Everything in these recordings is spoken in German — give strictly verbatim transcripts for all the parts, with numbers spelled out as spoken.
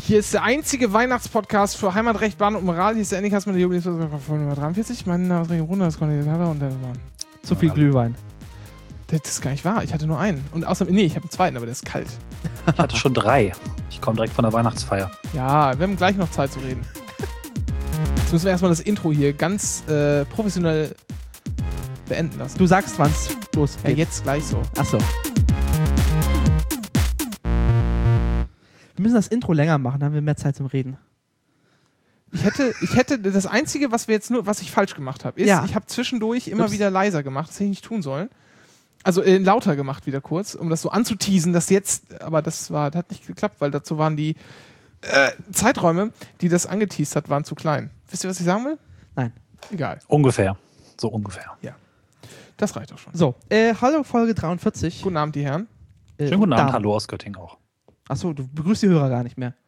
Hier ist der einzige Weihnachtspodcast für Heimatrecht, Bahn und Moral. Hier ist der Endicast mit der Jubiläumsfolge von Nummer dreiundvierzig. Mein Name ist René Brunner, das konnte ich und der war. Zu viel Glühwein. Das ist gar nicht wahr. Ich hatte nur einen. Und außerdem, nee, ich habe einen zweiten, aber der ist kalt. Ich hatte schon drei. Ich komme direkt von der Weihnachtsfeier. Ja, wir haben gleich noch Zeit zu reden. Jetzt müssen wir erstmal das Intro hier ganz äh, professionell beenden lassen. Du sagst, wann es losgeht. Ja, jetzt gleich so. Achso. Wir müssen das Intro länger machen, dann haben wir mehr Zeit zum Reden. Ich hätte, ich hätte, das Einzige, was wir jetzt nur, was ich falsch gemacht habe, ist, Ja. ich habe zwischendurch immer Ups. wieder leiser gemacht, das hätte ich nicht tun sollen. Also äh, lauter gemacht wieder kurz, um das so anzuteasen, dass jetzt, aber das war, das hat nicht geklappt, weil dazu waren die äh, Zeiträume, die das angeteased hat, waren zu klein. Wisst ihr, was ich sagen will? Nein. Egal. Ungefähr. So ungefähr. Das reicht doch schon. So, äh, hallo Folge dreiundvierzig. Guten Abend, die Herren. Äh, Schönen guten Abend, Damen. hallo aus Göttingen auch. Achso, du begrüßt die Hörer gar nicht mehr.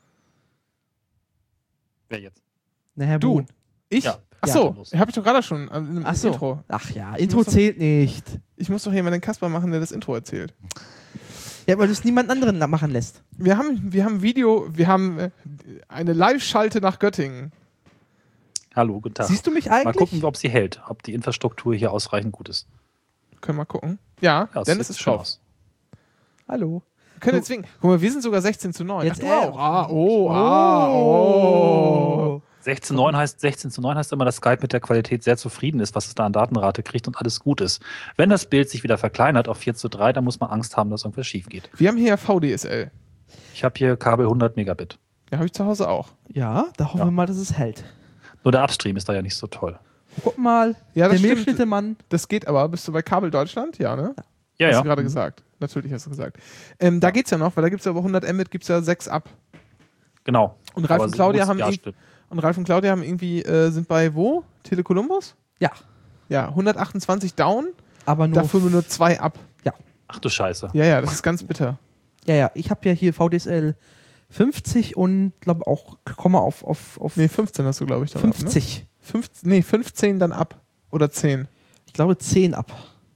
Wer jetzt? Na, Herr Du. Buhn. Ich? Ja. Achso, Ja. habe ich doch gerade schon äh, im Achso. Intro. Ach ja, Intro muss doch- zählt nicht. Ich muss doch hier mal den Kasper machen, der das Intro erzählt. Ja, weil du es niemand anderen machen lässt. Wir haben, wir haben Video, wir haben äh, eine Live-Schalte nach Göttingen. Hallo, guten Tag. Siehst du mich eigentlich? Mal gucken, ob sie hält, ob die Infrastruktur hier ausreichend gut ist. Können wir mal gucken. Ja, Ja, Dennis sieht ist schön drauf. aus. Hallo. Wir können Du- jetzt winken. Guck mal, wir sind sogar sechzehn zu neun. Jetzt Ach, du er. auch. Ah, oh, ah, oh. sechzehn zu neun heißt, sechzehn zu neun heißt immer, dass Skype mit der Qualität sehr zufrieden ist, was es da an Datenrate kriegt und alles gut ist. Wenn das Bild sich wieder verkleinert auf vier zu drei, dann muss man Angst haben, dass irgendwas schief geht. Wir haben hier V D S L. Ich habe hier Kabel hundert Megabit. Ja, habe ich zu Hause auch. Ja, da hoffen Ja. wir mal, dass es hält. Nur der Upstream ist da ja nicht so toll. Guck mal, Ja, das der stimmt. Milchschnittemann. Das geht aber. Bist du bei Kabel Deutschland? Ja, ne? Ja, hast ja. du gerade gesagt. Natürlich hast du gesagt. Ähm, da geht's ja noch, weil da gibt's ja über hundert Mbit gibt's ja sechs ab. Genau. Und Ralf Aber und so Claudia muss- haben ja, irg- stimmt. Und Ralf und Claudia haben irgendwie, äh, sind bei wo? Telekolumbus? Ja, Ja, hundertachtundzwanzig down, aber nur. dafür nur zwei ab. Ach du Scheiße. Ja, ja, das ist ganz bitter. Ja, ja, ich habe ja hier V D S L fünfzig und glaube auch, komme auf, auf, auf Nee, fünfzehn hast du, glaube ich. dann ab, fünfzig. Ne? fünfzehn, nee, fünfzehn dann ab. Oder zehn. Ich glaube zehn ab.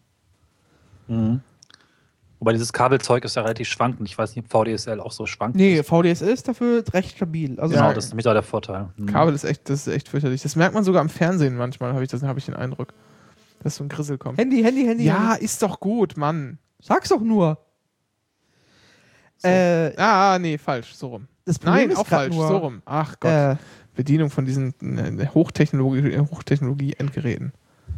Mhm. Wobei dieses Kabelzeug ist ja relativ schwankend. Ich weiß nicht, ob V D S L auch so schwankt. Nee, V D S L ist dafür recht stabil. Also Genau, Ja. das ist nämlich da der Vorteil. Mhm. Kabel ist echt, das ist echt fürchterlich. Das merkt man sogar am Fernsehen manchmal, habe ich, das- hab ich den Eindruck. Dass so ein Grissel kommt. Handy, Handy, Handy. Ja, Handy. ist doch gut, Mann. Sag's doch nur. So. Äh, Ah, nee, falsch, so rum. das Problem Nein, ist auch grad falsch, nur, so rum. Ach Gott. Äh, Bedienung von diesen äh, Hochtechnologie, Hochtechnologie-Endgeräten.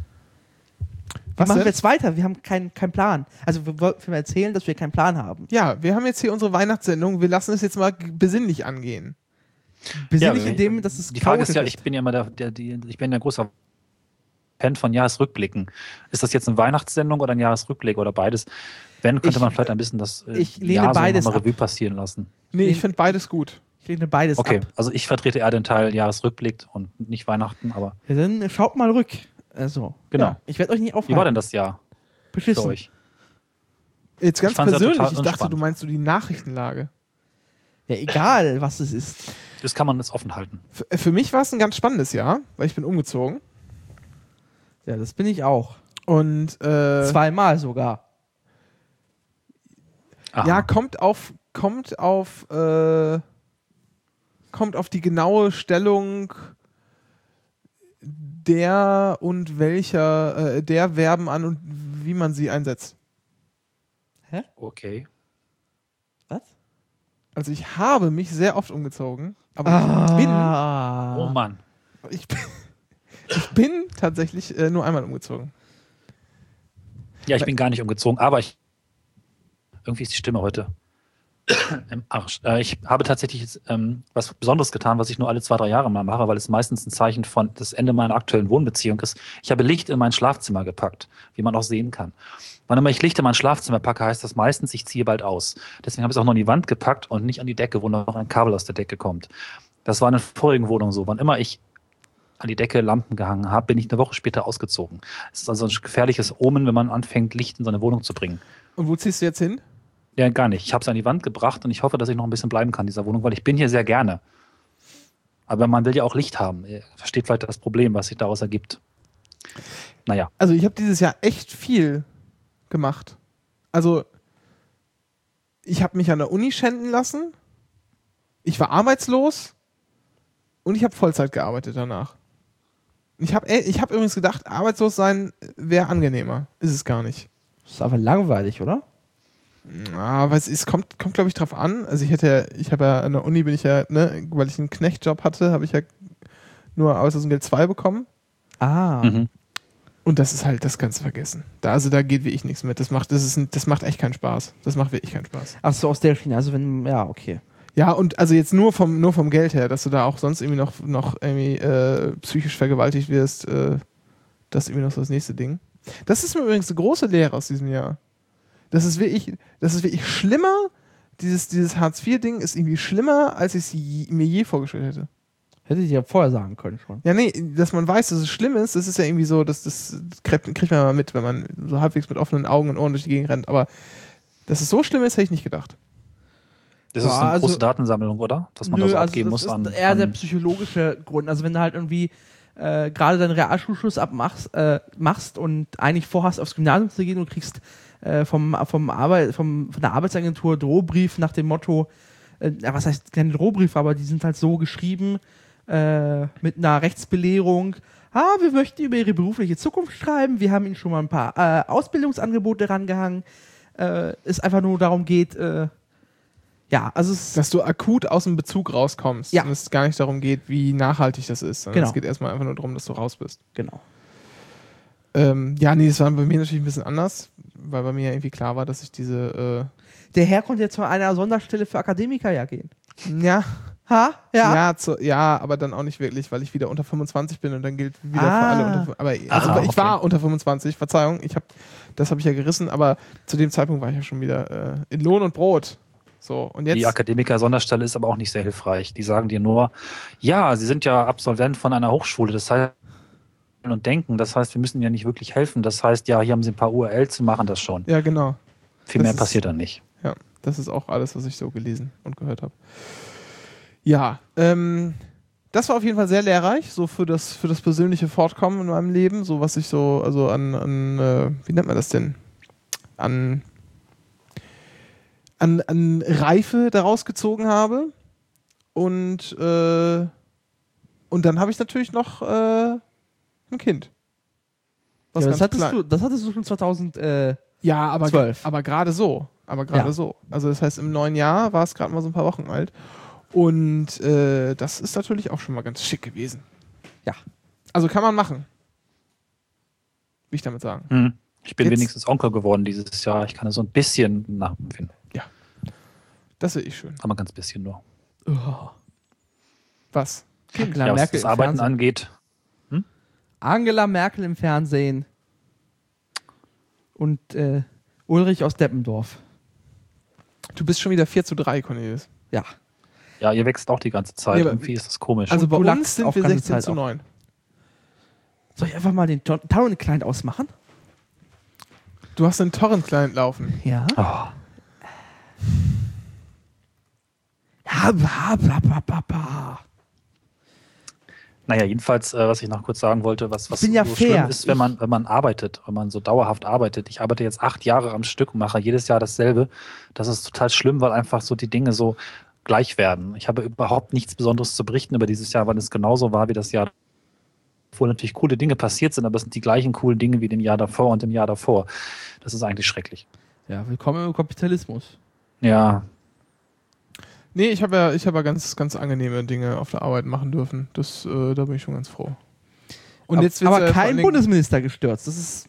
wie Was machen denn? wir jetzt weiter? Wir haben keinen keinen Plan. Also wir wollten erzählen, dass wir keinen Plan haben. Ja, wir haben jetzt hier unsere Weihnachtssendung. Wir lassen es jetzt mal g- besinnlich angehen. Besinnlich Ja, in dem, dass es Die Frage ist ja, chaotisch ich bin ja immer der, der, die, ich bin ja großer Fan von Jahresrückblicken. Ist das jetzt eine Weihnachtssendung oder ein Jahresrückblick oder beides? Wenn, könnte Ich- man vielleicht ein bisschen das äh, ich lehne Jahr so beides nochmal ab. Revue passieren lassen. Nee, ich Nee. finde beides gut. Ich lehne beides Okay, ab. also ich vertrete eher den Teil Jahresrückblick und nicht Weihnachten, aber Ja, dann schaut mal rück. Also, Genau. Ja, ich werde euch nicht aufhalten. wie war denn das Jahr für Beschissen. euch? Jetzt ganz Ich fand's ja persönlich, total ich dachte, entspannt. du meinst so die Nachrichtenlage. Ja, egal, was es ist. Das kann man jetzt offen halten. F für mich war es ein ganz spannendes Jahr, weil ich bin umgezogen. Ja, das bin ich auch. Und äh, Zweimal sogar. Aha. ja, kommt auf, kommt auf, äh, kommt auf die genaue Stellung der und welcher, äh, der Verben an und wie man sie einsetzt. Okay. Was? Also ich habe mich sehr oft umgezogen, aber Ah. Oh Mann. ich bin, ich bin, ich bin tatsächlich äh, nur einmal umgezogen. Ja, ich bin gar nicht umgezogen, aber ich irgendwie ist die Stimme heute im Arsch. Äh, ich habe tatsächlich jetzt, ähm, was Besonderes getan, was ich nur alle zwei, drei Jahre mal mache, weil es meistens ein Zeichen von das Ende meiner aktuellen Wohnbeziehung ist. Ich habe Licht in mein Schlafzimmer gepackt, wie man auch sehen kann. Wann immer ich Licht in mein Schlafzimmer packe, heißt das meistens, ich ziehe bald aus. Deswegen habe ich es auch noch an die Wand gepackt und nicht an die Decke, wo noch ein Kabel aus der Decke kommt. Das war in der vorigen Wohnung so. Wann immer ich an die Decke Lampen gehangen habe, bin ich eine Woche später ausgezogen. Es ist also ein gefährliches Omen, wenn man anfängt, Licht in seine Wohnung zu bringen. Und wo ziehst du jetzt hin? Ja, gar nicht. Ich habe es an die Wand gebracht und ich hoffe, dass ich noch ein bisschen bleiben kann in dieser Wohnung, weil ich bin hier sehr gerne. Aber man will ja auch Licht haben. Ihr versteht vielleicht das Problem, was sich daraus ergibt. Naja. Also ich habe dieses Jahr echt viel gemacht. Also ich habe mich an der Uni schänden lassen. ich war arbeitslos und ich habe Vollzeit gearbeitet danach. Ich habe ich hab übrigens gedacht, arbeitslos sein wäre angenehmer. Ist es gar nicht. Das ist aber langweilig, oder? Aber es ist, kommt, kommt glaube ich, drauf an. Also ich hätte, ich habe ja an der Uni bin ich ja, ne, weil ich einen Knechtjob hatte, habe ich ja nur Arbeitslosengeld zwei bekommen. Ah. Mhm. Und das ist halt das Ganze vergessen. Da, also da geht wirklich nichts mit. Das macht, das ist, ein, das macht echt keinen Spaß. Das macht wirklich keinen Spaß. Ach so, aus der Schiene. Also wenn, ja, okay. Ja, und also jetzt nur vom, nur vom Geld her, dass du da auch sonst irgendwie noch, noch irgendwie äh, psychisch vergewaltigt wirst, äh, das ist irgendwie noch so das nächste Ding. Das ist mir übrigens eine große Lehre aus diesem Jahr. Das ist wirklich, das ist wirklich schlimmer. Dieses, dieses Hartz vier Ding ist irgendwie schlimmer, als ich es je, mir je vorgestellt hätte. Hätte ich ja vorher sagen können schon. Ja, nee, dass man weiß, dass es schlimm ist, das ist ja irgendwie so, dass das kriegt, kriegt man mal mit, wenn man so halbwegs mit offenen Augen und Ohren durch die Gegend rennt. Aber dass es so schlimm ist, hätte ich nicht gedacht. Das Ja, ist eine also- große Datensammlung, oder? Dass man Nö, da so also abgeben das muss ist an. eher der an psychologische Grund. Also wenn du halt irgendwie äh, gerade deinen Realschulschluss abmachst äh, machst und eigentlich vorhast, aufs Gymnasium zu gehen und kriegst äh, vom, vom Arbeit, vom, von der Arbeitsagentur Drohbrief nach dem Motto, äh, ja, was heißt keine Drohbrief, aber die sind halt so geschrieben äh, mit einer Rechtsbelehrung. Ah, wir möchten über Ihre berufliche Zukunft schreiben. Wir haben Ihnen schon mal ein paar äh, Ausbildungsangebote rangehangen. Äh, es einfach nur darum geht, äh, ja, also es Dass du akut aus dem Bezug rauskommst Ja. und es gar nicht darum geht, wie nachhaltig das ist, sondern Genau. es geht erstmal einfach nur darum, dass du raus bist. genau. Ähm, ja, nee, das war bei mir natürlich ein bisschen anders, weil bei mir ja irgendwie klar war, dass ich diese, Der Herr konnte jetzt zu einer Sonderstelle für Akademiker ja gehen. äh, ja, Ha? Ja. ja, zu, ja, aber dann auch nicht wirklich, weil ich wieder unter fünfundzwanzig bin und dann gilt wieder Ah. für alle unter, aber also, Ah, ich okay. war unter fünfundzwanzig, Verzeihung, ich hab, das habe ich ja gerissen, aber zu dem Zeitpunkt war ich ja schon wieder äh, in Lohn und Brot. So, und jetzt Die Akademiker-Sonderstelle ist aber auch nicht sehr hilfreich. Die sagen dir nur, ja, Sie sind ja Absolvent von einer Hochschule, das heißt, und denken, das heißt, wir müssen ja nicht wirklich helfen. Das heißt, ja, hier haben Sie ein paar U R Ls, Sie machen das schon. ja, genau. Viel Das mehr ist- passiert dann nicht. Ja, das ist auch alles, was ich so gelesen und gehört habe. Ja, ähm, das war auf jeden Fall sehr lehrreich, so für das, für das persönliche Fortkommen in meinem Leben, so was ich so, also an, an äh, wie nennt man das denn? An, an, an Reife daraus gezogen habe. Und, äh, und dann habe ich natürlich noch äh, ein Kind. Was Ja, das, ganz hattest klein- du, das hattest du schon zweitausend. Äh, ja, aber, zwölf. aber gerade so. Aber gerade Ja. so. Also das heißt, im neuen Jahr war es gerade mal so ein paar Wochen alt. Und äh, das ist natürlich auch schon mal ganz schick gewesen. Ja. Also kann man machen. Will ich damit sagen. Hm. Ich bin Jetzt- wenigstens Onkel geworden dieses Jahr. Ich kann es so ein bisschen nachempfinden. Das will ich schön. Aber ganz bisschen nur. oh. Was? Angela Ja, was Merkel das im Arbeiten Fernsehen. angeht. Angela Merkel im Fernsehen. Und äh, Ulrich aus Deppendorf. Du bist schon wieder vier zu drei, Cornelius. Ja. Ja, ihr wächst auch die ganze Zeit. Nee, aber- Irgendwie ist das komisch. Also Und bei du uns lachst sind auch wir ganze sechzehn Zeit zu auch. neun. Soll ich einfach mal den Ton- Torrent-Client ausmachen? Du hast einen Torrent-Client laufen. Ja. oh. Ja, bla, bla, bla, bla, bla. Naja, jedenfalls, äh, was ich noch kurz sagen wollte, was, was bin ja so fair. schlimm ist, wenn man, wenn man arbeitet, wenn man so dauerhaft arbeitet. Ich arbeite jetzt acht Jahre am Stück und mache jedes Jahr dasselbe. Das ist total schlimm, weil einfach so die Dinge so gleich werden. Ich habe überhaupt nichts Besonderes zu berichten über dieses Jahr, weil es genauso war wie das Jahr, obwohl natürlich coole Dinge passiert sind, aber es sind die gleichen coolen Dinge wie dem Jahr davor und dem Jahr davor. Das ist eigentlich schrecklich. Ja, willkommen im Kapitalismus. Ja, Nee, ich habe ja, ich habe ja ganz, ganz angenehme Dinge auf der Arbeit machen dürfen. Das, äh, da bin ich schon ganz froh. Und aber jetzt wird's aber ja vor allen kein Dingen- Bundesminister gestürzt. Das ist.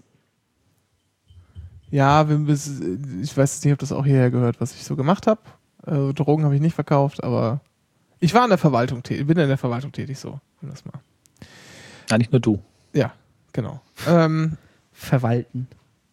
Ja, wir, bis- ich weiß jetzt nicht, ob das auch hierher gehört, was ich so gemacht habe. Äh, Drogen habe ich nicht verkauft, aber ich war in der Verwaltung tätig, bin in der Verwaltung tätig, so. Nimm das mal. ja, nicht nur du. Ja, genau. Ähm, Verwalten.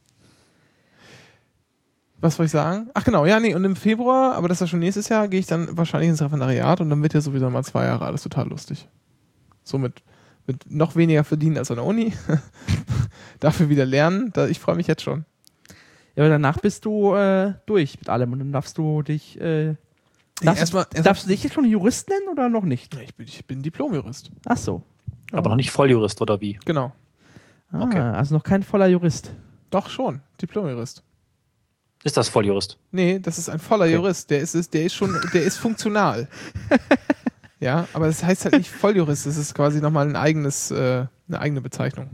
was soll ich sagen? Ach genau, ja, nee, und im Februar, aber das ist ja schon nächstes Jahr, gehe ich dann wahrscheinlich ins Referendariat und dann wird ja sowieso mal zwei Jahre alles total lustig. So mit, mit noch weniger verdienen als an der Uni. Dafür wieder lernen. Da, ich freue mich jetzt schon. Ja, aber danach bist du äh, durch mit allem und dann darfst du dich. Äh, darfst, erstmal- erstmal- darfst du dich jetzt schon Jurist nennen oder noch nicht? Ich bin, ich bin Diplom-Jurist. Ach so. Aber noch nicht Volljurist oder wie? Genau. Ah, Okay. also noch kein voller Jurist. Doch schon, Diplom-Jurist. Ist das Volljurist? Nee, das ist ein voller Okay. Jurist. Der ist, ist, der ist schon, der ist funktional. Ja, aber das heißt halt nicht Volljurist. Das ist quasi nochmal ein eigenes, äh, eine eigene Bezeichnung.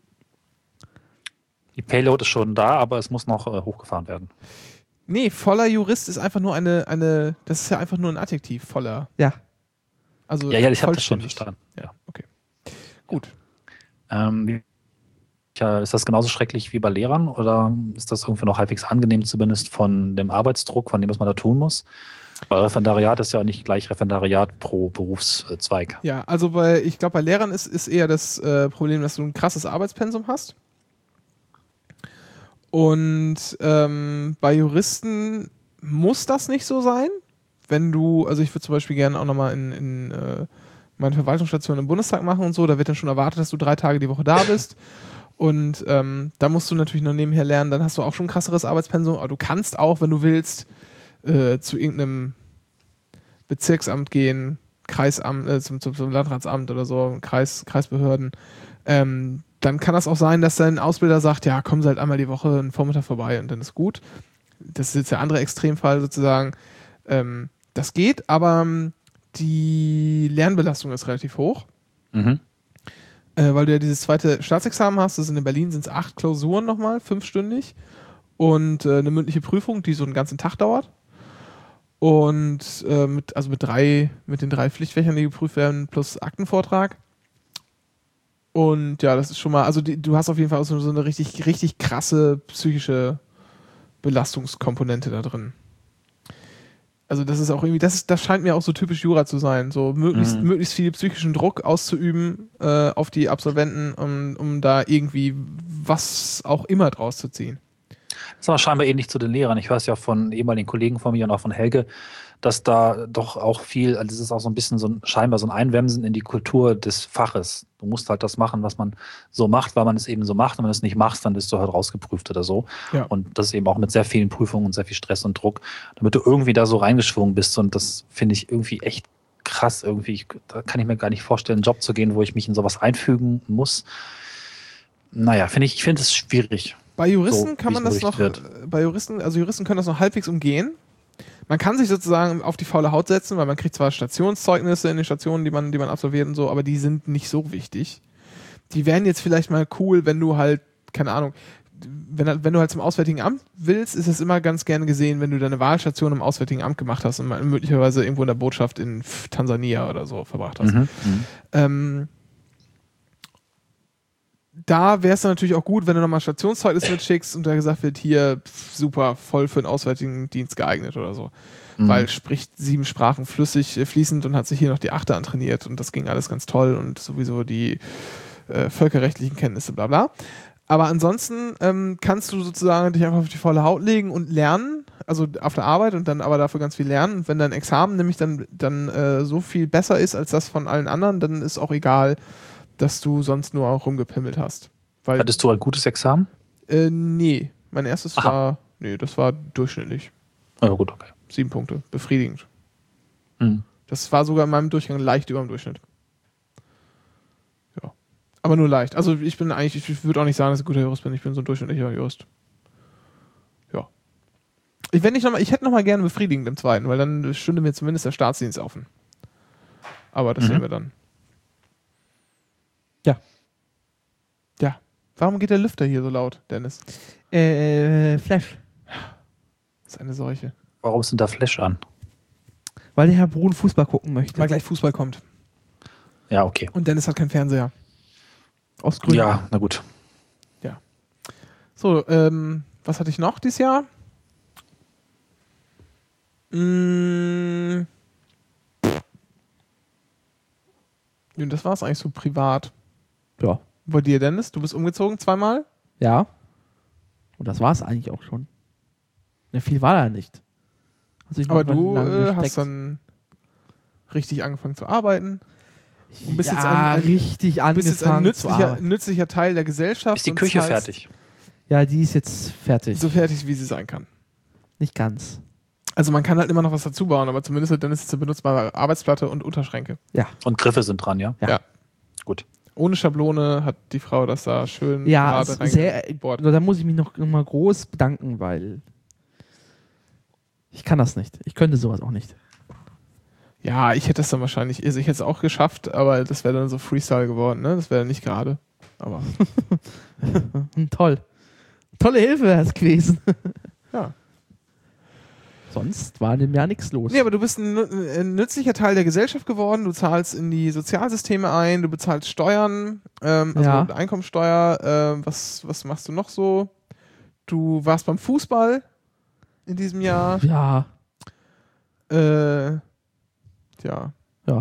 Die Payload ist schon da, aber es muss noch äh, hochgefahren werden. Nee, voller Jurist ist einfach nur eine, eine, das ist ja einfach nur ein Adjektiv, voller. Ja. Also Ja, ja, ich habe das schon vollständig. verstanden. Ja, okay. Gut. Ähm, wie, ja, ist das genauso schrecklich wie bei Lehrern oder ist das irgendwie noch halbwegs angenehm, zumindest von dem Arbeitsdruck, von dem, was man da tun muss? Weil Referendariat ist ja nicht gleich Referendariat pro Berufszweig. Ja, also bei, ich glaube, bei Lehrern ist, ist eher das äh, Problem, dass du ein krasses Arbeitspensum hast. Und ähm, bei Juristen muss das nicht so sein. Wenn du, also ich würde zum Beispiel gerne auch nochmal in, in äh, meine Verwaltungsstation im Bundestag machen und so, da wird dann schon erwartet, dass du drei Tage die Woche da bist. Und ähm, da musst du natürlich noch nebenher lernen, dann hast du auch schon ein krasseres Arbeitspensum, aber du kannst auch, wenn du willst, äh, zu irgendeinem Bezirksamt gehen, Kreisamt, äh, zum, zum, zum Landratsamt oder so, Kreis, Kreisbehörden. Ähm, dann kann das auch sein, dass dein Ausbilder sagt, ja, kommen Sie halt einmal die Woche einen Vormittag vorbei und dann ist gut. Das ist jetzt der andere Extremfall sozusagen. Ähm, das geht, aber ähm, die Lernbelastung ist relativ hoch, Mhm. äh, weil du ja dieses zweite Staatsexamen hast. Das sind in Berlin sind es acht Klausuren nochmal, fünfstündig und äh, eine mündliche Prüfung, die so einen ganzen Tag dauert. Und äh, mit, also mit drei, mit den drei Pflichtfächern, die geprüft werden, plus Aktenvortrag. Und ja, das ist schon mal, also die, du hast auf jeden Fall auch so, so eine richtig, richtig krasse psychische Belastungskomponente da drin. Also das ist auch irgendwie, das, ist, das scheint mir auch so typisch Jura zu sein, so möglichst, Mhm. möglichst viel psychischen Druck auszuüben äh, auf die Absolventen, um, um da irgendwie was auch immer draus zu ziehen. Das ist aber scheinbar ähnlich zu den Lehrern. Ich weiß ja von ehemaligen Kollegen von mir und auch von Helge, dass da doch auch viel, also es ist auch so ein bisschen so ein, scheinbar so ein Einwemsen in die Kultur des Faches. Du musst halt das machen, was man so macht, weil man es eben so macht. Und wenn du es nicht machst, dann bist du halt rausgeprüft oder so. Ja. Und das eben auch mit sehr vielen Prüfungen und sehr viel Stress und Druck, damit du irgendwie da so reingeschwungen bist. Und das finde ich irgendwie echt krass. Irgendwie, ich, da kann ich mir gar nicht vorstellen, einen Job zu gehen, wo ich mich in sowas einfügen muss. Naja, finde ich, ich finde es schwierig. Bei Juristen So, kann wie man es das noch, berichtet äh, bei Juristen, also Juristen können das noch halbwegs umgehen. Man kann sich sozusagen auf die faule Haut setzen, weil man kriegt zwar Stationszeugnisse in den Stationen, die man, die man absolviert und so, aber die sind nicht so wichtig. Die wären jetzt vielleicht mal cool, wenn du halt, keine Ahnung, wenn, wenn du halt zum Auswärtigen Amt willst, ist es immer ganz gern gesehen, wenn du deine Wahlstation im Auswärtigen Amt gemacht hast und möglicherweise irgendwo in der Botschaft in Tansania oder so verbracht hast. Mhm. Mhm. Ähm, da wäre es dann natürlich auch gut, wenn du nochmal Stationszeugnis mitschickst und da gesagt wird, hier, pf, super, voll für den Auswärtigen Dienst geeignet oder so. Mhm. Weil spricht sieben Sprachen flüssig, äh, fließend und hat sich hier noch die Achte antrainiert und das ging alles ganz toll und sowieso die äh, völkerrechtlichen Kenntnisse, bla bla. Aber ansonsten ähm, kannst du sozusagen dich einfach auf die volle Haut legen und lernen, also auf der Arbeit und dann aber dafür ganz viel lernen. Und wenn dein Examen nämlich dann, dann äh, so viel besser ist als das von allen anderen, dann ist auch egal, dass du sonst nur auch rumgepimmelt hast. Weil, Hattest du ein gutes Examen? äh, nee, mein erstes Aha. war, nee, das war durchschnittlich. Ja, gut, okay. Sieben Punkte, befriedigend. Mhm. Das war sogar in meinem Durchgang leicht über dem Durchschnitt. Ja. Aber nur leicht. Also ich bin eigentlich, ich würde auch nicht sagen, dass ich ein guter Jurist bin, ich bin so ein durchschnittlicher Jurist. Ja. Ich, wenn ich, noch mal, ich hätte noch mal gerne befriedigend im zweiten, weil dann stünde mir zumindest der Staatsdienst offen. Aber das Mhm. sehen wir dann. Ja. Ja. Warum geht der Lüfter hier so laut, Dennis? Äh, Flash. Das ist eine Seuche. Warum sind da Flash an? Weil der Herr Brun Fußball gucken möchte. Weil gleich Fußball kommt. Ja, okay. Und Dennis hat keinen Fernseher. Aus Gründen. Ja, na gut. So, ähm, was hatte ich noch dieses Jahr? Mmh. Ja, das war es eigentlich so privat. Ja. Bei dir, Dennis? Du bist umgezogen zweimal? Ja. Und das war es eigentlich auch schon. Ja, viel war da nicht. Also ich Aber mach mal du lang äh, gesteckt. hast dann richtig angefangen zu arbeiten. Du bist ja, jetzt ein, ein, richtig Du bist jetzt ein angefangen zu nützlicher, arbeiten. nützlicher Teil der Gesellschaft. Ist die und Küche das heißt, fertig? Ja, die ist jetzt fertig. So fertig, wie sie sein kann. Nicht ganz. Also man kann halt immer noch was dazu bauen, aber zumindest hat Dennis jetzt eine benutzbare Arbeitsplatte und Unterschränke. Und Griffe sind dran, ja? Ja. Ja. Gut. Ohne Schablone hat die Frau das da schön Ja, gerade es- sehr, reingebohrt. da muss ich mich noch mal groß bedanken, weil Ich kann das nicht. Ich könnte sowas auch nicht. Ja, ich hätte es dann wahrscheinlich, also ich hätte es auch geschafft, aber das wäre dann so Freestyle geworden, ne? Das wäre nicht gerade. Aber Hm, toll. Tolle Hilfe wäre es gewesen. ja. Sonst war in dem Jahr nichts los. Nee, aber du bist ein, nü- ein nützlicher Teil der Gesellschaft geworden. Du zahlst in die Sozialsysteme ein, du bezahlst Steuern, ähm, also Ja. Einkommensteuer. Ähm, was, was machst du noch so? Du warst beim Fußball in diesem Jahr. Ja. Äh, ja. Ja.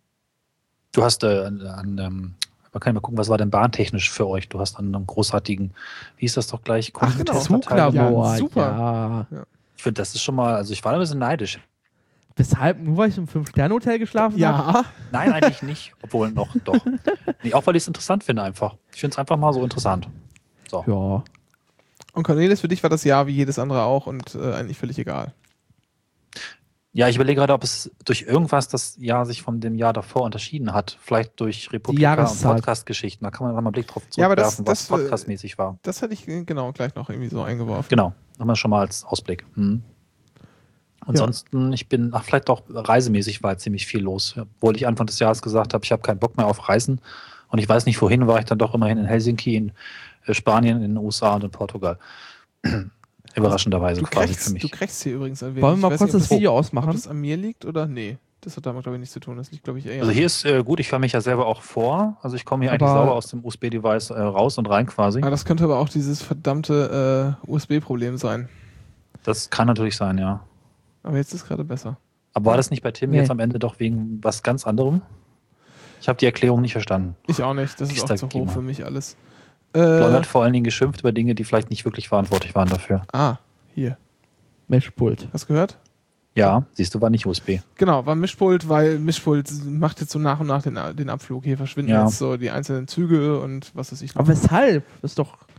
Du hast äh, an, an ähm, man kann ja mal gucken, was war denn bahntechnisch für euch? Du hast an einem großartigen, wie ist das doch gleich? Ach, genau. Zuglabor. Ja, super. Ja. Ich finde, das ist schon mal, also ich war da ein bisschen neidisch. Weshalb? Nur weil ich im Fünf-Sterne-Hotel geschlafen habe? Ja. Nein, eigentlich nicht. Obwohl noch, doch. Nee, auch weil ich es interessant finde einfach. Ich finde es einfach mal so interessant. So. Ja. Und Cornelis, für dich war das Jahr wie jedes andere auch und äh, eigentlich völlig egal. Ja, ich überlege gerade, ob es durch irgendwas das Jahr sich von dem Jahr davor unterschieden hat. Vielleicht durch Republika und Jahreszahl. Podcast-Geschichten. Da kann man nochmal einen Blick drauf Ja, aber das- zurückwerfen, das, was äh, podcastmäßig war. Das hätte ich äh, genau gleich noch irgendwie so eingeworfen. Genau, haben wir schon mal als Ausblick. Hm. Ansonsten, ich bin, ach, vielleicht doch reisemäßig war ziemlich viel los. Obwohl ich Anfang des Jahres gesagt habe, ich habe keinen Bock mehr auf Reisen. Und ich weiß nicht, wohin, war ich dann doch immerhin in Helsinki, in äh, Spanien, in den U S A und in Portugal. Überraschenderweise Du quasi kriegst, für mich. du kriegst hier übrigens ein wenig. Wollen wir Ich mal weiß kurz nicht, ob das Video Ob ausmachen? das an mir liegt oder? Nee. Das hat damit, glaube ich, nichts zu tun. Das liegt, glaube ich, eher. Also hier ist äh, gut, ich höre mich ja selber auch vor. Also ich komme hier Aber- eigentlich sauber aus dem U S B-Device äh, raus und rein quasi. Ah, das könnte aber auch dieses verdammte äh, U S B-Problem sein. Das kann natürlich sein, ja. Aber jetzt ist gerade besser. Aber war das nicht bei Tim Nee. jetzt am Ende doch wegen was ganz anderem? Ich habe die Erklärung nicht verstanden. Ich auch nicht. Das Wie ist ist auch da zu hoch gegangen? für mich alles. Leute Äh, hat vor allen Dingen geschimpft über Dinge, die vielleicht nicht wirklich verantwortlich waren dafür. ah, hier. Mischpult. Hast du gehört? Ja, siehst du, war nicht U S B. Genau, war Mischpult, weil Mischpult macht jetzt so nach und nach den, den Abflug. Hier verschwinden Ja. jetzt so die einzelnen Züge und was weiß ich noch. Aber weshalb? Das ist doch.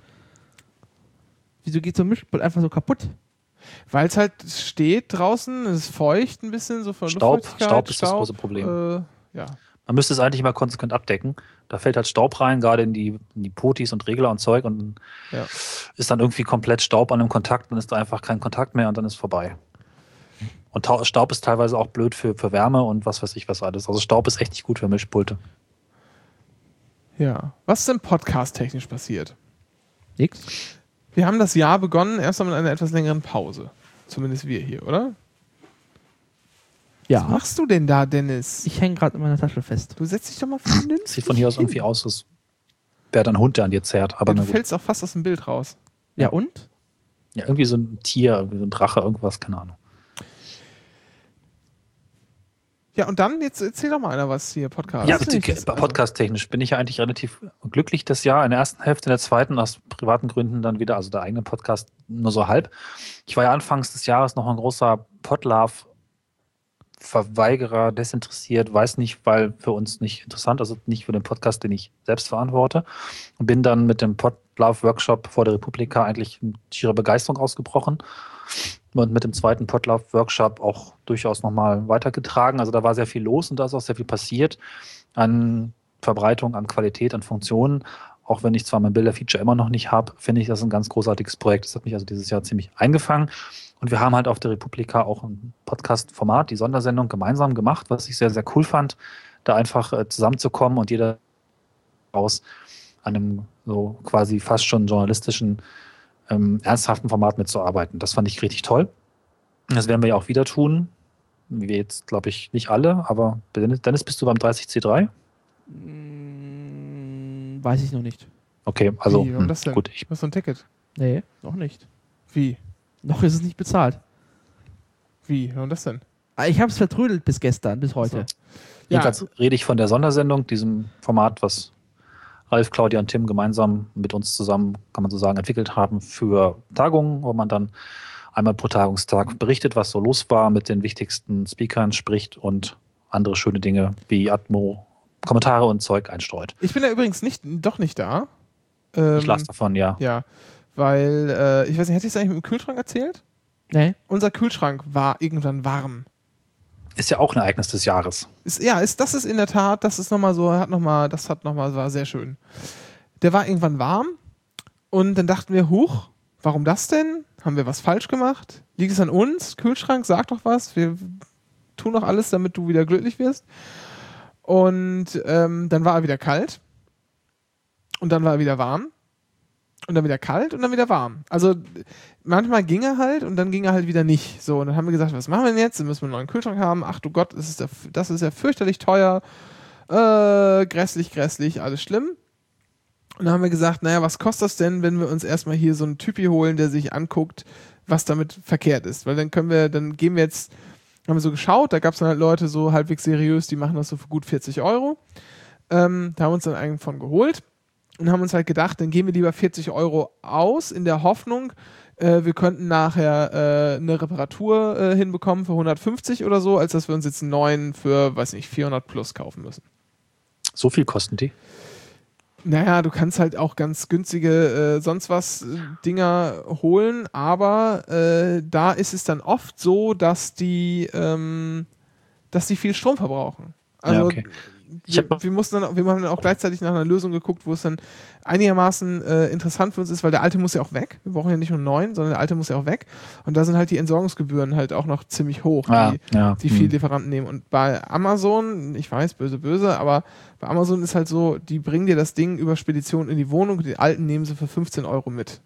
Wieso geht so ein Mischpult einfach so kaputt? Weil es halt steht draußen, es ist feucht ein bisschen, so von Staub, Luftfeuchtigkeit, Staub ist das große Problem. Äh, ja. Man müsste es eigentlich mal konsequent abdecken. Da fällt halt Staub rein, gerade in die, in die Potis und Regler und Zeug und Ja. ist dann irgendwie komplett Staub an einem Kontakt, dann ist da einfach kein Kontakt mehr und dann ist vorbei. Und Tau- Staub ist teilweise auch blöd für, für Wärme und was weiß ich was alles. Also Staub ist echt nicht gut für Mischpulte. Ja. Was ist denn podcast-technisch passiert? Nix. Wir haben das Jahr begonnen, erst einmal mit einer etwas längeren Pause. Zumindest wir hier, oder? Was Ja. machst du denn da, Dennis? Ich hänge gerade in meiner Tasche fest. Du setzt dich doch mal vernünftig Sieht von hier aus hin. irgendwie aus, als wäre da ein Hund, der an dir zerrt. Aber Ja, na du gut. fällst auch fast aus dem Bild raus. Ja, und? Ja, irgendwie so ein Tier, irgendwie so ein Drache, irgendwas, keine Ahnung. Ja, und dann, jetzt erzähl doch mal einer was hier, Podcast. Ja, Was die- ist das? Also, podcast-technisch bin ich ja eigentlich relativ glücklich das Jahr. In der ersten Hälfte, in der zweiten aus privaten Gründen dann wieder, also der eigene Podcast nur so halb. Ich war ja anfangs des Jahres noch ein großer Podlove-Verweigerer, desinteressiert, weiß nicht, weil für uns nicht interessant, also nicht für den Podcast, den ich selbst verantworte. Und bin dann mit dem Podlove-Workshop vor der Republika eigentlich in schierer Begeisterung ausgebrochen. Und mit dem zweiten Podlove-Workshop auch durchaus nochmal weitergetragen. Also da war sehr viel los und da ist auch sehr viel passiert an Verbreitung, an Qualität, an Funktionen. Auch wenn ich zwar mein Bilder-Feature immer noch nicht habe, finde ich das ein ganz großartiges Projekt. Das hat mich also dieses Jahr ziemlich eingefangen. Und wir haben halt auf der Republika auch ein Podcast-Format, die Sondersendung gemeinsam gemacht, was ich sehr, sehr cool fand, da einfach äh, zusammenzukommen und jeder aus einem so quasi fast schon journalistischen Ähm, ernsthaften Format mitzuarbeiten. Das fand ich richtig toll. Das werden wir ja auch wieder tun. Wir jetzt, glaube ich, nicht alle, aber Dennis, Dennis, bist du beim dreißig C drei? Hm, weiß ich noch nicht. Okay, also Wie, warum hm, das denn? gut. Ich, Was ist so ein Ticket? Nee, noch nicht. Wie? Noch ist es nicht bezahlt. Wie? Warum das denn? Ah, Ich habe es vertrödelt bis gestern, bis heute. Ja. jedenfalls rede ich von der Sondersendung, diesem Format, was Ralf, Claudia und Tim gemeinsam mit uns zusammen, kann man so sagen, entwickelt haben für Tagungen, wo man dann einmal pro Tagungstag berichtet, was so los war, mit den wichtigsten Speakern spricht und andere schöne Dinge wie Atmo, Kommentare und Zeug einstreut. Ich bin ja übrigens nicht, doch nicht da. Ähm, Ich las davon, ja. Ja, weil, äh, ich weiß nicht, hätte ich es eigentlich mit dem Kühlschrank erzählt? Nee. Unser Kühlschrank war irgendwann warm. Ist ja auch ein Ereignis des Jahres. Ist, ja, ist, das ist in der Tat, das ist nochmal so, hat noch mal, das hat nochmal, war sehr schön. Der war irgendwann warm und dann dachten wir, huch, warum das denn? Haben wir was falsch gemacht? Liegt es an uns? Kühlschrank, sag doch was. Wir tun doch alles, damit du wieder glücklich wirst. Und ähm, dann war er wieder kalt. Und dann war er wieder warm. Und dann wieder kalt und dann wieder warm. Also manchmal ging er halt und dann ging er halt wieder nicht. So, und dann haben wir gesagt, was machen wir denn jetzt? Dann müssen wir einen neuen Kühlschrank haben. Ach du Gott, das ist ja, das ist ja fürchterlich teuer. Äh, grässlich, grässlich, alles schlimm. Und dann haben wir gesagt, naja, was kostet das denn, wenn wir uns erstmal hier so einen Typi holen, der sich anguckt, was damit verkehrt ist. Weil dann können wir, dann gehen wir jetzt, haben wir so geschaut, da gab es dann halt Leute so halbwegs seriös, die machen das so für gut vierzig Euro. Ähm, da haben wir uns dann einen von geholt. Und haben uns halt gedacht, dann geben wir lieber vierzig Euro aus, in der Hoffnung, äh, wir könnten nachher äh, eine Reparatur äh, hinbekommen für hundertfünfzig oder so, als dass wir uns jetzt einen neuen für, weiß nicht, vierhundert plus kaufen müssen. So viel kosten die? Naja, du kannst halt auch ganz günstige äh, sonst was äh, Dinger holen, aber äh, da ist es dann oft so, dass die, ähm, dass die viel Strom verbrauchen. Also ja, okay. Wir, wir mussten dann, wir haben dann auch gleichzeitig nach einer Lösung geguckt, wo es dann einigermaßen äh, interessant für uns ist, weil der alte muss ja auch weg. Wir brauchen ja nicht nur einen neuen, sondern der alte muss ja auch weg. Und da sind halt die Entsorgungsgebühren halt auch noch ziemlich hoch, ah, die, ja. die viele hm. Lieferanten nehmen. Und bei Amazon, ich weiß, böse, böse, aber bei Amazon ist halt so, die bringen dir das Ding über Spedition in die Wohnung, die alten nehmen sie für fünfzehn Euro mit.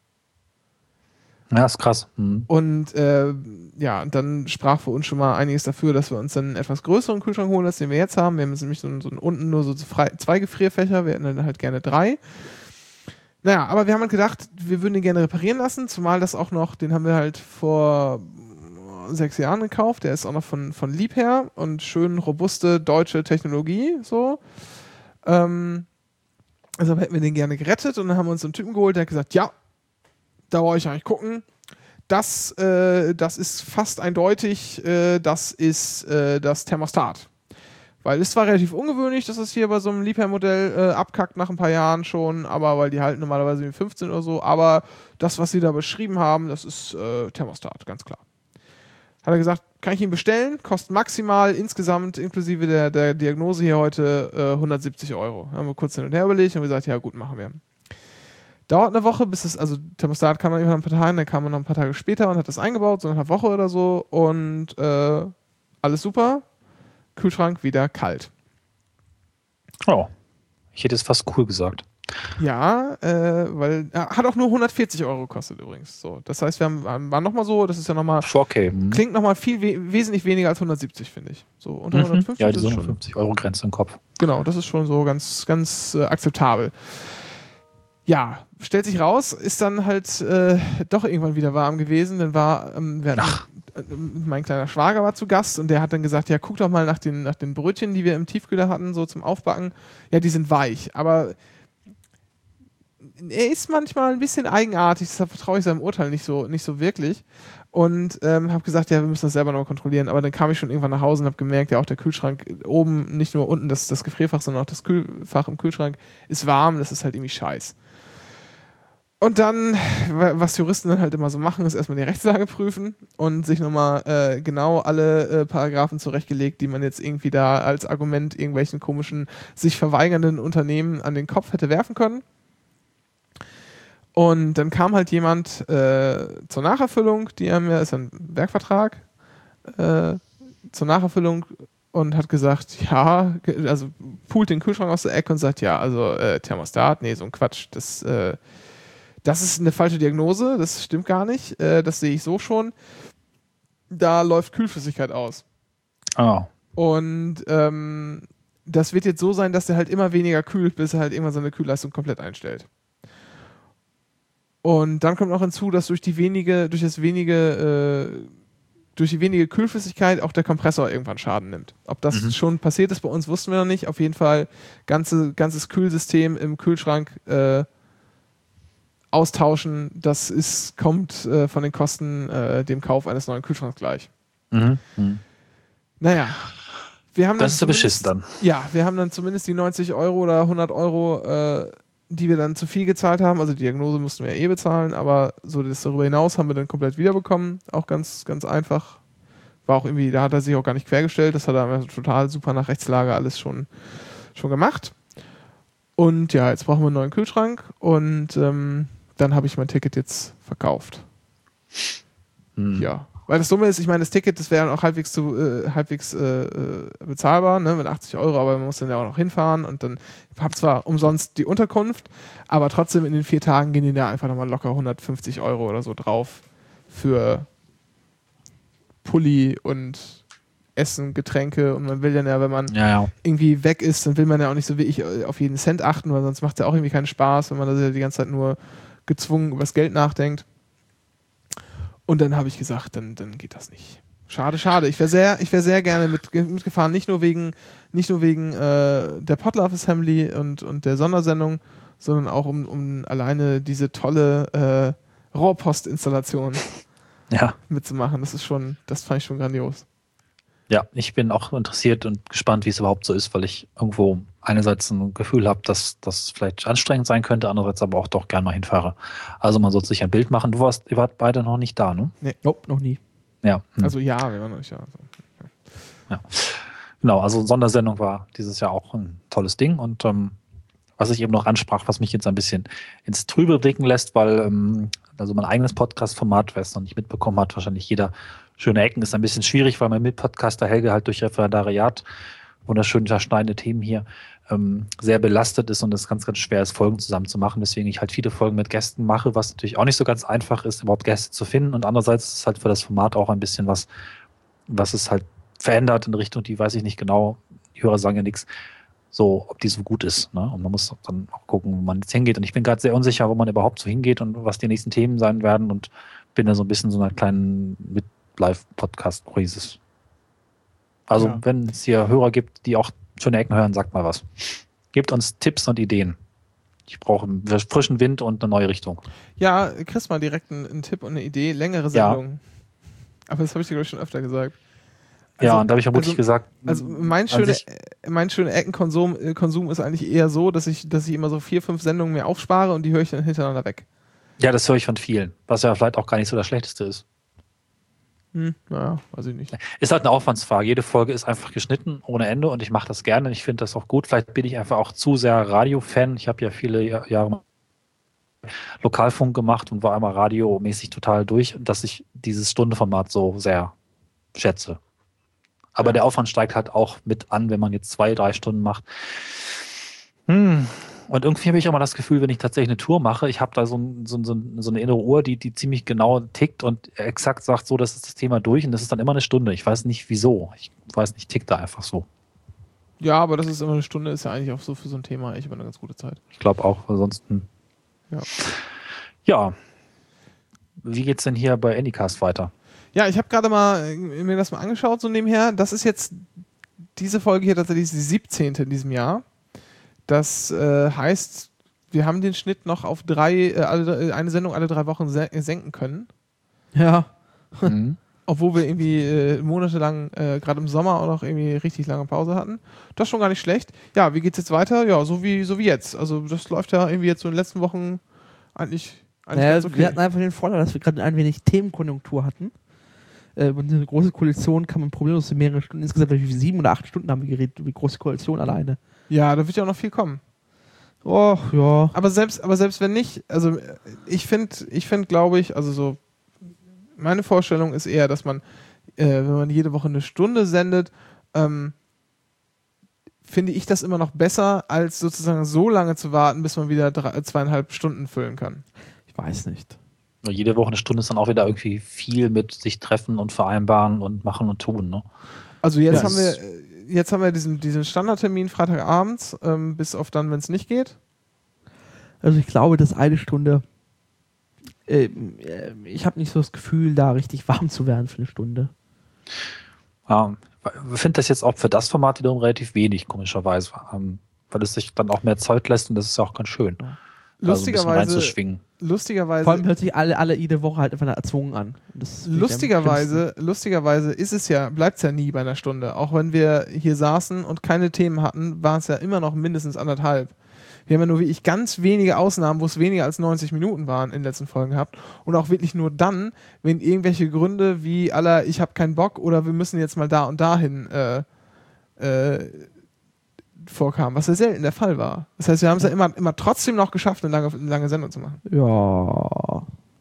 Ja, ist krass. Hm. Und äh, ja, dann sprach für uns schon mal einiges dafür, dass wir uns dann einen etwas größeren Kühlschrank holen, als den wir jetzt haben. Wir haben jetzt nämlich so, so unten nur so frei, zwei Gefrierfächer, wir hätten dann halt gerne drei. Naja, aber wir haben halt gedacht, wir würden den gerne reparieren lassen, zumal das auch noch, den haben wir halt vor sechs Jahren gekauft, der ist auch noch von, von Liebherr und schön robuste deutsche Technologie, so. Ähm, also hätten wir den gerne gerettet und dann haben wir uns einen Typen geholt, der hat gesagt, ja, da wollte ich eigentlich gucken. Das, äh, das ist fast eindeutig, äh, das ist äh, das Thermostat. Weil es war relativ ungewöhnlich, dass es hier bei so einem Liebherr-Modell äh, abkackt nach ein paar Jahren schon, aber weil die halten normalerweise wie fünfzehn oder so, aber das, was sie da beschrieben haben, das ist äh, Thermostat, ganz klar. Hat er gesagt, kann ich ihn bestellen? Kostet maximal insgesamt, inklusive der, der Diagnose hier heute, äh, hundertsiebzig Euro. Haben wir kurz hin und her überlegt und gesagt, ja gut, machen wir. Dauert eine Woche, bis es, also Thermostat kam dann irgendwann ein paar Tage, dann kam man noch ein paar Tage später und hat das eingebaut, so eine Woche oder so und äh, alles super. Kühlschrank wieder kalt. Oh, ich hätte es fast cool gesagt. Ja, äh, weil, er hat auch nur hundertvierzig Euro gekostet übrigens. So, das heißt, wir haben, waren nochmal so, das ist ja nochmal, okay. hm. klingt nochmal viel, we- wesentlich weniger als hundertsiebzig, finde ich. So, unter Mhm. hundertfünfzig Ja, die ist es schon. hundertfünfzig Euro Grenze im Kopf. Genau, das ist schon so ganz, ganz äh, akzeptabel. Ja, stellt sich raus, ist dann halt äh, doch irgendwann wieder warm gewesen. Dann war, ähm, wir hatten, äh, mein kleiner Schwager war zu Gast und der hat dann gesagt, ja, guck doch mal nach den, nach den Brötchen, die wir im Tiefkühler hatten, so zum Aufbacken. Ja, die sind weich, aber er ist manchmal ein bisschen eigenartig, deshalb vertraue ich seinem Urteil nicht so, nicht so wirklich. Und ähm, habe gesagt, ja, wir müssen das selber nochmal kontrollieren. Aber dann kam ich schon irgendwann nach Hause und habe gemerkt, ja, auch der Kühlschrank oben, nicht nur unten das, das Gefrierfach, sondern auch das Kühlfach im Kühlschrank ist warm. Das ist halt irgendwie scheiß. Und dann, was Juristen dann halt immer so machen, ist erstmal die Rechtslage prüfen und sich nochmal äh, genau alle äh, Paragraphen zurechtgelegt, die man jetzt irgendwie da als Argument irgendwelchen komischen, sich verweigernden Unternehmen an den Kopf hätte werfen können. Und dann kam halt jemand äh, zur Nacherfüllung, die haben ja, ist ein Werkvertrag, äh, zur Nacherfüllung und hat gesagt, ja, also poolt den Kühlschrank aus der Ecke und sagt, ja, also äh, Thermostat, nee, so ein Quatsch, das, äh, das ist eine falsche Diagnose, das stimmt gar nicht, äh, das sehe ich so schon. Da läuft Kühlflüssigkeit aus. Oh. Und ähm, das wird jetzt so sein, dass der halt immer weniger kühlt, bis er halt irgendwann seine Kühlleistung komplett einstellt. Und dann kommt noch hinzu, dass durch die wenige, durch das wenige, äh, durch die wenige Kühlflüssigkeit auch der Kompressor irgendwann Schaden nimmt. Ob das mhm. schon passiert ist bei uns, wussten wir noch nicht. Auf jeden Fall ganze, ganzes Kühlsystem im Kühlschrank äh, austauschen, das ist, kommt äh, von den Kosten äh, dem Kauf eines neuen Kühlschranks gleich. Mhm. Mhm. Naja. Wir haben das ist ja beschissen dann. Ja, wir haben dann zumindest die neunzig Euro oder hundert Euro äh, die wir dann zu viel gezahlt haben, also die Diagnose mussten wir ja eh bezahlen, aber so das darüber hinaus haben wir dann komplett wiederbekommen, auch ganz, ganz einfach. War auch irgendwie, da hat er sich auch gar nicht quergestellt, das hat er total super nach Rechtslage alles schon, schon gemacht. Und ja, jetzt brauchen wir einen neuen Kühlschrank und ähm, dann habe ich mein Ticket jetzt verkauft. Hm. Ja. Weil das Dumme ist, ich meine, das Ticket, das wäre auch halbwegs, zu, äh, halbwegs äh, äh, bezahlbar, ne, mit achtzig Euro, aber man muss dann ja auch noch hinfahren und dann habe zwar umsonst die Unterkunft, aber trotzdem in den vier Tagen gehen die da einfach nochmal locker hundertfünfzig Euro oder so drauf für Pulli und Essen, Getränke und man will dann ja, wenn man Ja, ja. irgendwie weg ist, dann will man ja auch nicht so wie ich auf jeden Cent achten, weil sonst macht es ja auch irgendwie keinen Spaß, wenn man da die ganze Zeit nur gezwungen über das Geld nachdenkt. Und dann habe ich gesagt, dann, dann geht das nicht. Schade, schade. Ich wäre sehr, ich wäre sehr gerne mit, mitgefahren, nicht nur wegen, nicht nur wegen äh, der Podlove Assembly und, und der Sondersendung, sondern auch um, um alleine diese tolle äh, Rohrpostinstallation Ja. mitzumachen. Das ist schon, das fand ich schon grandios. Ja, ich bin auch interessiert und gespannt, wie es überhaupt so ist, weil ich irgendwo einerseits ein Gefühl habe, dass das vielleicht anstrengend sein könnte, andererseits aber auch doch gerne mal hinfahre. Also man sollte sich ein Bild machen. Du warst, ihr wart beide noch nicht da, ne? Nee. Nope, noch nie. Ja. Hm. Also ja, wir waren noch nicht da. Also, Ja. Genau, also Sondersendung war dieses Jahr auch ein tolles Ding und ähm, was ich eben noch ansprach, was mich jetzt ein bisschen ins Trübe blicken lässt, weil ähm, also mein eigenes Podcast-Format, wer es noch nicht mitbekommen hat, wahrscheinlich jeder Schöne Ecken ist ein bisschen schwierig, weil mein Mitpodcaster Helge halt durch Referendariat, wunderschön verschneidende Themen hier, ähm, sehr belastet ist und es ganz, ganz schwer ist, Folgen zusammen zu machen. Deswegen ich halt viele Folgen mit Gästen mache, was natürlich auch nicht so ganz einfach ist, überhaupt Gäste zu finden. Und andererseits ist es halt für das Format auch ein bisschen was, was es halt verändert in Richtung, die weiß ich nicht genau, die Hörer sagen ja nichts, so, ob die so gut ist. Ne? Und man muss dann auch gucken, wo man jetzt hingeht. Und ich bin gerade sehr unsicher, wo man überhaupt so hingeht und was die nächsten Themen sein werden und bin da so ein bisschen so einer kleinen mit Live-Podcast-Krisis. Also, Ja. wenn es hier Hörer gibt, die auch schöne Ecken hören, sagt mal was. Gebt uns Tipps und Ideen. Ich brauche frischen Wind und eine neue Richtung. ja, kriegst mal direkt einen, einen Tipp und eine Idee, längere Ja. Sendungen. Aber das habe ich dir, glaube ich, schon öfter gesagt. ja, und da habe ich vermutlich also, gesagt, Also mein an schöner sich- mein schöner Eckenkonsum äh, Konsum ist eigentlich eher so, dass ich, dass ich immer so vier, fünf Sendungen mir aufspare und die höre ich dann hintereinander weg. ja, das höre ich von vielen, was ja vielleicht auch gar nicht so das Schlechteste ist. Hm, naja, weiß ich nicht. Ist halt eine Aufwandsfrage. Jede Folge ist einfach geschnitten ohne Ende und ich mache das gerne. Ich finde das auch gut. Vielleicht bin ich einfach auch zu sehr Radio-Fan. Ich habe ja viele Jahr- Jahre Lokalfunk gemacht und war einmal radiomäßig total durch, dass ich dieses Stundenformat so sehr schätze. Aber Ja. der Aufwand steigt halt auch mit an, wenn man jetzt zwei, drei Stunden macht. Hm. Und irgendwie habe ich auch mal das Gefühl, wenn ich tatsächlich eine Tour mache, ich habe da so, ein, so, ein, so eine innere Uhr, die, die ziemlich genau tickt und exakt sagt, so, das ist das Thema durch und das ist dann immer eine Stunde. Ich weiß nicht, wieso. Ich weiß nicht, tickt da einfach so. Ja, aber das ist immer eine Stunde, ist ja eigentlich auch so für so ein Thema eigentlich immer eine ganz gute Zeit. Ich glaube auch, ansonsten. Ja. Ja. Wie geht's denn hier bei Anycast weiter? Ja, ich habe gerade mal äh, mir das mal angeschaut, so nebenher. Das ist jetzt diese Folge hier tatsächlich die siebzehnte in diesem Jahr. Das äh, heißt, wir haben den Schnitt noch auf drei, äh, alle, eine Sendung alle drei Wochen se- senken können. Ja. Mhm. Obwohl wir irgendwie äh, monatelang, äh, gerade im Sommer auch noch irgendwie richtig lange Pause hatten. Das ist schon gar nicht schlecht. Ja, wie geht's jetzt weiter? Ja, so wie, so wie jetzt. Also das läuft ja irgendwie jetzt so in den letzten Wochen eigentlich, eigentlich Naja, ganz okay. wir hatten einfach den Vorteil, dass wir gerade ein wenig Themenkonjunktur hatten. Äh, und eine große Koalition kann man problemlos in mehrere Stunden, insgesamt wie sieben oder acht Stunden haben wir geredet, über die große Koalition alleine. Ja, da wird ja auch noch viel kommen. Oh, ja. Aber selbst, aber selbst wenn nicht, also äh, ich finde, ich finde, glaube ich, also so, meine Vorstellung ist eher, dass man, äh, wenn man jede Woche eine Stunde sendet, ähm, finde ich das immer noch besser, als sozusagen so lange zu warten, bis man wieder drei, zweieinhalb Stunden füllen kann. Ich weiß nicht. Jede Woche eine Stunde ist dann auch wieder irgendwie viel mit sich treffen und vereinbaren und machen und tun. Ne? Also jetzt Ja, haben wir, es- äh, jetzt haben wir diesen, diesen Standardtermin Freitagabends, ähm, bis auf dann, wenn es nicht geht. Also ich glaube, dass eine Stunde, äh, äh, ich habe nicht so das Gefühl, da richtig warm zu werden für eine Stunde. Ja, ich finde das jetzt auch für das Format wiederum relativ wenig, komischerweise. Ähm, weil es sich dann auch mehr Zeit lässt und das ist ja auch ganz schön. Da so ein bisschen Lustigerweise, reinzuschwingen. lustigerweise, Vor allem hört sich alle, alle jede Woche halt einfach erzwungen an. Das finde ich am Lustigerweise, lustigerweise ist es ja, bleibt es ja nie bei einer Stunde. Auch wenn wir hier saßen und keine Themen hatten, war es ja immer noch mindestens anderthalb. Wir haben ja nur wirklich ganz wenige Ausnahmen, wo es weniger als neunzig Minuten waren in den letzten Folgen gehabt. Und auch wirklich nur dann, wenn irgendwelche Gründe wie aller, ich habe keinen Bock oder wir müssen jetzt mal da und dahin äh, äh, vorkam, was ja selten der Fall war. Das heißt, wir haben es ja immer, immer trotzdem noch geschafft, eine lange, eine lange Sendung zu machen. Ja.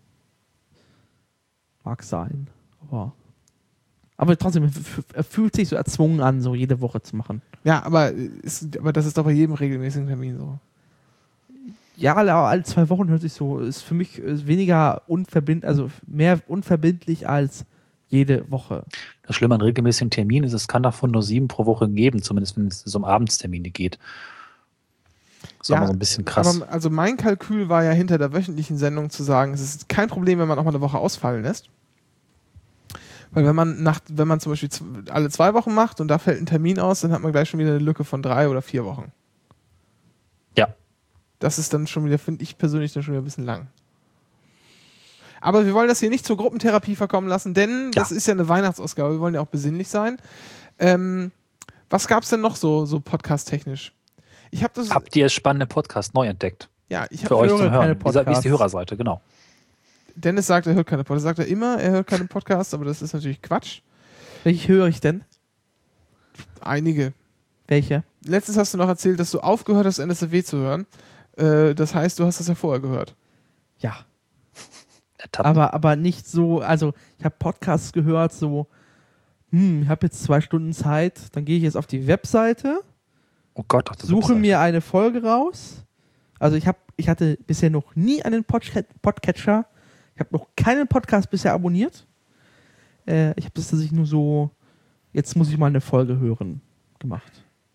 Mag sein. Aber, aber trotzdem, er fühlt sich so erzwungen an, so jede Woche zu machen. Ja, aber, ist, aber das ist doch bei jedem regelmäßigen Termin so. Ja, alle zwei Wochen hört sich so, ist für mich weniger unverbindlich, also mehr unverbindlich als jede Woche. Das Schlimme an regelmäßigen Terminen ist, es kann davon nur sieben pro Woche geben, zumindest wenn es um Abendstermine geht. Das ist ja, aber so ein bisschen krass. Aber, also mein Kalkül war ja hinter der wöchentlichen Sendung zu sagen, es ist kein Problem, wenn man auch mal eine Woche ausfallen lässt. Weil wenn man nach, wenn man zum Beispiel alle zwei Wochen macht und da fällt ein Termin aus, dann hat man gleich schon wieder eine Lücke von drei oder vier Wochen. Ja. Das ist dann schon wieder, finde ich persönlich, dann schon wieder ein bisschen lang. Aber wir wollen das hier nicht zur Gruppentherapie verkommen lassen, denn ja. das ist ja eine Weihnachtsausgabe, wir wollen ja auch besinnlich sein. Ähm, was gab es denn noch so, so podcast-technisch? Ich hab das Habt ihr spannende Podcasts neu entdeckt? Ja, ich habe für euch zum Hören. Wie, wie ist die Hörerseite, genau. Dennis sagt, er hört keine Podcasts. Sagt er immer, er hört keine Podcasts, aber das ist natürlich Quatsch. Welche höre ich denn? Einige. Welche? Letztens hast du noch erzählt, dass du aufgehört hast, N S F W zu hören. Äh, das heißt, du hast das ja vorher gehört. Ja. Aber, aber nicht so, also ich habe Podcasts gehört, so, hm, ich habe jetzt zwei Stunden Zeit, dann gehe ich jetzt auf die Webseite, oh Gott, ach, suche Webseite. mir eine Folge raus. Also ich habe, ich hatte bisher noch nie einen Podca- Podcatcher. Ich habe noch keinen Podcast bisher abonniert. Äh, ich habe das tatsächlich nur so, jetzt muss ich mal eine Folge hören, gemacht.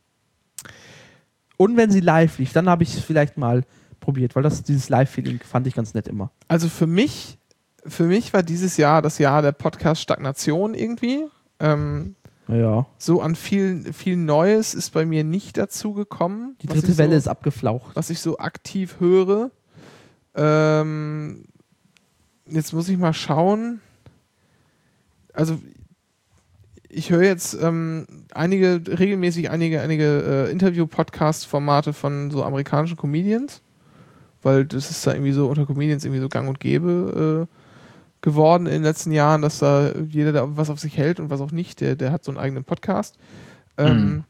Und wenn sie live lief, dann habe ich es vielleicht mal probiert, weil das dieses Live-Feeling fand ich ganz nett immer. Also für mich, für mich war dieses Jahr das Jahr der Podcast-Stagnation irgendwie. Ähm, ja. So an viel, viel Neues ist bei mir nicht dazu gekommen. Die dritte Welle so, ist abgeflaucht. Was ich so aktiv höre. Ähm, jetzt muss ich mal schauen. Also ich höre jetzt ähm, einige, regelmäßig einige, einige äh, Interview-Podcast-Formate von so amerikanischen Comedians, weil das ist da irgendwie so unter Comedians irgendwie so gang und gäbe äh, geworden in den letzten Jahren, dass da jeder, der was auf sich hält und was auch nicht, der, der hat so einen eigenen Podcast. Ähm, Mhm.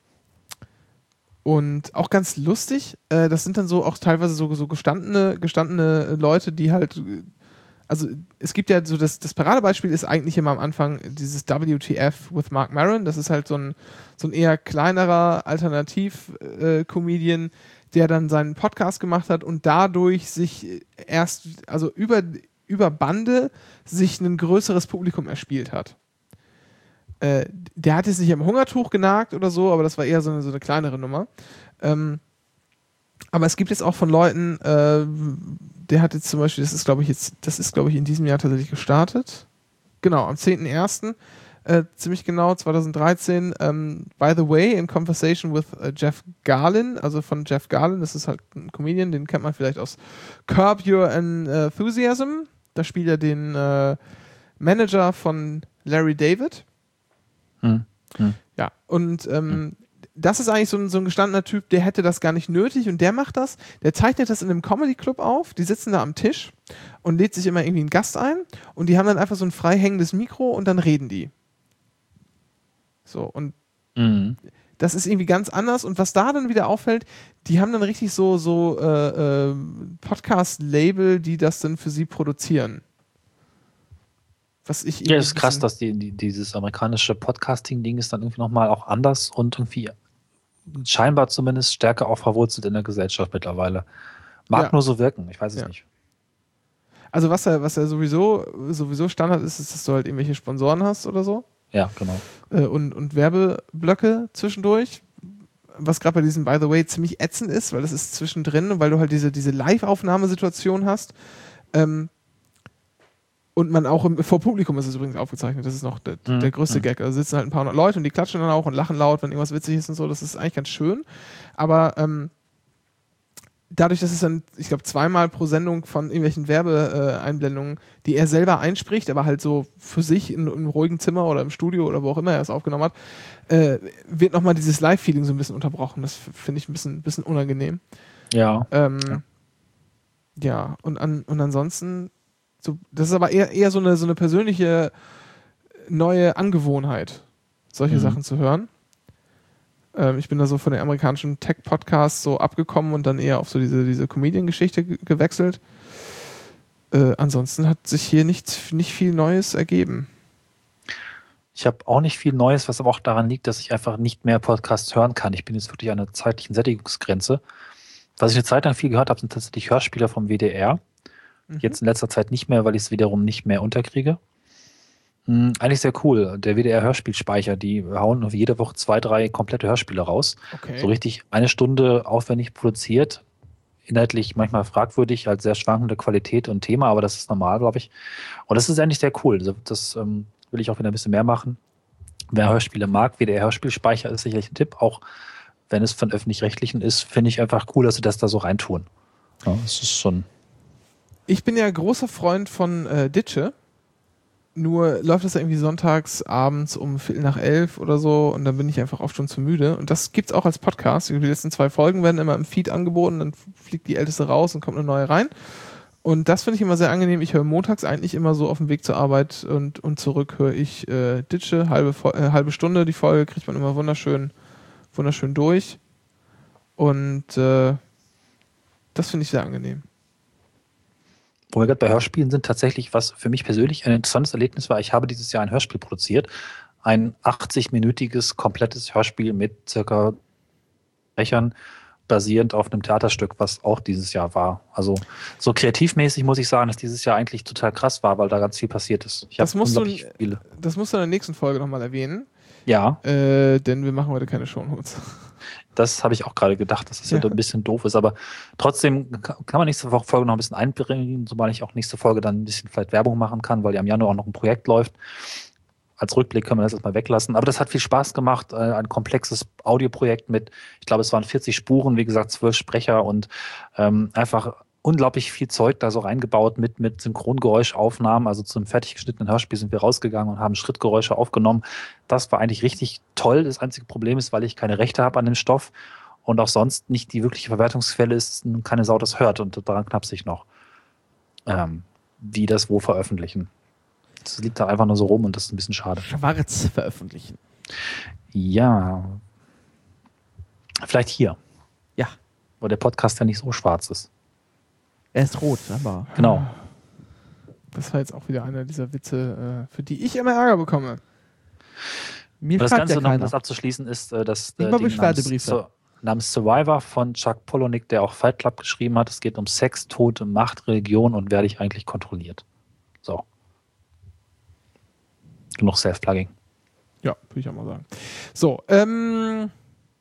Und auch ganz lustig, äh, das sind dann so auch teilweise so, so gestandene, gestandene Leute, die halt, also es gibt ja so, das, das Paradebeispiel ist eigentlich immer am Anfang dieses W T F with Mark Maron, das ist halt so ein, so ein eher kleinerer Alternativ-Comedian, äh, der dann seinen Podcast gemacht hat und dadurch sich erst, also über, über Bande sich ein größeres Publikum erspielt hat. Äh, der hat jetzt nicht am Hungertuch genagt oder so, aber das war eher so eine, so eine kleinere Nummer. Ähm, aber es gibt jetzt auch von Leuten, äh, der hat jetzt zum Beispiel, das ist glaube ich jetzt, das ist glaube ich in diesem Jahr tatsächlich gestartet. Genau, am zehnten ersten Äh, ziemlich genau, zwanzig dreizehn. Ähm, by the way, in Conversation with uh, Jeff Garlin, also von Jeff Garlin, das ist halt ein Comedian, den kennt man vielleicht aus Curb Your Enthusiasm. Da spielt er den äh, Manager von Larry David. Hm. Hm. Ja, und ähm, hm. das ist eigentlich so ein, so ein gestandener Typ, der hätte das gar nicht nötig und der macht das, der zeichnet das in einem Comedy-Club auf, die sitzen da am Tisch und lädt sich immer irgendwie einen Gast ein und die haben dann einfach so ein frei hängendes Mikro und dann reden die. So, und Mhm. das ist irgendwie ganz anders und was da dann wieder auffällt, die haben dann richtig so, so äh, äh, Podcast-Label, die das dann für sie produzieren. Was ich Ja, es ist krass, dass die, die, dieses amerikanische Podcasting-Ding ist dann irgendwie nochmal auch anders und irgendwie scheinbar zumindest stärker auch verwurzelt in der Gesellschaft mittlerweile. Mag Ja. nur so wirken, ich weiß es Ja. nicht. Also was ja, was ja sowieso, sowieso Standard ist, ist, dass du halt irgendwelche Sponsoren hast oder so. Ja, genau. Äh, und, und Werbeblöcke zwischendurch. Was gerade bei diesem By the Way ziemlich ätzend ist, weil das ist zwischendrin, weil du halt diese, diese Live-Aufnahmesituation hast. Ähm, und man auch im, vor Publikum ist es übrigens aufgezeichnet. Das ist noch der, Mhm. der größte Mhm. Gag. Da sitzen halt ein paar hundert Leute und die klatschen dann auch und lachen laut, wenn irgendwas witzig ist und so. Das ist eigentlich ganz schön. Aber ähm, dadurch, dass es dann, ich glaube, zweimal pro Sendung von irgendwelchen Werbeeinblendungen, die er selber einspricht, aber halt so für sich in, in einem ruhigen Zimmer oder im Studio oder wo auch immer er es aufgenommen hat, äh, wird nochmal dieses Live-Feeling so ein bisschen unterbrochen. Das f- finde ich ein bisschen, bisschen unangenehm. Ja. Ähm, Ja. ja, und, an, und ansonsten, so, das ist aber eher, eher so, eine, so eine persönliche neue Angewohnheit, solche Mhm. Sachen zu hören. Ähm, ich bin da so von den amerikanischen Tech-Podcasts so abgekommen und dann eher auf so diese, diese Comedian-Geschichte ge- gewechselt. Äh, ansonsten hat sich hier nicht, nicht viel Neues ergeben. Ich habe auch nicht viel Neues, was aber auch daran liegt, dass ich einfach nicht mehr Podcasts hören kann. Ich bin jetzt wirklich an einer zeitlichen Sättigungsgrenze. Was ich eine Zeit lang viel gehört habe, sind tatsächlich Hörspiele vom W D R. Mhm. Jetzt in letzter Zeit nicht mehr, weil ich es wiederum nicht mehr unterkriege. Mhm, eigentlich sehr cool. Der W D R-Hörspielspeicher, die hauen jede Woche zwei, drei komplette Hörspiele raus. Okay. So richtig eine Stunde aufwendig produziert. Inhaltlich manchmal fragwürdig, halt sehr schwankende Qualität und Thema, aber das ist normal, glaube ich. Und das ist eigentlich sehr cool. Das, das ähm, will ich auch wieder ein bisschen mehr machen. Wer Hörspiele mag, W D R-Hörspielspeicher ist sicherlich ein Tipp. Auch wenn es von Öffentlich-Rechtlichen ist, finde ich einfach cool, dass sie das da so reintun. Ja, das ist schon. Ich bin ja großer Freund von äh, Ditsche. Nur läuft das ja irgendwie sonntags abends um Viertel nach elf oder so und dann bin ich einfach oft schon zu müde. Und das gibt's auch als Podcast. Die letzten zwei Folgen werden immer im Feed angeboten, dann fliegt die älteste raus und kommt eine neue rein. Und das finde ich immer sehr angenehm. Ich höre montags eigentlich immer so auf dem Weg zur Arbeit und, und zurück höre ich äh, Ditsche, halbe, äh, halbe Stunde. Die Folge kriegt man immer wunderschön, wunderschön durch. Und äh, das finde ich sehr angenehm. Wo wir gerade bei Hörspielen sind, tatsächlich, was für mich persönlich ein interessantes Erlebnis war, ich habe dieses Jahr ein Hörspiel produziert. Ein achtzig-minütiges, komplettes Hörspiel mit circa Sprechern, basierend auf einem Theaterstück, was auch dieses Jahr war. Also so kreativmäßig muss ich sagen, dass dieses Jahr eigentlich total krass war, weil da ganz viel passiert ist. Ich das, musst du, viele. das musst du in der nächsten Folge nochmal erwähnen. Ja. Äh, denn wir machen heute keine Shownotes. Das habe ich auch gerade gedacht, dass das ja ein bisschen doof ist, aber trotzdem kann man nächste Folge noch ein bisschen einbringen, sobald ich auch nächste Folge dann ein bisschen vielleicht Werbung machen kann, weil ja im Januar auch noch ein Projekt läuft. Als Rückblick können wir das jetzt mal weglassen. Aber das hat viel Spaß gemacht. Ein komplexes Audioprojekt mit, ich glaube, es waren vierzig Spuren, wie gesagt, zwölf Sprecher und ähm, einfach unglaublich viel Zeug da so reingebaut mit, mit Synchrongeräuschaufnahmen. Also zum fertig geschnittenen Hörspiel sind wir rausgegangen und haben Schrittgeräusche aufgenommen. Das war eigentlich richtig toll. Das einzige Problem ist, weil ich keine Rechte habe an dem Stoff und auch sonst nicht die wirkliche Verwertungsquelle ist, keine Sau das hört. Und daran knapse ich noch, ähm, wie das wo veröffentlichen. Das liegt da einfach nur so rum und das ist ein bisschen schade. Schwarz veröffentlichen. Ja. Vielleicht hier. Ja. Wo der Podcast ja nicht so schwarz ist. Er ist rot, aber. Genau. Das war jetzt auch wieder einer dieser Witze, für die ich immer Ärger bekomme. Mir das Ganze ja noch, um das abzuschließen, ist das äh, Ding namens, so, namens Survivor von Chuck Palahniuk, der auch Fight Club geschrieben hat. Es geht um Sex, Tod, Macht, Religion und werde ich eigentlich kontrolliert. So. Genug Self-Plugging. Ja, würde ich auch mal sagen. So, ähm,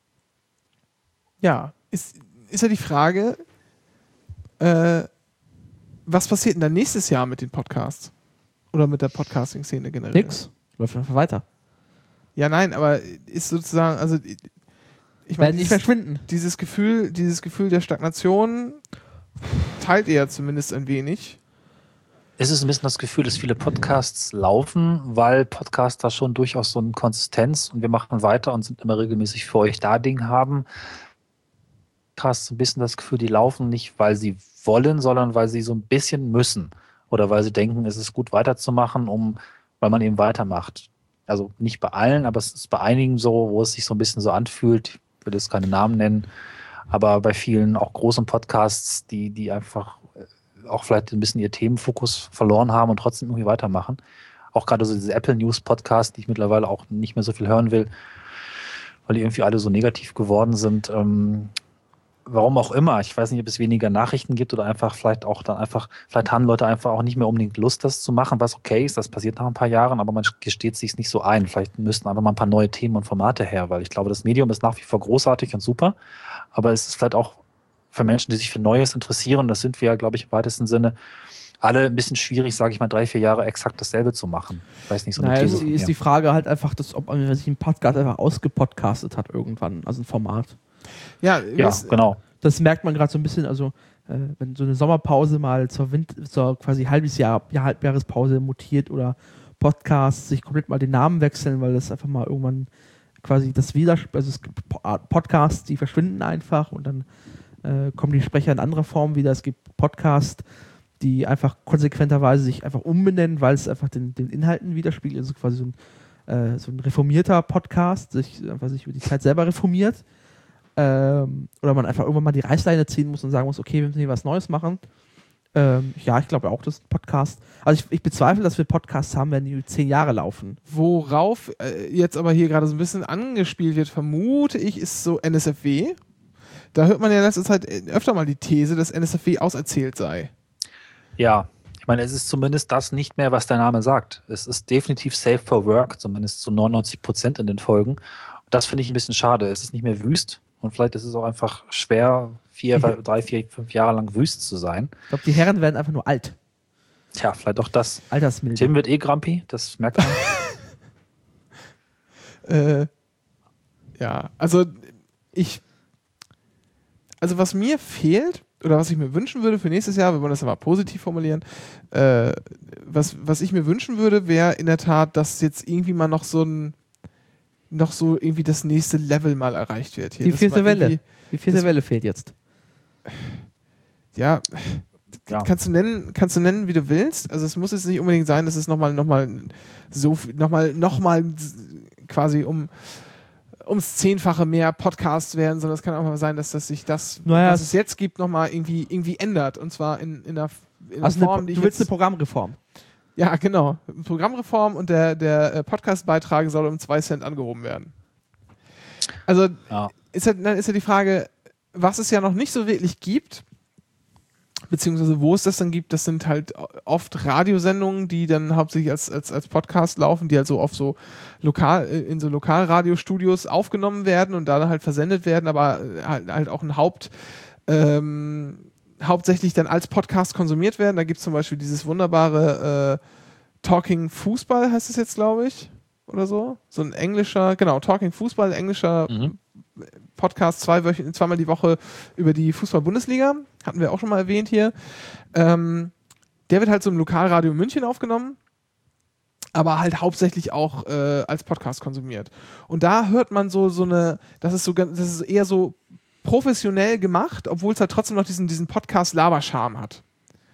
ja, ist, ist ja die Frage, äh, was passiert denn dann nächstes Jahr mit den Podcasts? Oder mit der Podcasting-Szene generell? Nix. Läuft einfach weiter. Ja, nein, aber ist sozusagen, also ich meine, nicht verschwinden. Dieses Gefühl, dieses Gefühl der Stagnation teilt ihr ja zumindest ein wenig. Es ist ein bisschen das Gefühl, dass viele Podcasts laufen, weil Podcaster schon durchaus so eine Konsistenz und wir machen weiter und sind immer regelmäßig für euch da Ding haben. Podcasts ein bisschen das Gefühl, die laufen nicht, weil sie wollen, sondern weil sie so ein bisschen müssen oder weil sie denken, es ist gut weiterzumachen, um, weil man eben weitermacht. Also nicht bei allen, aber es ist bei einigen so, wo es sich so ein bisschen so anfühlt. Ich will jetzt keine Namen nennen, aber bei vielen auch großen Podcasts, die, die einfach auch vielleicht ein bisschen ihr Themenfokus verloren haben und trotzdem irgendwie weitermachen. Auch gerade so diese Apple News Podcasts, die ich mittlerweile auch nicht mehr so viel hören will, weil die irgendwie alle so negativ geworden sind. Ähm, warum auch immer. Ich weiß nicht, ob es weniger Nachrichten gibt oder einfach vielleicht auch dann einfach, vielleicht haben Leute einfach auch nicht mehr unbedingt Lust, das zu machen, was okay ist. Das passiert nach ein paar Jahren, aber man gesteht sich nicht so ein. Vielleicht müssten einfach mal ein paar neue Themen und Formate her, weil ich glaube, das Medium ist nach wie vor großartig und super, aber es ist vielleicht auch für Menschen, die sich für Neues interessieren, das sind wir ja, glaube ich, im weitesten Sinne, alle ein bisschen schwierig, sage ich mal, drei, vier Jahre exakt dasselbe zu machen. Ich weiß nicht, so eine naja, These ist, ist die Frage halt einfach, dass, ob man sich ein Podcast einfach ausgepodcastet hat irgendwann, also ein Format. Ja, ja was, genau. Das merkt man gerade so ein bisschen, also äh, wenn so eine Sommerpause mal zur, Wind, zur quasi halbes Jahr, Jahr, Halbjahrespause mutiert oder Podcasts sich komplett mal den Namen wechseln, weil das einfach mal irgendwann quasi das Widerspruch, also es gibt Podcasts, die verschwinden einfach und dann äh, kommen die Sprecher in anderer Form wieder. Es gibt Podcasts, die einfach konsequenterweise sich einfach umbenennen, weil es einfach den, den Inhalten widerspiegelt. Also quasi so ein äh, so ein reformierter Podcast, sich einfach sich über die Zeit selber reformiert. Ähm, oder man einfach irgendwann mal die Reißleine ziehen muss und sagen muss, okay, wir müssen hier was Neues machen. Ähm, ja, ich glaube auch, das ist ein Podcast. Also ich, ich bezweifle, dass wir Podcasts haben werden, die zehn Jahre laufen. Worauf äh, jetzt aber hier gerade so ein bisschen angespielt wird, vermute ich, ist so N S F W. Da hört man ja in letzter Zeit öfter mal die These, dass N S F W auserzählt sei. Ja, ich meine, es ist zumindest das nicht mehr, was der Name sagt. Es ist definitiv safe for work, zumindest zu neunundneunzig Prozent in den Folgen. Das finde ich ein bisschen schade. Es ist nicht mehr wüst und vielleicht ist es auch einfach schwer, vier, drei, vier, fünf Jahre lang wüst zu sein. Ich glaube, die Herren werden einfach nur alt. Tja, vielleicht auch das. Altersmilde. Tim wird eh grumpy, das merkt man. äh, ja, also ich also was mir fehlt oder was ich mir wünschen würde für nächstes Jahr, wenn wir das mal positiv formulieren, äh, was, was ich mir wünschen würde, wäre in der Tat, dass jetzt irgendwie mal noch so ein noch so irgendwie das nächste Level mal erreicht wird. Hier. Die vierte Welle. Die vierte das, Welle fehlt jetzt. Ja, Ja. kannst du nennen, kannst du nennen, wie du willst. Also es muss jetzt nicht unbedingt sein, dass es nochmal noch mal so nochmal noch mal quasi um ums Zehnfache mehr Podcasts werden, sondern es kann auch mal sein, dass, dass sich das, naja, was es jetzt gibt, nochmal irgendwie, irgendwie ändert. Und zwar in, in einer, in einer also Form, eine, die du ich willst jetzt, eine Programmreform. Ja, genau. Programmreform und der, der Podcast-Beitrag soll um zwei Cent angehoben werden. Also Ja. ist ja, dann ist ja die Frage, was es ja noch nicht so wirklich gibt, beziehungsweise wo es das dann gibt, das sind halt oft Radiosendungen, die dann hauptsächlich als, als, als Podcast laufen, die halt so auf so lokal, in so Lokalradiostudios aufgenommen werden und da halt versendet werden, aber halt, halt auch ein Haupt, ähm, hauptsächlich dann als Podcast konsumiert werden. Da gibt es zum Beispiel dieses wunderbare äh, Talking Fußball, heißt es jetzt, glaube ich, oder so. So ein englischer, genau, Talking Fußball, englischer mhm. Podcast, zwei Wöch- zweimal die Woche über die Fußball-Bundesliga. Hatten wir auch schon mal erwähnt hier. Ähm, der wird halt so im Lokalradio in München aufgenommen, aber halt hauptsächlich auch äh, als Podcast konsumiert. Und da hört man so, so eine, das ist so, das ist eher so professionell gemacht, obwohl es halt trotzdem noch diesen, diesen Podcast-Laberscharme hat.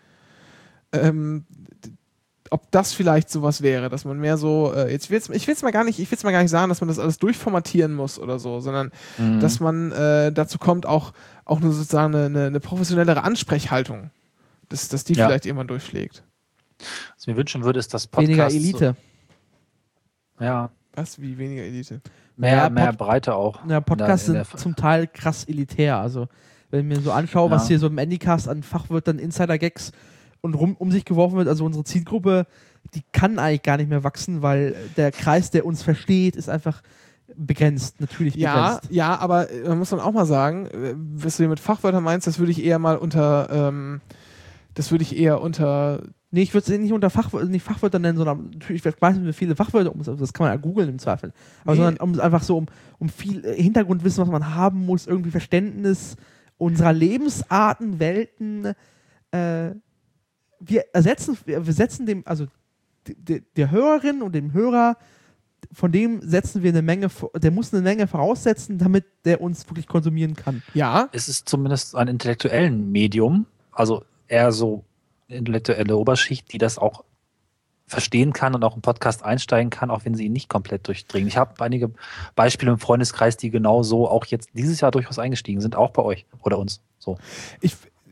Ähm, ob das vielleicht sowas wäre, dass man mehr so, äh, jetzt will's, ich will es mal gar nicht, ich will es mal gar nicht sagen, dass man das alles durchformatieren muss oder so, sondern mhm. dass man äh, dazu kommt, auch, auch nur sozusagen eine, eine, eine professionellere Ansprechhaltung, dass, dass die ja. vielleicht irgendwann durchschlägt. Was ich mir wünschen würde, ist, dass Podcasts... Weniger Elite. So, ja. Was? Wie weniger Elite? Mehr, ja, mehr Pod- Breite auch. Ja, Podcasts in der, in sind zum Teil krass elitär. Also, wenn ich mir so anschaue, ja. was hier so im Anycast an Fachwörtern, Insider-Gags und rum um sich geworfen wird, also unsere Zielgruppe, die kann eigentlich gar nicht mehr wachsen, weil der Kreis, der uns versteht, ist einfach begrenzt, natürlich ja, begrenzt. Ja, aber man muss dann auch mal sagen, was du hier mit Fachwörtern meinst, das würde ich eher mal unter, ähm, das würde ich eher unter... Nee, ich würde es nicht unter Fachwörter, nicht Fachwörter nennen, sondern natürlich weiß man viele Fachwörter, um, das kann man ja googeln im Zweifel, aber nee. sondern um einfach so um, um viel Hintergrundwissen, was man haben muss, irgendwie Verständnis unserer Lebensarten, Welten, äh, wir ersetzen, wir setzen dem, also de, der Hörerin und dem Hörer, von dem setzen wir eine Menge, der muss eine Menge voraussetzen, damit der uns wirklich konsumieren kann. Ja. Es ist zumindest ein intellektuellen Medium, also eher so intellektuelle Oberschicht, die das auch verstehen kann und auch im Podcast einsteigen kann, auch wenn sie ihn nicht komplett durchdringen. Ich habe einige Beispiele im Freundeskreis, die genau so auch jetzt dieses Jahr durchaus eingestiegen sind, auch bei euch oder uns. So. Ich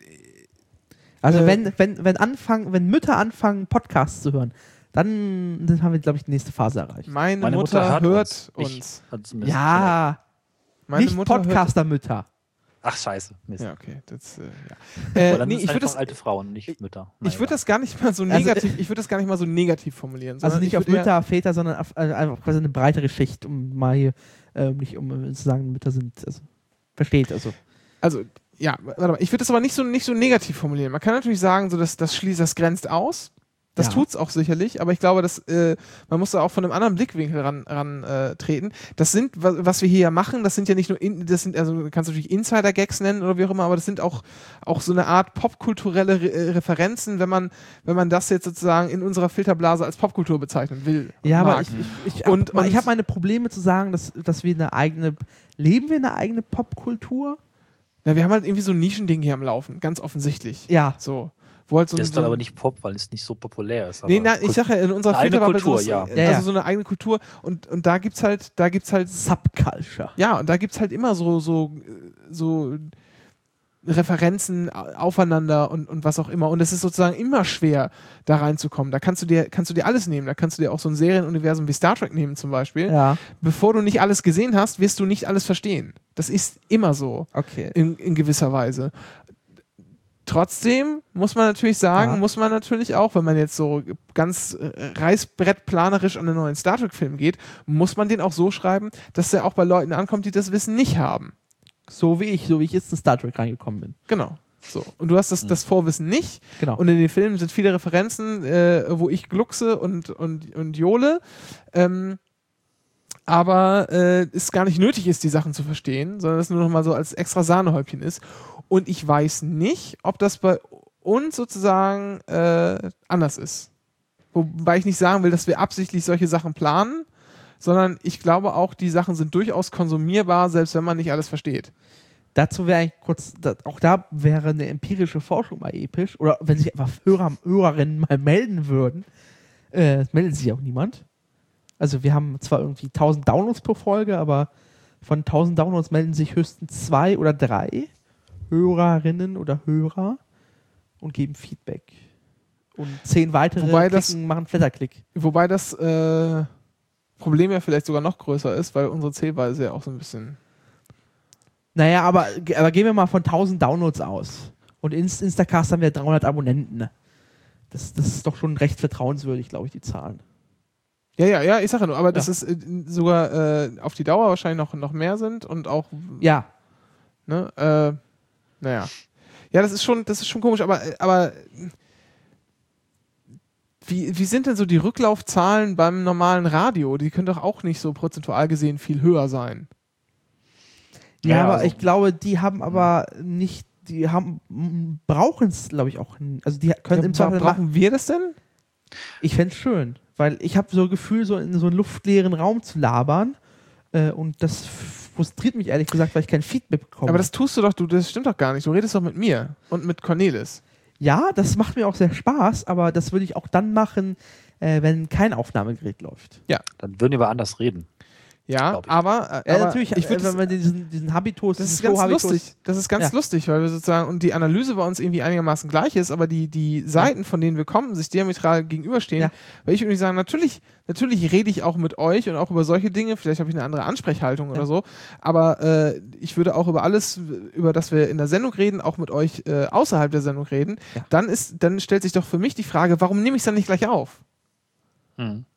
Also äh, wenn, wenn, wenn, anfangen, wenn Mütter anfangen, Podcasts zu hören, dann, dann haben wir, glaube ich, die nächste Phase erreicht. Meine, meine Mutter, Mutter hört, hört uns. uns. Ich, ja, meine nicht Mutter Podcaster-Mütter. Ach, scheiße. Mist. Ja, okay. Das, äh, ja. äh, dann nee, ist ich würde das alte Frauen, nicht Mütter. Nein, ich würde das gar nicht mal so negativ, also, ich würde das gar nicht mal so negativ formulieren. Also nicht auf Mütter, Väter, sondern auf, also einfach quasi eine breitere Schicht, um mal hier äh, nicht um zu sagen, Mütter sind, also versteht, also. Also, ja, warte mal, ich würde das aber nicht so, nicht so negativ formulieren. Man kann natürlich sagen, so, dass das schließt, das grenzt aus. Das ja. tut's auch sicherlich, aber ich glaube, dass äh, man muss da auch von einem anderen Blickwinkel ran, ran äh, treten. Das sind, was, was wir hier ja machen, das sind ja nicht nur, in, das sind, also kannst du natürlich Insider-Gags nennen oder wie auch immer, aber das sind auch, auch so eine Art popkulturelle Re- Referenzen, wenn man, wenn man das jetzt sozusagen in unserer Filterblase als Popkultur bezeichnen will. Ja, mag. aber ich, ich, ich, und, und, ich habe meine Probleme zu sagen, dass, dass wir eine eigene, leben wir eine eigene Popkultur? Na, wir haben halt irgendwie so ein Nischending hier am Laufen, ganz offensichtlich. Ja. So. Wo halt so, Der ist so dann aber nicht Pop, weil es nicht so populär ist. Nee, na, ich sag ja, in unserer eine Filterbubble Kultur, so, ja. Also Ja, ja. so eine eigene Kultur und, und da gibt's halt, da gibt's halt, Subculture. ja, und da gibt's halt immer so, so, so Referenzen aufeinander und, und was auch immer. Und es ist sozusagen immer schwer, da reinzukommen. Da kannst du dir, kannst du dir alles nehmen. Da kannst du dir auch so ein Serienuniversum wie Star Trek nehmen zum Beispiel. Ja, Bevor du nicht alles gesehen hast, wirst du nicht alles verstehen. Das ist immer so. okay. In, in gewisser Weise. Trotzdem muss man natürlich sagen, Ja. muss man natürlich auch, wenn man jetzt so ganz äh, reißbrettplanerisch an einen neuen Star Trek-Film geht, muss man den auch so schreiben, dass der auch bei Leuten ankommt, die das Wissen nicht haben. So wie ich, so wie ich jetzt in Star Trek reingekommen bin. Genau. So. Und du hast das, das Vorwissen nicht. Genau. Und in den Filmen sind viele Referenzen, äh, wo ich gluckse und, und, und jole. Ähm, aber äh, es gar nicht nötig ist, die Sachen zu verstehen, sondern es nur noch mal so als extra Sahnehäubchen ist. Und ich weiß nicht, ob das bei uns sozusagen äh, anders ist. Wobei ich nicht sagen will, dass wir absichtlich solche Sachen planen, sondern ich glaube auch, die Sachen sind durchaus konsumierbar, selbst wenn man nicht alles versteht. Dazu wäre ich kurz, da, auch da wäre eine empirische Forschung mal episch. Oder wenn sich einfach Hörer, Hörerinnen mal melden würden. Äh, es meldet sich auch niemand. Also wir haben zwar irgendwie tausend Downloads pro Folge, aber von tausend Downloads melden sich höchstens zwei oder drei Hörerinnen oder Hörer und geben Feedback. Und zehn weitere Wobei klicken, das- machen Flatterklick. Wobei das äh, Problem ja vielleicht sogar noch größer ist, weil unsere Zählweise ja auch so ein bisschen... Naja, aber, aber gehen wir mal von tausend Downloads aus. Und in Instacast haben wir dreihundert Abonnenten. Ne? Das, das ist doch schon recht vertrauenswürdig, glaube ich, die Zahlen. Ja, ja, ja, ich sage ja nur, aber dass Ja. es äh, sogar äh, auf die Dauer wahrscheinlich noch, noch mehr sind und auch, Ja, ne, äh, naja. Ja, das ist schon, das ist schon komisch, aber, aber wie, wie sind denn so die Rücklaufzahlen beim normalen Radio? Die können doch auch nicht so prozentual gesehen viel höher sein. ja, Ja, aber also- ich glaube, die haben aber nicht, die haben, brauchen es, glaube ich, auch. n- Also die können Ja, im bra Zweifel machen. brauchen wir das denn? Ich fände es schön, weil ich habe so ein Gefühl, so in so einen luftleeren Raum zu labern. Äh, und das frustriert mich ehrlich gesagt, weil ich kein Feedback bekomme. Aber das tust du doch, du, das stimmt doch gar nicht. Du redest doch mit mir und mit Cornelis. ja, das macht mir auch sehr Spaß, aber das würde ich auch dann machen, äh, wenn kein Aufnahmegerät läuft. Dann würden wir anders reden. Ja, Glaub ich. aber, äh, Ja, aber natürlich, ich äh, würde wenn man diesen, diesen Habitus, Das ist diesen ganz Flow-Habitus- lustig. Das ist ganz Ja. lustig, weil wir sozusagen und die Analyse bei uns irgendwie einigermaßen gleich ist, aber die, die Seiten, von denen wir kommen, sich diametral gegenüberstehen. Ja. Weil ich würde sagen, natürlich, natürlich rede ich auch mit euch und auch über solche Dinge. Vielleicht habe ich eine andere Ansprechhaltung oder Ja. so. Aber äh, ich würde auch über alles, über das wir in der Sendung reden, auch mit euch äh, außerhalb der Sendung reden. Ja. Dann ist, dann stellt sich doch für mich die Frage, warum nehme ich es dann nicht gleich auf? Hm.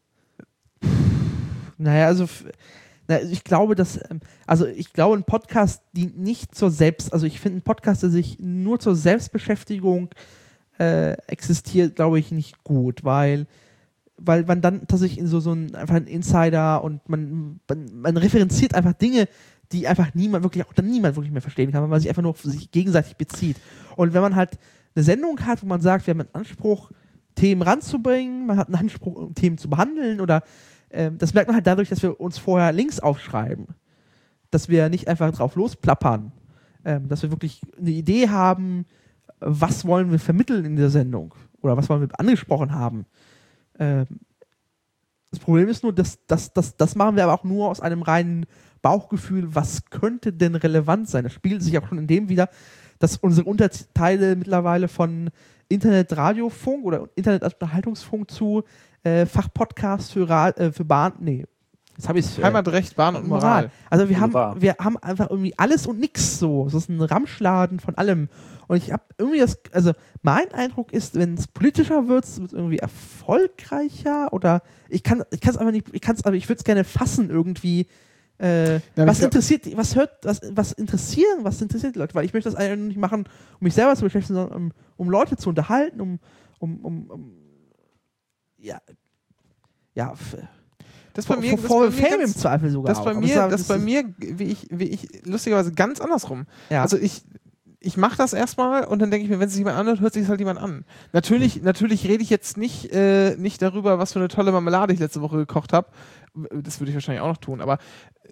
Naja, also f- na, ich glaube, dass, ähm, also ich glaube, ein Podcast dient nicht zur Selbst, also ich finde, ein Podcast, der sich nur zur Selbstbeschäftigung äh, existiert, glaube ich, nicht gut, weil, weil man dann tatsächlich in so, so ein, einfach ein Insider und man, man, man referenziert einfach Dinge, die einfach niemand wirklich, auch dann niemand wirklich mehr verstehen kann, weil man sich einfach nur auf sich gegenseitig bezieht. Und wenn man halt eine Sendung hat, wo man sagt, wir haben einen Anspruch, Themen ranzubringen, man hat einen Anspruch, um Themen zu behandeln oder ähm, das merkt man halt dadurch, dass wir uns vorher Links aufschreiben. Dass wir nicht einfach drauf losplappern. Ähm, dass wir wirklich eine Idee haben, was wollen wir vermitteln in der Sendung oder was wollen wir angesprochen haben. Ähm, das Problem ist nur, dass, dass, dass, das machen wir aber auch nur aus einem reinen Bauchgefühl, was könnte denn relevant sein. Das spiegelt sich auch schon in dem wieder, dass unsere Unterteile mittlerweile von Internet-Radiofunk oder Internet-Unterhaltungsfunk zu äh, Fachpodcast für, Ra äh, für Bahn, nee, jetzt habe ich es. Äh, Heimatrecht, Bahn und Moral. Also wir haben, Boulevard. wir haben einfach irgendwie alles und nix so. Es ist ein Ramschladen von allem. Und ich habe irgendwie das, also mein Eindruck ist, wenn es politischer wird, wird es irgendwie erfolgreicher oder ich kann ich kann es einfach nicht, ich kann es, aber ich würde es gerne fassen irgendwie. Äh, Ja, was ich glaub- interessiert, die- was hört, was, was interessieren, was interessiert die Leute? Weil ich möchte das eigentlich nicht machen, um mich selber zu beschäftigen, sondern um, um Leute zu unterhalten, um, um, um, um ja, ja, f- Das bei vor, mir, vor, das vor bei mir Fame im ganz, Zweifel sogar. das bei auch. Aber mir, aber das bei ist- mir, wie ich, wie ich, lustigerweise ganz andersrum. ja. Also ich, ich mache das erstmal und dann denke ich mir, wenn es sich jemand anhört, hört sich es halt jemand an. Natürlich, natürlich rede ich jetzt nicht, äh, nicht darüber, was für eine tolle Marmelade ich letzte Woche gekocht habe. Das würde ich wahrscheinlich auch noch tun, aber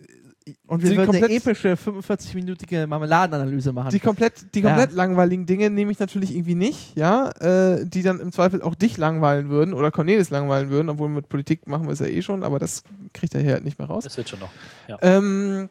Und wir die würden eine komplett- epische fünfundvierzig-minütige Marmeladenanalyse machen. Die komplett, die Ja. komplett langweiligen Dinge nehme ich natürlich irgendwie nicht, ja, äh, die dann im Zweifel auch dich langweilen würden oder Cornelis langweilen würden, obwohl mit Politik machen wir es ja eh schon, aber das kriegt er hier halt nicht mehr raus. Das wird schon noch. Ja. Ähm,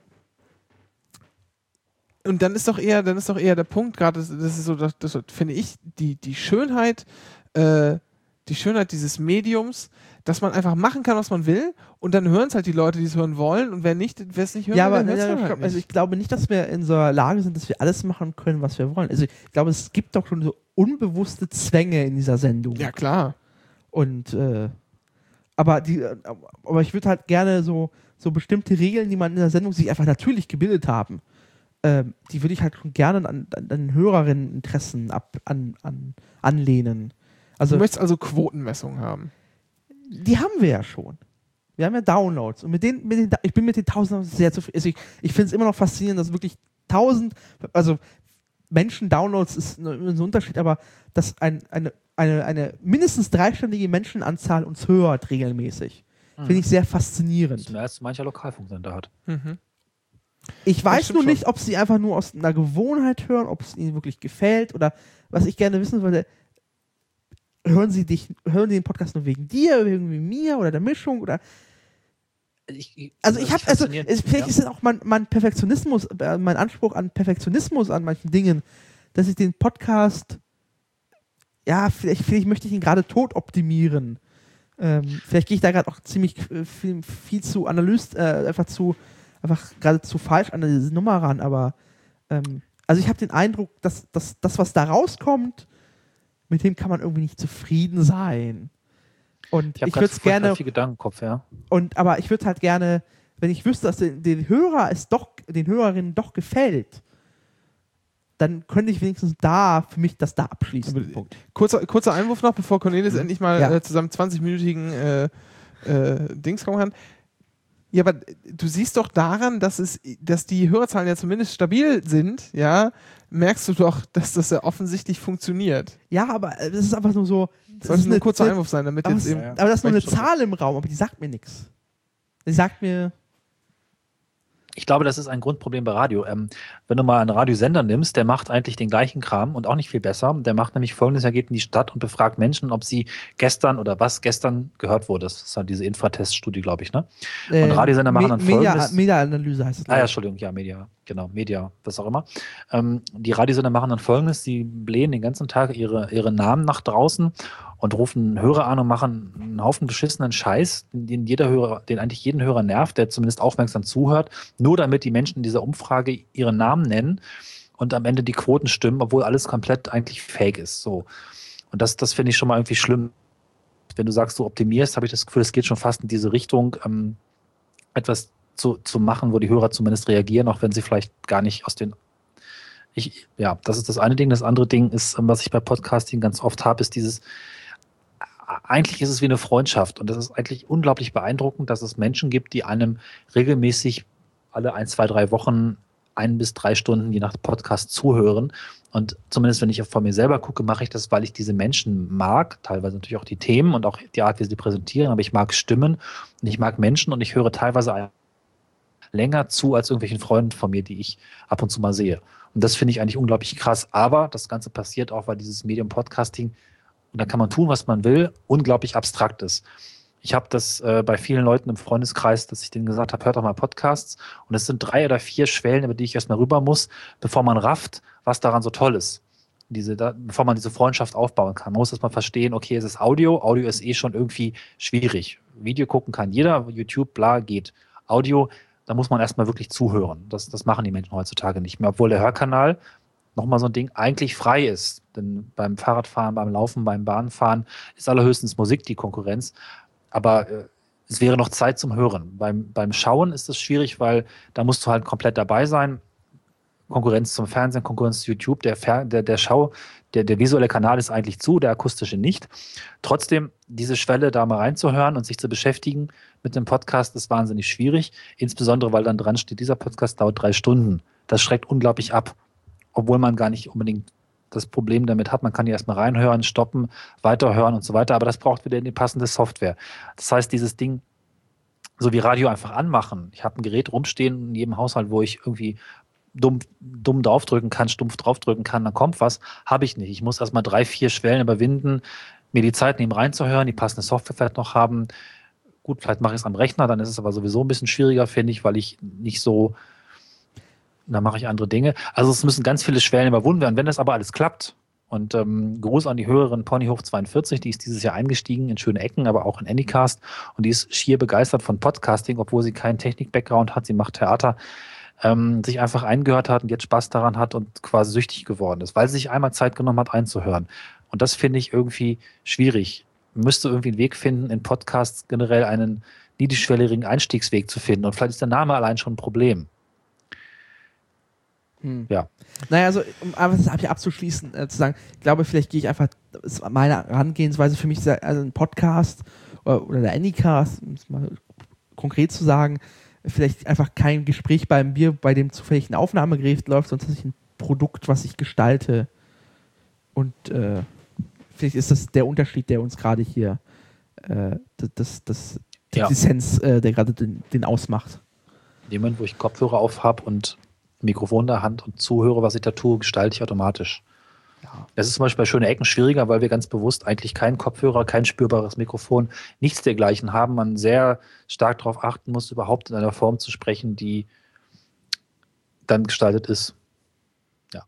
und dann ist doch eher, dann ist doch eher der Punkt, gerade das, das ist so, das, das finde ich, die, die Schönheit, äh, die Schönheit dieses Mediums, dass man einfach machen kann, was man will, und dann hören es halt die Leute, die es hören wollen, und wer nicht, wer es nicht hören Ja, will, aber der hört's ja, dann ich halt glaub, also nicht. ich glaube nicht, dass wir in so einer Lage sind, dass wir alles machen können, was wir wollen. Also ich glaube, es gibt doch schon so unbewusste Zwänge in dieser Sendung. Ja, klar. Und äh, aber die, äh, aber ich würde halt gerne so, so bestimmte Regeln, die man in der Sendung sich einfach natürlich gebildet haben, ähm, die würde ich halt schon gerne an, an, an Hörerinteressen ab, an, an, anlehnen. Also Du möchtest also Quotenmessungen haben. die haben wir ja schon. Wir haben ja Downloads. Und mit den, mit den ich bin mit den tausend sehr zufrieden. Also ich ich finde es immer noch faszinierend, dass wirklich tausend, also Menschen-Downloads ist ein, ein Unterschied, aber dass ein, eine, eine, eine mindestens dreistellige Menschenanzahl uns hört regelmäßig. Finde ich sehr Das faszinierend. ist mehr als mancher Lokalfunksender hat. Mhm. Ich weiß stimmt nur schon. nicht, ob sie einfach nur aus einer Gewohnheit hören, ob es ihnen wirklich gefällt oder was ich gerne wissen würde, hören sie dich, hören die den Podcast nur wegen dir, wegen mir oder der Mischung oder Ich, ich, also das ich habe ist also faszinierend. es, vielleicht Ja. ist es auch mein, mein Perfektionismus, äh, mein Anspruch an Perfektionismus an manchen Dingen, dass ich den Podcast ja, vielleicht, vielleicht möchte ich ihn gerade tot optimieren. Ähm, vielleicht gehe ich da gerade auch ziemlich äh, viel, viel zu analyst, äh, einfach zu, einfach gerade zu falsch an diese Nummer ran, aber ähm, also ich habe den Eindruck, dass, dass das, was da rauskommt, mit dem kann man irgendwie nicht zufrieden sein. Und Ich habe ich würde es gerne, viel Gedanken im Kopf, ja. und aber ich würde halt gerne, wenn ich wüsste, dass den, den Hörer es doch, den Hörerinnen doch gefällt, dann könnte ich wenigstens da für mich das da abschließen. Aber, Punkt. Kurzer, kurzer Einwurf noch, bevor Cornelis Mhm. endlich mal Ja. äh, zusammen zwanzig-minütigen äh, äh, Dings kommen kann. Ja, aber du siehst doch daran, dass es, dass die Hörerzahlen ja zumindest stabil sind, ja, merkst du doch, dass das ja offensichtlich funktioniert. Ja, aber äh, das ist einfach nur so. Das Soll ist es nur ein eine- kurzer eine- Einwurf sein, damit aber, jetzt es- eben. Ja, ja. aber das ist nur eine Möchte schon. Zahl im Raum, aber die sagt mir nichts. Die sagt mir, Ich glaube, das ist ein Grundproblem bei Radio. Ähm, wenn du mal einen Radiosender nimmst, der macht eigentlich den gleichen Kram und auch nicht viel besser. Der macht nämlich folgendes: Er geht in die Stadt und befragt Menschen, ob sie gestern oder was gestern gehört wurde. Das ist halt diese Infratest-Studie, glaube ich, ne? äh, Radiosender machen dann Media, Folgendes. Media-Analyse heißt es. Ah ja, Entschuldigung, ja, Media, genau, Media, was auch immer. Ähm, die Radiosender machen dann Folgendes: Sie blähen den ganzen Tag ihre, ihre Namen nach draußen und rufen Hörer an und machen einen Haufen beschissenen Scheiß, den jeder Hörer, den eigentlich jeden Hörer nervt, der zumindest aufmerksam zuhört, nur damit die Menschen in dieser Umfrage ihren Namen nennen und am Ende die Quoten stimmen, obwohl alles komplett eigentlich fake ist. So. Und das, das finde ich schon mal irgendwie schlimm. Wenn du sagst, du optimierst, habe ich das Gefühl, es geht schon fast in diese Richtung, ähm, etwas zu, zu machen, wo die Hörer zumindest reagieren, auch wenn sie vielleicht gar nicht aus den ich, ja, das ist das eine Ding. Das andere Ding ist, was ich bei Podcasting ganz oft habe, ist dieses, eigentlich ist es wie eine Freundschaft und das ist eigentlich unglaublich beeindruckend, dass es Menschen gibt, die einem regelmäßig alle ein, zwei, drei Wochen ein bis drei Stunden je nach Podcast zuhören. Und zumindest wenn ich von mir selber gucke, mache ich das, weil ich diese Menschen mag, teilweise natürlich auch die Themen und auch die Art, wie sie präsentieren, aber ich mag Stimmen und ich mag Menschen und ich höre teilweise länger zu als irgendwelchen Freunden von mir, die ich ab und zu mal sehe. Und das finde ich eigentlich unglaublich krass. Aber das Ganze passiert auch, weil dieses Medium Podcasting, und da kann man tun, was man will, unglaublich abstrakt ist. Ich habe das äh, bei vielen Leuten im Freundeskreis, dass ich denen gesagt habe, hört doch mal Podcasts. Und es sind drei oder vier Schwellen, über die ich erstmal rüber muss, bevor man rafft, was daran so toll ist. Diese, da, bevor man diese Freundschaft aufbauen kann. Man muss erstmal verstehen, okay, es ist Audio. Audio ist eh schon irgendwie schwierig. Video gucken kann jeder, YouTube, bla, geht. Audio, da muss man erstmal wirklich zuhören. Das, das machen die Menschen heutzutage nicht mehr. Obwohl der Hörkanal, nochmal so ein Ding, eigentlich frei ist. Denn beim Fahrradfahren, beim Laufen, beim Bahnfahren ist allerhöchstens Musik die Konkurrenz. Aber äh, es wäre noch Zeit zum Hören. Beim, beim Schauen ist es schwierig, weil da musst du halt komplett dabei sein. Konkurrenz zum Fernsehen, Konkurrenz zu YouTube. Der, Fer der, der Schau, der, der visuelle Kanal ist eigentlich zu, der akustische nicht. Trotzdem, diese Schwelle da mal reinzuhören und sich zu beschäftigen mit dem Podcast ist wahnsinnig schwierig. Insbesondere, weil dann dran steht, dieser Podcast dauert drei Stunden. Das schreckt unglaublich ab. Obwohl man gar nicht unbedingt das Problem damit hat. Man kann hier erstmal reinhören, stoppen, weiterhören und so weiter. Aber das braucht wieder die passende Software. Das heißt, dieses Ding, so wie Radio einfach anmachen. Ich habe ein Gerät rumstehen in jedem Haushalt, wo ich irgendwie dumm, dumm draufdrücken kann, stumpf draufdrücken kann, dann kommt was. Habe ich nicht. Ich muss erstmal drei, vier Schwellen überwinden, mir die Zeit nehmen reinzuhören, die passende Software vielleicht noch haben. Gut, vielleicht mache ich es am Rechner, dann ist es aber sowieso ein bisschen schwieriger, finde ich, weil ich nicht so, da mache ich andere Dinge. Also es müssen ganz viele Schwellen überwunden werden. Wenn das aber alles klappt, und ähm, Gruß an die Hörerin Ponyhof zweiundvierzig, die ist dieses Jahr eingestiegen in schöne Ecken, aber auch in Anycast, und die ist schier begeistert von Podcasting, obwohl sie keinen Technik-Background hat, sie macht Theater, ähm, sich einfach eingehört hat und jetzt Spaß daran hat und quasi süchtig geworden ist, weil sie sich einmal Zeit genommen hat, einzuhören. Und das finde ich irgendwie schwierig. Man müsste irgendwie einen Weg finden, in Podcasts generell einen niedrigschwelligen Einstiegsweg zu finden. Und vielleicht ist der Name allein schon ein Problem. Hm. Ja. Naja, also, um einfach das hier abzuschließen, äh, zu sagen, ich glaube, vielleicht gehe ich einfach, das ist meine Herangehensweise für mich, also ein Podcast oder, oder der Anycast, um es mal konkret zu sagen, vielleicht einfach kein Gespräch bei mir, bei dem zufällig ein Aufnahmegerät läuft, sondern tatsächlich ein Produkt, was ich gestalte. Und äh, vielleicht ist das der Unterschied, der uns gerade hier, äh, das, das, die Ja. Lizenz, äh, der gerade den, den ausmacht. In dem Moment, wo ich Kopfhörer auf habe und Mikrofon in der Hand und zuhöre, was ich da tue, gestalte ich automatisch. Ja. Das ist zum Beispiel bei schönen Ecken schwieriger, weil wir ganz bewusst eigentlich keinen Kopfhörer, kein spürbares Mikrofon, nichts dergleichen haben. Man sehr stark darauf achten muss, überhaupt in einer Form zu sprechen, die dann gestaltet ist. Ja.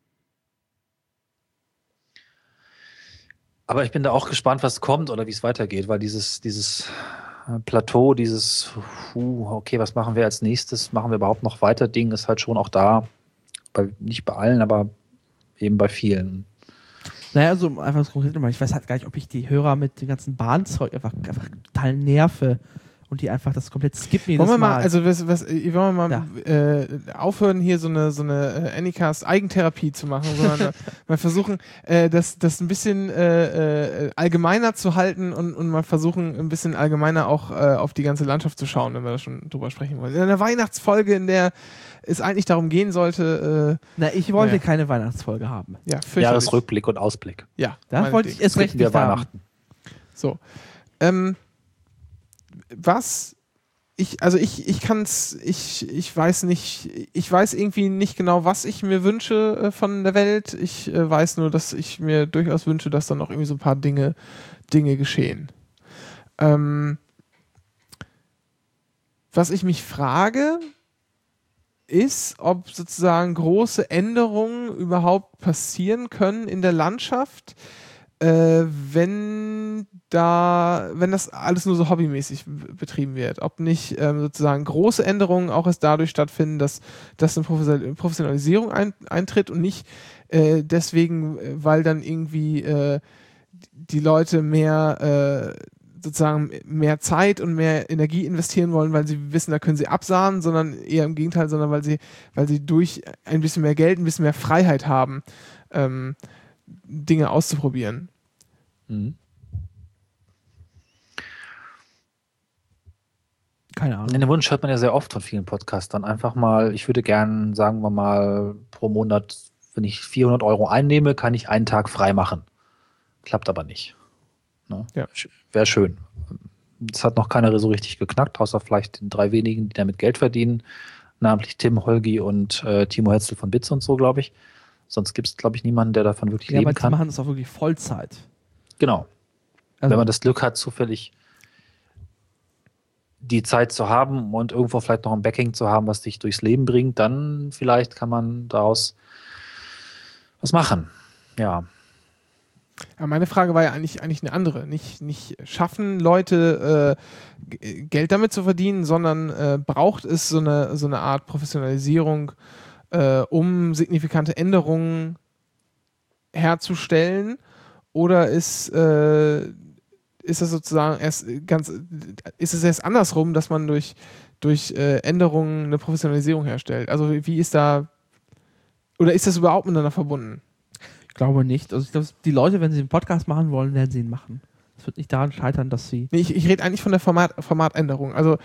Aber ich bin da auch gespannt, was kommt oder wie es weitergeht, weil dieses, dieses Plateau, dieses, uh, okay, was machen wir als nächstes? Machen wir überhaupt noch weiter? Ding ist halt schon auch da. Bei, nicht bei allen, aber eben bei vielen. Naja, so einfach das konkret mal. Ich weiß halt gar nicht, ob ich die Hörer mit dem ganzen Bahnzeug einfach, einfach total nerve und die einfach das komplett skippen jedes Wollen wir Mal. mal, also was, was, wollen wir mal Ja. äh, aufhören, hier so eine, so eine äh, Anycast Eigentherapie zu machen, sondern mal versuchen, äh, das, das ein bisschen äh, äh, allgemeiner zu halten und, und mal versuchen, ein bisschen allgemeiner auch äh, auf die ganze Landschaft zu schauen, wenn wir da schon drüber sprechen wollen. In einer Weihnachtsfolge, in der es eigentlich darum gehen sollte, äh, Na, ich wollte naja. keine Weihnachtsfolge haben. ja, fürchterlich. Jahresrückblick und Ausblick. Ja, Da wollte ich erst recht Trinken wir nicht haben. Weihnachten. So. Ähm, was ich, also ich, ich kann's, ich, ich weiß nicht, ich weiß irgendwie nicht genau, was ich mir wünsche äh, von der Welt. Ich äh, weiß nur, dass ich mir durchaus wünsche, dass dann auch irgendwie so ein paar Dinge, Dinge geschehen. Ähm, was ich mich frage, ist, ob sozusagen große Änderungen überhaupt passieren können in der Landschaft, äh, wenn da, wenn das alles nur so hobbymäßig b- betrieben wird. Ob nicht ähm, sozusagen große Änderungen auch erst dadurch stattfinden, dass, dass eine Professional- Professionalisierung ein, eintritt und nicht äh, deswegen, äh, weil dann irgendwie äh, die Leute mehr äh, sozusagen mehr Zeit und mehr Energie investieren wollen, weil sie wissen, da können sie absahnen, sondern eher im Gegenteil, sondern weil sie, weil sie durch ein bisschen mehr Geld, ein bisschen mehr Freiheit haben, ähm, Dinge auszuprobieren. Mhm. Keine Ahnung. Den Wunsch hört man ja sehr oft von vielen Podcastern. Einfach mal, ich würde gern, sagen wir mal, pro Monat, wenn ich vierhundert Euro einnehme, kann ich einen Tag frei machen. Klappt aber nicht. Ne? Ja. Wäre schön. Das hat noch keiner so richtig geknackt, außer vielleicht den drei wenigen, die damit Geld verdienen. Namentlich Tim Holgi und äh, Timo Hetzel von Bits und so, glaube ich. Sonst gibt es, glaube ich, niemanden, der davon wirklich Ja, leben aber die kann. machen das auch wirklich Vollzeit. Genau. Also, Wenn man das Glück hat, zufällig die Zeit zu haben und irgendwo vielleicht noch ein Backing zu haben, was dich durchs Leben bringt, dann vielleicht kann man daraus was machen. Ja. Ja, meine Frage war ja eigentlich, eigentlich eine andere. Nicht, nicht schaffen Leute äh, G- Geld damit zu verdienen, sondern äh, braucht es so eine, so eine Art Professionalisierung, äh, um signifikante Änderungen herzustellen? Oder ist, äh, ist es sozusagen erst ganz, ist es erst andersrum, dass man durch, durch äh, Änderungen eine Professionalisierung herstellt? Also wie ist da, oder ist das überhaupt miteinander verbunden? ich glaube nicht. Also ich glaube, die Leute, wenn sie einen Podcast machen wollen, werden sie ihn machen. Es wird nicht daran scheitern, dass sie. Nee, ich, ich rede eigentlich von der Format, Formatänderung. Also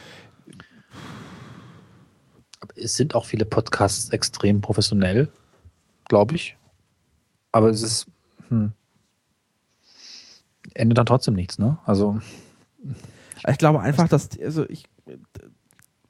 Es sind auch viele Podcasts extrem professionell, glaube ich. Aber es ist, hm, endet dann trotzdem nichts, ne? Also, Ich glaube einfach, dass, die- also ich,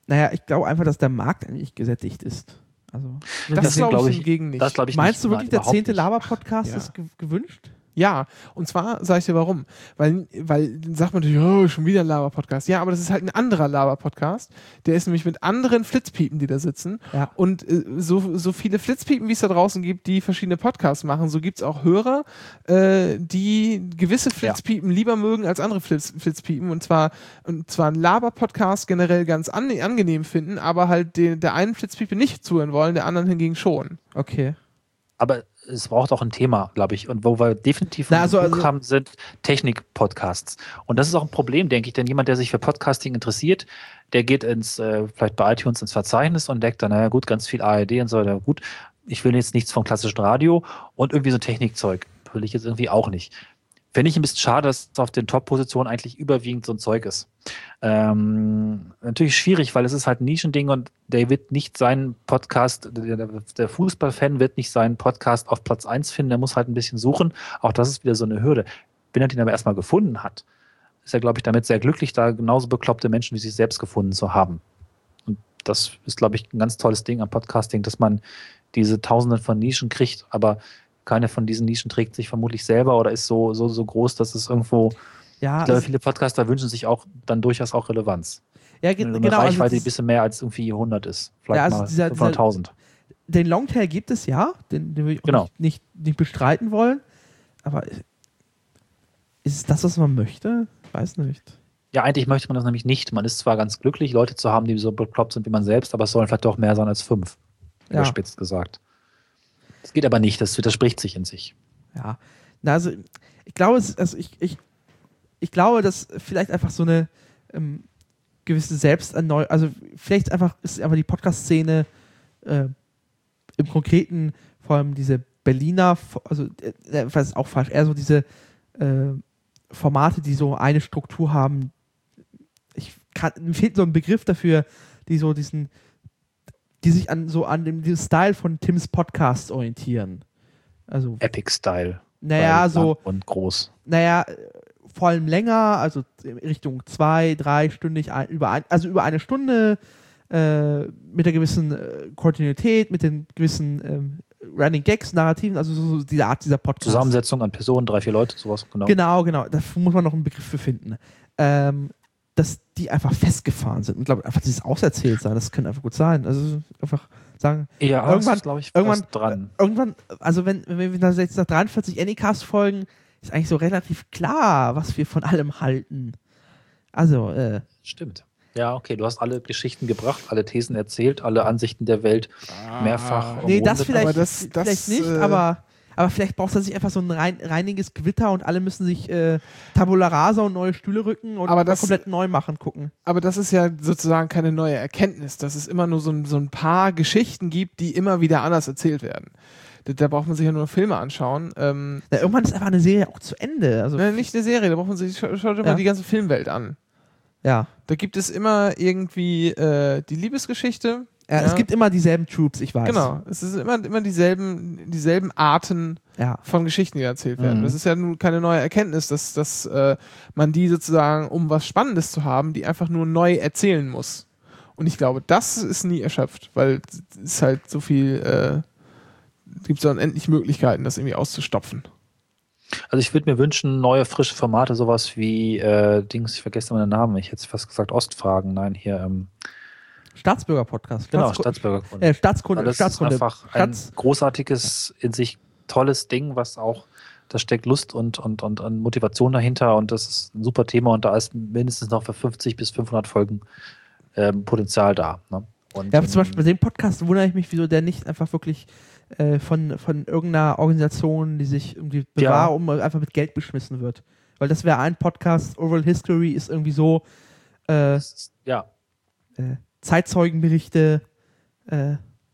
Naja, ich glaube einfach, dass der Markt eigentlich gesättigt ist. Also, Das, Das glaube glaub ich ich- hingegen nicht. Das glaube ich meinst nicht. du wirklich, Nein, der überhaupt zehnte nicht. Laber-Podcast Ja. ist ge gewünscht? Ja, und zwar sage ich dir warum. Weil, weil dann sagt man natürlich, oh, schon wieder ein Laber-Podcast. Ja, aber das ist halt ein anderer Laber-Podcast. Der ist nämlich mit anderen Flitzpiepen, die da sitzen. Ja. Und äh, so, so viele Flitzpiepen, wie es da draußen gibt, die verschiedene Podcasts machen, so gibt es auch Hörer, äh, die gewisse Flitzpiepen lieber mögen als andere Flitz, Flitzpiepen. Und zwar, und zwar einen Laber-Podcast generell ganz an, angenehm finden, aber halt den, der einen Flitzpiepe nicht zuhören wollen, der anderen hingegen schon. Okay. Aber es braucht auch ein Thema, glaube ich. Und wo wir definitiv Na, also- Bezug also- haben, sind Technik-Podcasts. Und das ist auch ein Problem, denke ich, denn jemand, der sich für Podcasting interessiert, der geht ins, äh, vielleicht bei iTunes ins Verzeichnis und deckt dann, naja gut, ganz viel A R D und so, na gut, ich will jetzt nichts vom klassischen Radio und irgendwie so Technikzeug will ich jetzt irgendwie auch nicht. Finde ich ein bisschen schade, dass auf den Top-Positionen eigentlich überwiegend so ein Zeug ist. Ähm, natürlich schwierig, weil es ist halt ein Nischending und der wird nicht seinen Podcast, der, der Fußballfan wird nicht seinen Podcast auf Platz eins finden, der muss halt ein bisschen suchen. Auch das ist wieder so eine Hürde. Wenn er den aber erstmal gefunden hat, ist er, glaube ich, damit sehr glücklich, da genauso bekloppte Menschen wie sich selbst gefunden zu haben. Und das ist, glaube ich, ein ganz tolles Ding am Podcasting, dass man diese Tausenden von Nischen kriegt, aber keine von diesen Nischen trägt sich vermutlich selber oder ist so, so, so groß, dass es irgendwo, Ja, ich glaube, es- viele Podcaster wünschen sich auch dann durchaus auch Relevanz. ja ge Eine genau. Also Reichweite, die ein das, bisschen mehr als irgendwie hundert ist. Vielleicht Ja, also mal dieser- fünfhunderttausend. den Longtail gibt es ja, den, den will ich auch Genau. nicht, nicht, nicht bestreiten wollen. Aber ist es das, was man möchte? Weiß nicht. Ja, eigentlich möchte man das nämlich nicht. Man ist zwar ganz glücklich, Leute zu haben, die so bekloppt sind wie man selbst, aber es sollen vielleicht doch mehr sein als fünf. Ja. Überspitzt gesagt. Das geht aber nicht, das widerspricht sich in sich. Ja, na, also ich glaube, es, also ich, ich, ich glaube, dass vielleicht einfach so eine ähm, gewisse Selbsterneuerung, also vielleicht einfach ist einfach die Podcast-Szene äh, im Konkreten, vor allem diese Berliner, also äh, was ist auch falsch, eher so diese äh, Formate, die so eine Struktur haben. Ich kann, mir fehlt so ein Begriff dafür, die so diesen, die sich an so an dem diesem Style von Tims Podcast orientieren. Also Epic-Style. naja, Weil so lang und groß. naja, äh, vor allem länger, also in Richtung zwei, drei stündig, ein, über ein, also über eine Stunde, äh, mit der gewissen äh, Kontinuität, mit den gewissen ähm, Running Gags, Narrativen, also so, so diese Art dieser Podcast. Zusammensetzung an Personen, drei, vier Leute, sowas, genau. Genau, genau, da muss man noch einen Begriff für finden. Ähm, dass die einfach festgefahren sind und glaube einfach dieses Auserzähltsein, das könnte einfach gut sein. Also einfach sagen, Ja, Irgendwann- ist, glaube ich, irgendwann- fast dran. irgendwann, also wenn, wenn wir da jetzt nach dreiundvierzig Anycast folgen, ist eigentlich so relativ klar, was wir von allem halten. Also, äh, Stimmt. Ja, okay, du hast alle Geschichten gebracht, alle Thesen erzählt, alle Ansichten der Welt mehrfach. nee, das umrundet. vielleicht, aber das- das, vielleicht nicht, äh, aber, aber vielleicht braucht es sich einfach so ein rein, reiniges Gewitter und alle müssen sich äh, Tabula Rasa und neue Stühle rücken und Aber mal das- komplett neu machen gucken. Aber das ist ja sozusagen keine neue Erkenntnis, dass es immer nur so ein, so ein paar Geschichten gibt, die immer wieder anders erzählt werden. Da, da braucht man sich ja nur Filme anschauen. Ähm, Na, irgendwann ist einfach eine Serie auch zu Ende. Also, ne, nicht eine Serie, da braucht man sich, scha- schaut dir Ja. mal die ganze Filmwelt an. ja. Da gibt es immer irgendwie äh, die Liebesgeschichte. Ja, es gibt immer dieselben Troops, ich weiß. Genau, es ist immer, immer dieselben, dieselben Arten Ja. von Geschichten, die erzählt werden. Mhm. Das ist ja nun keine neue Erkenntnis, dass, dass äh, man die sozusagen, um was Spannendes zu haben, die einfach nur neu erzählen muss. Und ich glaube, das ist nie erschöpft, weil es ist halt so viel, äh, gibt es ja unendlich Möglichkeiten, das irgendwie auszustopfen. Also ich würde mir wünschen, neue, frische Formate, sowas wie äh, Dings, ich vergesse immer den Namen, ich hätte fast gesagt Ostfragen, nein, hier, ähm, Staatsbürger-Podcast. genau, Staatsku- Staatsbürgerkunde. äh, Staatskunde. Alles Staatskunde. einfach ein Staats- großartiges, in sich tolles Ding, was auch, da steckt Lust und, und, und, und Motivation dahinter und das ist ein super Thema und da ist mindestens noch für fünfzig bis fünfhundert Folgen ähm, Potenzial da. Ne? Und, Ja, aber zum ähm, Beispiel bei dem Podcast wundere ich mich, wieso der nicht einfach wirklich äh, von, von irgendeiner Organisation, die sich irgendwie Ja. bewahrt, um einfach mit Geld beschmissen wird. Weil das wäre ein Podcast, Oral History ist irgendwie so äh, ja, äh, Zeitzeugenberichte, äh, äh,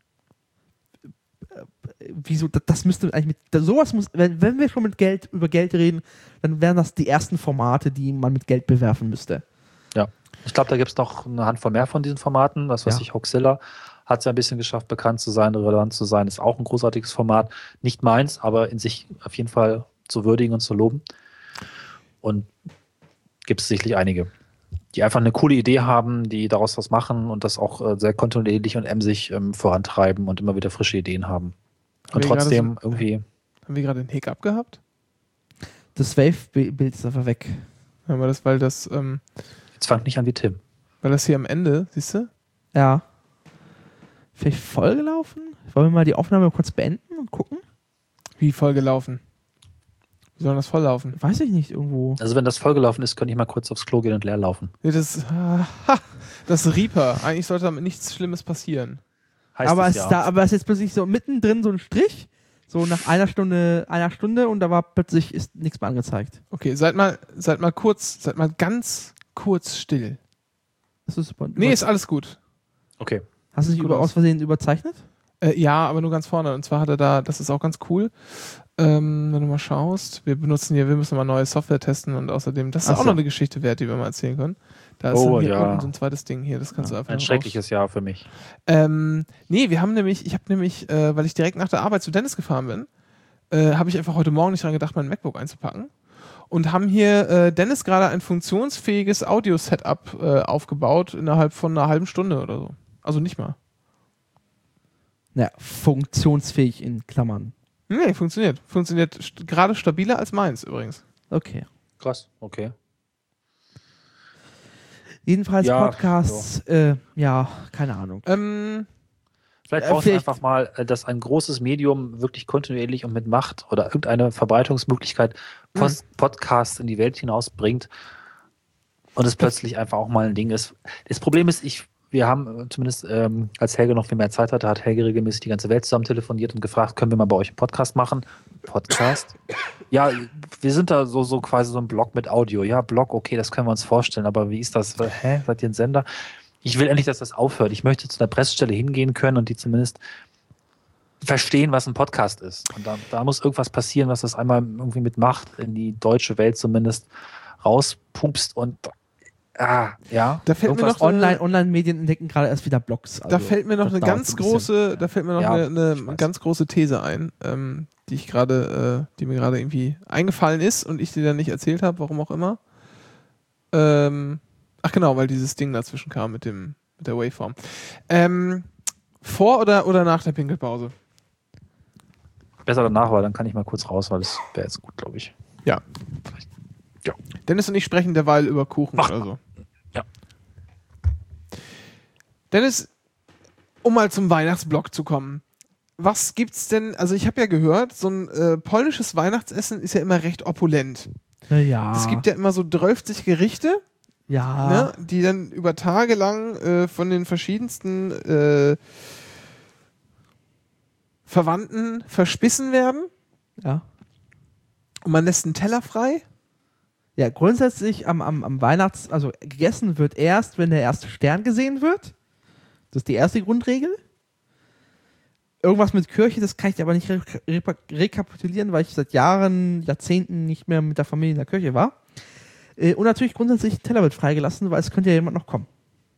wieso, das, das müsste eigentlich mit, da, sowas muss, wenn, wenn wir schon mit Geld, über Geld reden, dann wären das die ersten Formate, die man mit Geld bewerfen müsste. ja. Ich glaube, da gibt es noch eine Handvoll mehr von diesen Formaten. Das, was Ja. ich, Hoaxilla hat es ja ein bisschen geschafft, bekannt zu sein, relevant zu sein. Ist auch ein großartiges Format. Nicht meins, aber in sich auf jeden Fall zu würdigen und zu loben. Und gibt es sicherlich einige. die einfach eine coole Idee haben, die daraus was machen und das auch äh, sehr kontinuierlich und emsig ähm, vorantreiben und immer wieder frische Ideen haben. Haben Und wir gerade trotzdem so- irgendwie. Haben wir gerade einen Hiccup gehabt? Das Wave-Bild ist einfach weg. Haben wir das, weil das, ähm, Jetzt fangt nicht an wie Tim. weil das hier am Ende, siehst du? Ja. Vielleicht vollgelaufen? Wollen wir mal die Aufnahme kurz beenden und gucken? Wie voll gelaufen? Wie soll das voll laufen? Weiß ich nicht, irgendwo. Also wenn das vollgelaufen ist, könnte ich mal kurz aufs Klo gehen und leer laufen. Nee, das, ah, ha, das ist Reaper. Eigentlich sollte damit nichts Schlimmes passieren. Heißt aber, es es ja. ist da, aber es ist jetzt plötzlich so mittendrin so ein Strich, so nach einer Stunde, einer Stunde und da war plötzlich ist nichts mehr angezeigt. Okay, seid mal, seid mal kurz, seid mal ganz kurz still. Das ist super. Nee, ist alles gut. Okay. Hast du dich gut über, aus. aus Versehen überzeichnet? Äh, ja, aber nur ganz vorne. Und zwar hat er da, das ist auch ganz cool, ähm, wenn du mal schaust, wir benutzen hier, wir müssen mal neue Software testen und außerdem, das ist Ach auch so. noch eine Geschichte wert, die wir mal erzählen können. Da ist Oh, dann hier ja. unten so ein zweites Ding hier, das kannst du einfach Ein raus- schreckliches Jahr für mich. Ähm, nee, wir haben nämlich, ich habe nämlich, äh, weil ich direkt nach der Arbeit zu Dennis gefahren bin, äh, habe ich einfach heute Morgen nicht dran gedacht, mein MacBook einzupacken. Und haben hier äh, Dennis gerade ein funktionsfähiges Audio-Setup äh, aufgebaut innerhalb von einer halben Stunde oder so. Also nicht mal. Ja, funktionsfähig in Klammern. Nee, funktioniert. Funktioniert st- gerade stabiler als meins übrigens. Okay. Krass, okay. Jedenfalls Ja, Podcasts, äh, ja, keine Ahnung. Ähm, Vielleicht Äh, brauchst du vielleicht- einfach mal, äh, dass ein großes Medium wirklich kontinuierlich und mit Macht oder irgendeine Verbreitungsmöglichkeit Post Podcasts in die Welt hinausbringt und es plötzlich einfach auch mal ein Ding ist. Das Problem ist, ich, wir haben äh, zumindest, ähm, als Helge noch viel mehr Zeit hatte, hat Helge regelmäßig die ganze Welt zusammen telefoniert und gefragt, können wir mal bei euch einen Podcast machen? Podcast? Ja, wir sind da so, so quasi so ein Blog mit Audio. Ja, Blog, okay, das können wir uns vorstellen, aber wie ist das? Hä? Seid ihr ein Sender? Ich will endlich, dass das aufhört. Ich möchte zu einer Pressestelle hingehen können und die zumindest verstehen, was ein Podcast ist. Und da, da muss irgendwas passieren, was das einmal irgendwie mit Macht in die deutsche Welt zumindest rauspupst und ah, ja. Da fällt mir irgendwas noch- Online, Online-Medien entdecken gerade erst wieder Blogs. da also fällt mir noch das eine dauert ganz ein bisschen. große, da fällt mir noch Ja, eine, eine ich weiß. ganz große These ein, ähm, die ich gerade, äh, die mir gerade irgendwie eingefallen ist und ich dir dann nicht erzählt habe, warum auch immer. Ähm, ach genau, weil dieses Ding dazwischen kam mit dem mit der Waveform. Ähm, vor oder oder nach der Pinkelpause? besser danach, weil dann kann ich mal kurz raus, weil das wäre jetzt gut, glaube ich. Ja. Dennis und ich sprechen derweil über Kuchen Mach oder mal. so. Ja. Dennis, um mal zum Weihnachtsblock zu kommen. Was gibt's denn, also ich habe ja gehört, so ein äh, polnisches Weihnachtsessen ist ja immer recht opulent. Na ja. Es gibt ja immer so dreißig Gerichte, ja. ne, die dann über Tage lang äh, von den verschiedensten äh, Verwandten verspissen werden ja. und man lässt einen Teller frei. Ja, grundsätzlich am, am, am Weihnachts-, also gegessen wird erst, wenn der erste Stern gesehen wird. Das ist die erste Grundregel. Irgendwas mit Kirche, das kann ich dir aber nicht re re rekapitulieren, weil ich seit Jahren, Jahrzehnten nicht mehr mit der Familie in der Kirche war. Äh, und natürlich grundsätzlich ein Teller wird freigelassen, weil es könnte ja jemand noch kommen.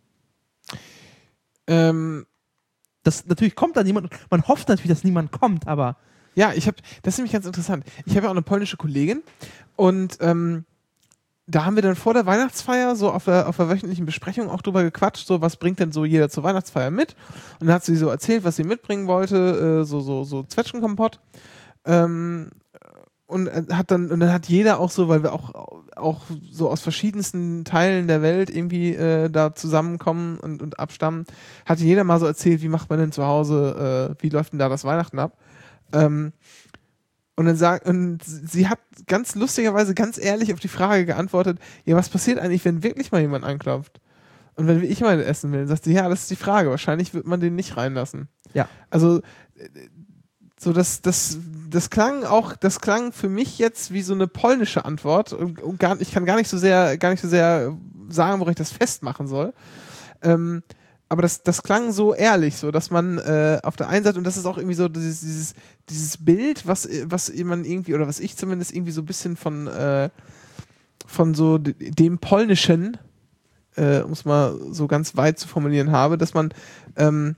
Ähm, Das, natürlich kommt da niemand, man hofft natürlich, dass niemand kommt, aber Ja, ich habe, das ist nämlich ganz interessant. Ich habe ja auch eine polnische Kollegin und ähm, da haben wir dann vor der Weihnachtsfeier so auf der, auf der wöchentlichen Besprechung auch drüber gequatscht, so was bringt denn so jeder zur Weihnachtsfeier mit? Und dann hat sie so erzählt, was sie mitbringen wollte, äh, so so so Zwetschgenkompott. Ähm, und äh, hat dann und dann hat jeder auch so, weil wir auch auch so aus verschiedensten Teilen der Welt irgendwie äh, da zusammenkommen und, und abstammen, hat jeder mal so erzählt, wie macht man denn zu Hause, äh, wie läuft denn da das Weihnachten ab? Ähm, und dann sagt, und sie hat ganz lustigerweise, ganz ehrlich auf die Frage geantwortet, ja, was passiert eigentlich, wenn wirklich mal jemand anklopft? Und wenn ich mal essen will, dann sagt sie, ja, das ist die Frage. Wahrscheinlich wird man den nicht reinlassen. Ja. Also, so das, das, das klang auch, das klang für mich jetzt wie so eine polnische Antwort. Und, und gar, ich kann gar nicht so sehr, gar nicht so sehr sagen, woran ich das festmachen soll. Ähm, aber das, das klang so ehrlich, so dass man äh, auf der einen Seite, und das ist auch irgendwie so dieses, dieses, dieses Bild, was, was man irgendwie, oder was ich zumindest irgendwie so ein bisschen von, äh, von so dem Polnischen, äh, um es mal so ganz weit zu formulieren habe, dass man ähm,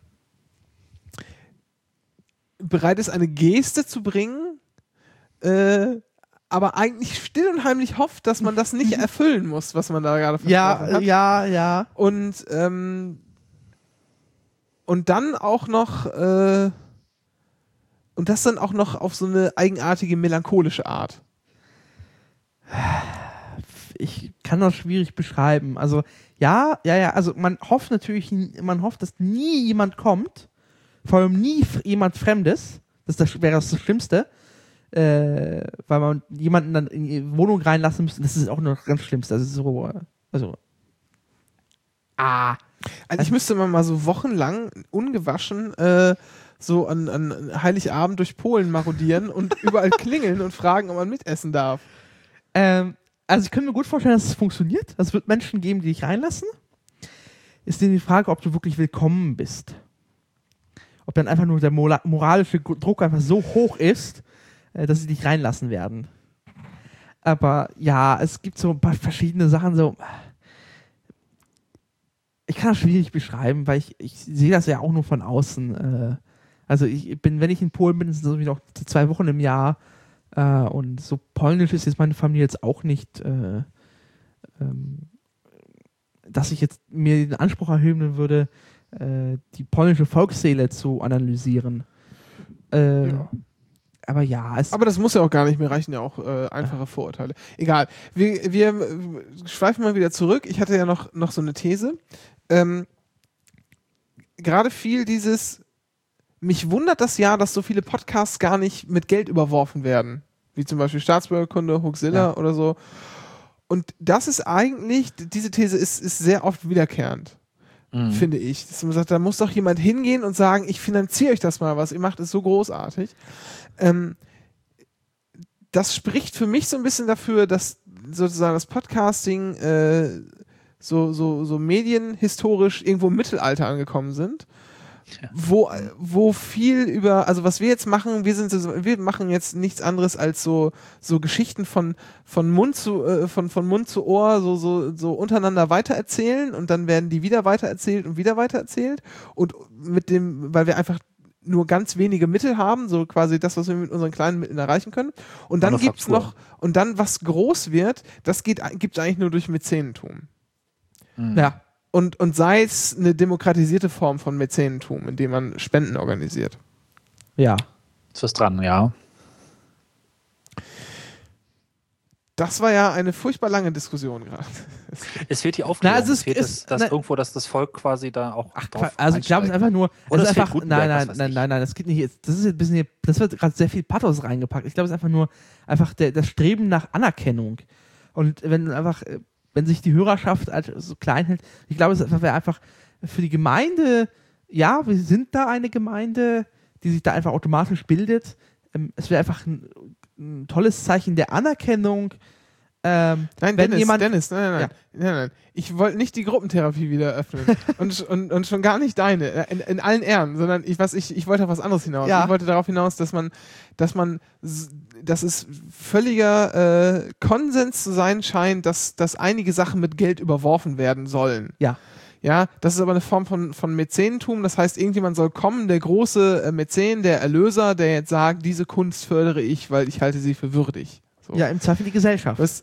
bereit ist, eine Geste zu bringen, äh, aber eigentlich still und heimlich hofft, dass man das nicht erfüllen muss, was man da gerade versprochen Ja, hat. ja, ja. Und, ähm, und dann auch noch, äh, und das dann auch noch auf so eine eigenartige, melancholische Art. Ich kann das schwierig beschreiben. Also, ja, ja, ja, also man hofft natürlich, man hofft, dass nie jemand kommt, vor allem nie f- jemand Fremdes, das, das wäre das, das Schlimmste, äh, weil man jemanden dann in die Wohnung reinlassen müsste, das ist auch noch das ganz Schlimmste. Also, so, äh, also, ah. Also ich müsste mal so wochenlang ungewaschen äh, so an, an Heiligabend durch Polen marodieren und überall klingeln und fragen, ob man mitessen darf. Ähm, also ich könnte mir gut vorstellen, dass es funktioniert. Also es wird Menschen geben, die dich reinlassen. Ist dir die Frage, ob du wirklich willkommen bist. Ob dann einfach nur der mola- moralische Gu- Druck einfach so hoch ist, äh, dass sie dich reinlassen werden. Aber ja, es gibt so ein paar verschiedene Sachen, so. Ich kann das schwierig beschreiben, weil ich, ich sehe das ja auch nur von außen. Äh, also ich bin, wenn ich in Polen bin, sind es so wie noch zwei Wochen im Jahr. Äh, und so polnisch ist jetzt meine Familie jetzt auch nicht, äh, ähm, dass ich jetzt mir den Anspruch erheben würde, äh, die polnische Volksseele zu analysieren. Äh, Ja. Aber ja, es Aber das muss ja auch gar nicht mehr, reichen ja auch äh, einfache Vorurteile. Egal, wir, wir äh, schweifen mal wieder zurück. Ich hatte ja noch, noch so eine These. Ähm, Gerade viel dieses, mich wundert das ja, dass so viele Podcasts gar nicht mit Geld überworfen werden. Wie zum Beispiel Staatsbürgerkunde, Hoaxilla Ja. oder so. Und das ist eigentlich, diese These ist, ist sehr oft wiederkehrend. Mhm. Finde ich. Dass man sagt, da muss doch jemand hingehen und sagen, ich finanziere euch das mal, was ihr macht, ist so großartig. Ähm, das spricht für mich so ein bisschen dafür, dass sozusagen das Podcasting äh, so, so, so medienhistorisch irgendwo im Mittelalter angekommen sind. Ja. Wo, wo viel über, also was wir jetzt machen, wir sind so, wir machen jetzt nichts anderes als so, so Geschichten von, von Mund zu, äh, von, von Mund zu Ohr, so, so, so untereinander weitererzählen und dann werden die wieder weitererzählt und wieder weitererzählt und mit dem, weil wir einfach nur ganz wenige Mittel haben, so quasi das, was wir mit unseren kleinen Mitteln erreichen können. Und dann gibt's noch, und dann was groß wird, das geht, gibt's eigentlich nur durch Mäzenentum. Mhm. ja. Und, und sei es eine demokratisierte Form von Mäzenentum, indem man Spenden organisiert. Ja. Ist was dran, ja. Das war ja eine furchtbar lange Diskussion gerade. Es wird hier aufgeklärt. Na, es ist- es fehlt es- das, dass na- irgendwo, dass das Volk quasi da auch Ach, drauf also ich glaube, es ist einsteigt. einfach nur. Oder es es ist fehlt einfach, Gutenberg, nein, nein, was weiß nein, ich. nein, nein, das geht nicht. jetzt- Das ist jetzt ein bisschen, hier- das wird gerade sehr viel Pathos reingepackt. Ich glaube, es ist einfach nur einfach der, das Streben nach Anerkennung. Und wenn einfach, äh, wenn sich die Hörerschaft halt so klein hält, ich glaube, es wäre einfach für die Gemeinde, ja, wir sind da eine Gemeinde, die sich da einfach automatisch bildet. Ähm, es wäre einfach ein, ein tolles Zeichen der Anerkennung. Ähm, Nein, wenn Dennis, jemand, Dennis, nein, nein, nein. nein, nein. Ich wollte nicht die Gruppentherapie wieder öffnen. und, und, und schon gar nicht deine, äh, in, in allen Ehren, sondern ich, was ich, ich wollte auf was anderes hinaus. Ja. Ich wollte darauf hinaus, dass man, dass man, s- dass es völliger äh, Konsens zu sein scheint, dass, dass einige Sachen mit Geld überworfen werden sollen. Ja. Ja, das ist aber eine Form von, von Mäzenentum. Das heißt, irgendjemand soll kommen, der große äh, Mäzen, der Erlöser, der jetzt sagt, diese Kunst fördere ich, weil ich halte sie für würdig. So. ja, im Zweifel die Gesellschaft. Was,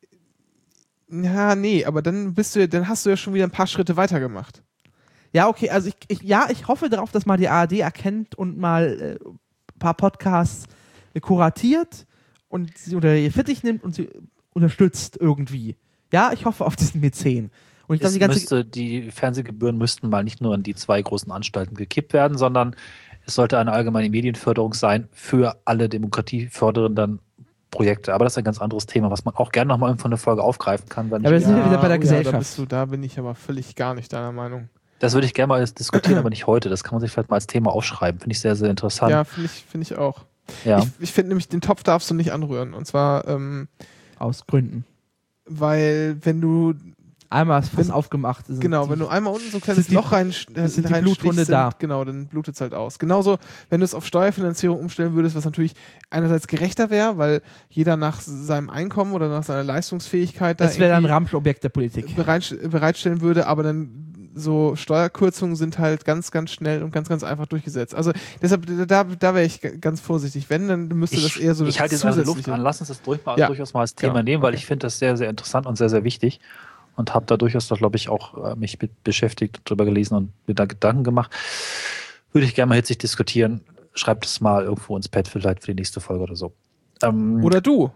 ja, nee, aber dann bist du, dann hast du ja schon wieder ein paar Schritte weiter gemacht. Ja, okay, also ich, ich, ja, ich hoffe darauf, dass mal die A R D erkennt und mal äh, ein paar Podcasts äh, kuratiert und sie unter ihr Fittich nimmt und sie unterstützt irgendwie. Ja, ich hoffe auf diesen Mäzen. Und ich glaube, Es die ganze müsste, die Fernsehgebühren müssten mal nicht nur in die zwei großen Anstalten gekippt werden, sondern es sollte eine allgemeine Medienförderung sein für alle demokratiefördernden Projekte. Aber das ist ein ganz anderes Thema, was man auch gerne nochmal von der Folge aufgreifen kann. Wenn Ja, aber ich, das sind wir wieder bei der oh Gesellschaft. Ja, da, bist du, da bin ich aber völlig gar nicht deiner Meinung. das würde ich gerne mal diskutieren, aber nicht heute. Das kann man sich vielleicht mal als Thema aufschreiben. Finde ich sehr, sehr interessant. Ja, finde ich, find ich auch. Ja. Ich, ich finde nämlich, den Topf darfst du nicht anrühren. Und zwar, ähm, aus Gründen. weil wenn du, Einmal ist fast Wenn- aufgemacht. sind genau, die- wenn du einmal unten so ein kleines sind die- Loch rein, äh, sind die reinstichst, Bluthunde sind- da. Genau, dann blutet es halt aus. Genauso, wenn du es auf Steuerfinanzierung umstellen würdest, was natürlich einerseits gerechter wäre, weil jeder nach seinem Einkommen oder nach seiner Leistungsfähigkeit da Das wäre dann ein irgendwie Ramschobjekt der Politik. bereit, bereitstellen würde, aber dann so Steuerkürzungen sind halt ganz, ganz schnell und ganz, ganz einfach durchgesetzt. Also deshalb, da, da wäre ich g- ganz vorsichtig. Wenn, dann müsste Ich, das eher so ich halte jetzt also Luft an, lass uns das durch, Ja. durchaus mal als Thema Genau. nehmen, weil Okay. ich finde das sehr, sehr interessant und sehr, sehr wichtig und habe da durchaus, glaube ich, auch äh, mich mit beschäftigt, drüber gelesen und mir da Gedanken gemacht. Würde ich gerne mal hitzig diskutieren. Schreibt es mal irgendwo ins Pad vielleicht für die nächste Folge oder so. Ähm, Oder du.